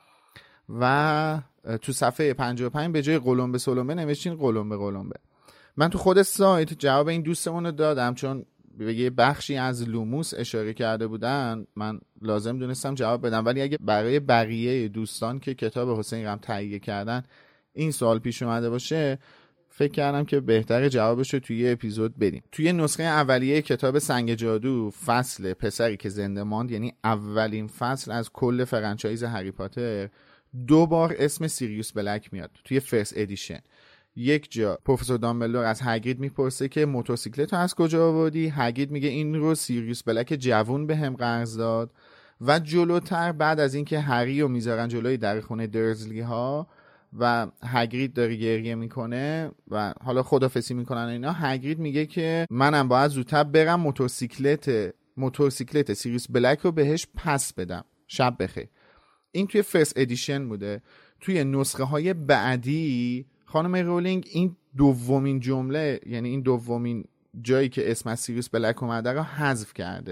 و تو صفحه پنجاه و پنج به جای قلمبه سلمبه نوشتین قلمبه قلمبه. من تو خود سایت جواب این دوستمون رو دادم، چون به یه بخشی از لوموس اشاره کرده بودن من لازم دونستم جواب بدم، ولی اگه برای بقیه دوستان که کتاب حسین غم تهیه کردن این سوال پیش اومده باشه، فکر کردم که بهتره جوابش رو توی یه اپیزود بدیم. توی نسخه اولیه کتاب سنگ جادو فصل پسری که زنده ماند، یعنی اولین فصل از کل فرانچایز هری پاتر، دو بار اسم سیریوس بلک میاد توی فرست ادیشن. یک جا پروفسور دامبلدور از هاگرید میپرسه که موتورسیکلت رو از کجا آوردی؟ هاگرید میگه این رو سیریوس بلک جوون بهم قرض داد. و جلوتر بعد از اینکه هری رو میذارن جلوی در خونه درزلی ها و هاگرید داره گریه میکنه و حالا خدافظی میکنن اینا، هاگرید میگه که منم باید زودتر برم موتورسیکلت موتورسیکلت سیریوس بلک رو بهش پس بدم. شب بخیر. این توی فرست ادیشن بوده. توی نسخه های بعدی خانم رولینگ این دومین جمله، یعنی این دومین جایی که اسم از سیریوس بلک اومده رو حذف کرده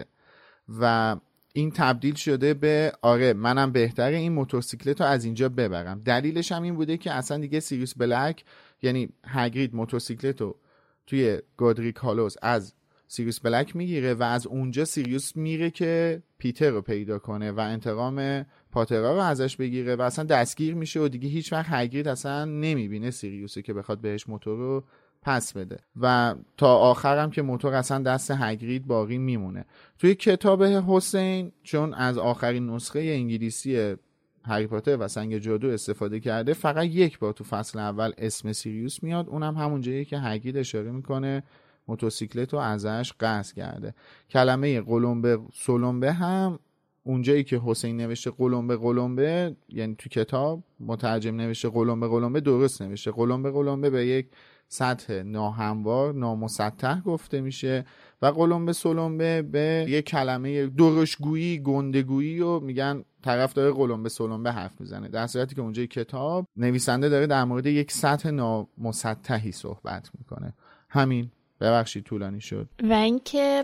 و این تبدیل شده به آره منم بهتره این موتورسیکلت رو از اینجا ببرم. دلیلش هم این بوده که اصلا دیگه سیریوس بلک، یعنی هاگرید موتورسیکلت رو توی گودریک هالوز از سیریوس بلک میگیره و از اونجا سیریوس میره که پیتر رو پیدا کنه و انتقام پاترها رو ازش بگیره و اصلا دستگیر میشه و دیگه هیچ وقت هاگرید اصلا نمیبینه سیریوسو که بخواد بهش موتور رو پس بده و تا آخرم که موتور اصلا دست هاگرید باقی میمونه. توی کتاب حسین چون از آخرین نسخه انگلیسی هری پاتر و سنگ جادو استفاده کرده، فقط یک بار تو فصل اول اسم سیریوس میاد، اونم همون جایی که هاگرید اشاره میکنه موتورسیکلت رو ازش قصد کرده. کلمه قلمبه سلمبه هم اونجایی که حسین نوشته قلمبه قلمبه، یعنی تو کتاب مترجم نوشته قلمبه قلمبه، درست نوشته قلمبه قلمبه به یک سطح ناهموار نامسطح گفته میشه و قلمبه سلمبه به یک کلمه درشگویی گندگویی و میگن طرف داره قلمبه سلمبه حرف میزنه، در صورتی که اونجای کتاب نویسنده داره در مورد یک سطح نامسطحی صحبت میکنه. همین. ببخشید طولانی شد. و اینکه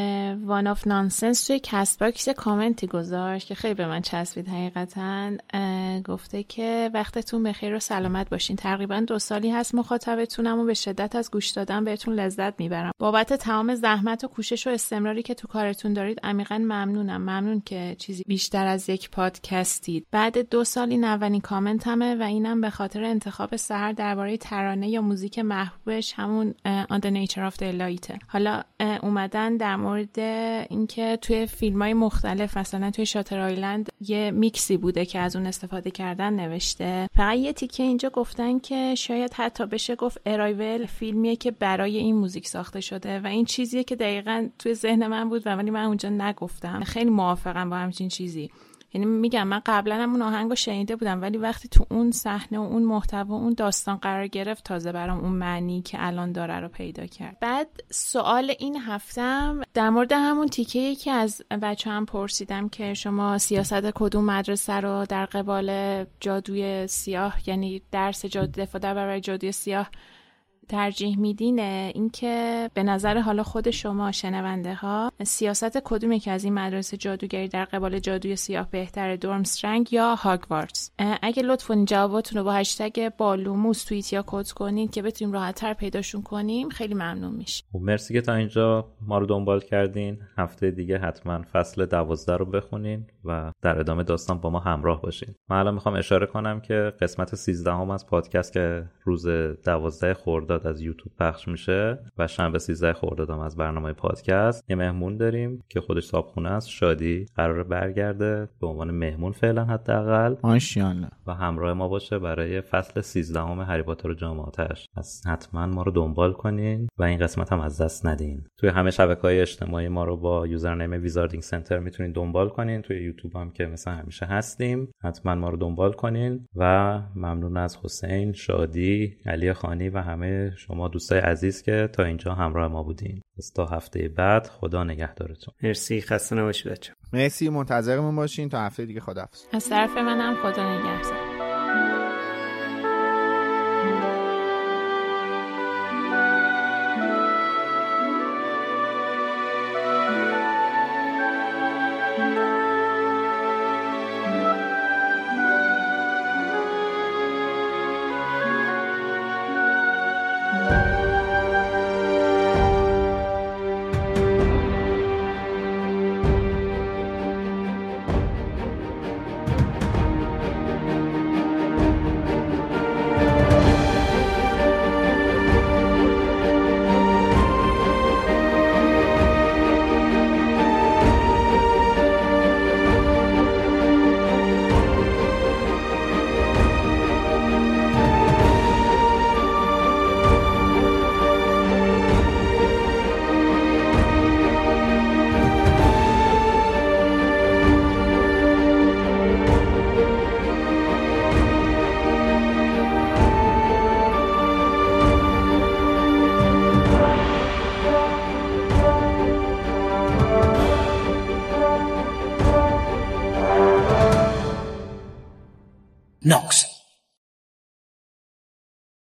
وان آف نانسنس توی کست باکس کامنتی گذاشت که خیلی به من چسبید حقیقتا. گفته که وقتتون بخیر و سلامت باشین. تقریبا دو سالی هست مخاطبتونم و به شدت از گوش دادن بهتون لذت میبرم. بابت تمام زحمت و کوشش و استمراری که تو کارتون دارید عمیقا ممنونم. ممنون که چیزی بیشتر از یک پادکستید. بعد دو سال این اولین کامنتمه و اینم به خاطر انتخاب سحر درباره ترانه یا موزیک محبوبش، همون On the Nature of the Light. حالا اومدن در مورد اینکه توی فیلم‌های مختلف مثلا توی شاتر آیلند یه میکسی بوده که از اون استفاده کردن نوشته. فقط یه تیکه اینجا گفتن که شاید حتی بشه گفت ارایول فیلمیه که برای این موزیک ساخته شده و این چیزیه که دقیقاً توی ذهن من بود و ولی من اونجا نگفتم. خیلی موافقم با همچین چیزی. یعنی میگم من قبلا هم اون آهنگو شنیده بودم، ولی وقتی تو اون صحنه و اون محتوا و اون داستان قرار گرفت تازه برام اون معنی که الان داره رو پیدا کرد. بعد سوال این هفتم در مورد همون تیکه‌ای که از بچه‌ام پرسیدم که شما سیاست کدوم مدرسه رو در قبال جادوی سیاه، یعنی درس جادو دفاع در برابر جادوی سیاه ترجیح میدینه، این که به نظر حالا خود شما شنونده ها سیاست کدومی که از این مدرسه جادوگری در قبال جادوی سیاه بهتره، دورمسترنگ یا هاگوارتس؟ اگه لطف کنید جواباتون رو با هشتگ بالوموس توییت یا کد کنید که بتونیم راحت‌تر پیداشون کنیم، خیلی ممنون میشه. مرسی که تا اینجا ما رو دنبال کردین. هفته دیگه حتما فصل دوازده رو بخونین و در ادامه داستان با ما همراه باشین. من الان میخوام اشاره کنم که قسمت سیزده هم از پادکست که روز دوازده خرداد از یوتیوب پخش میشه و شنبه سیزده خرداد هم از برنامه پادکست یه مهمون داریم که خودش صاحبخونه است، شادی، قراره برگرده به عنوان مهمون فعلا حداقل ماشاءالله و همراه ما باشه برای فصل سیزده هم هری پاتر و جام آتش. پس حتما ما رو دنبال کنین و این قسمت هم از دست ندین. توی همه شبکه‌های اجتماعی ما رو با یوزرنیم ویزاردینگ سنتر میتونین دنبال کنین. توی یوتیوب هم که مثلا همیشه هستیم، حتما ما رو دنبال کنین و ممنون از حسین، شادی، علی خانی و همه شما دوستای عزیز که تا اینجا همراه ما بودین. تا هفته بعد، خدا نگهدارتون. مرسی، خسته نباشید بچه‌ها. مرسی، منتظرمون باشین تا هفته دیگه. خداحافظ. از طرف منم خدا نگهدار.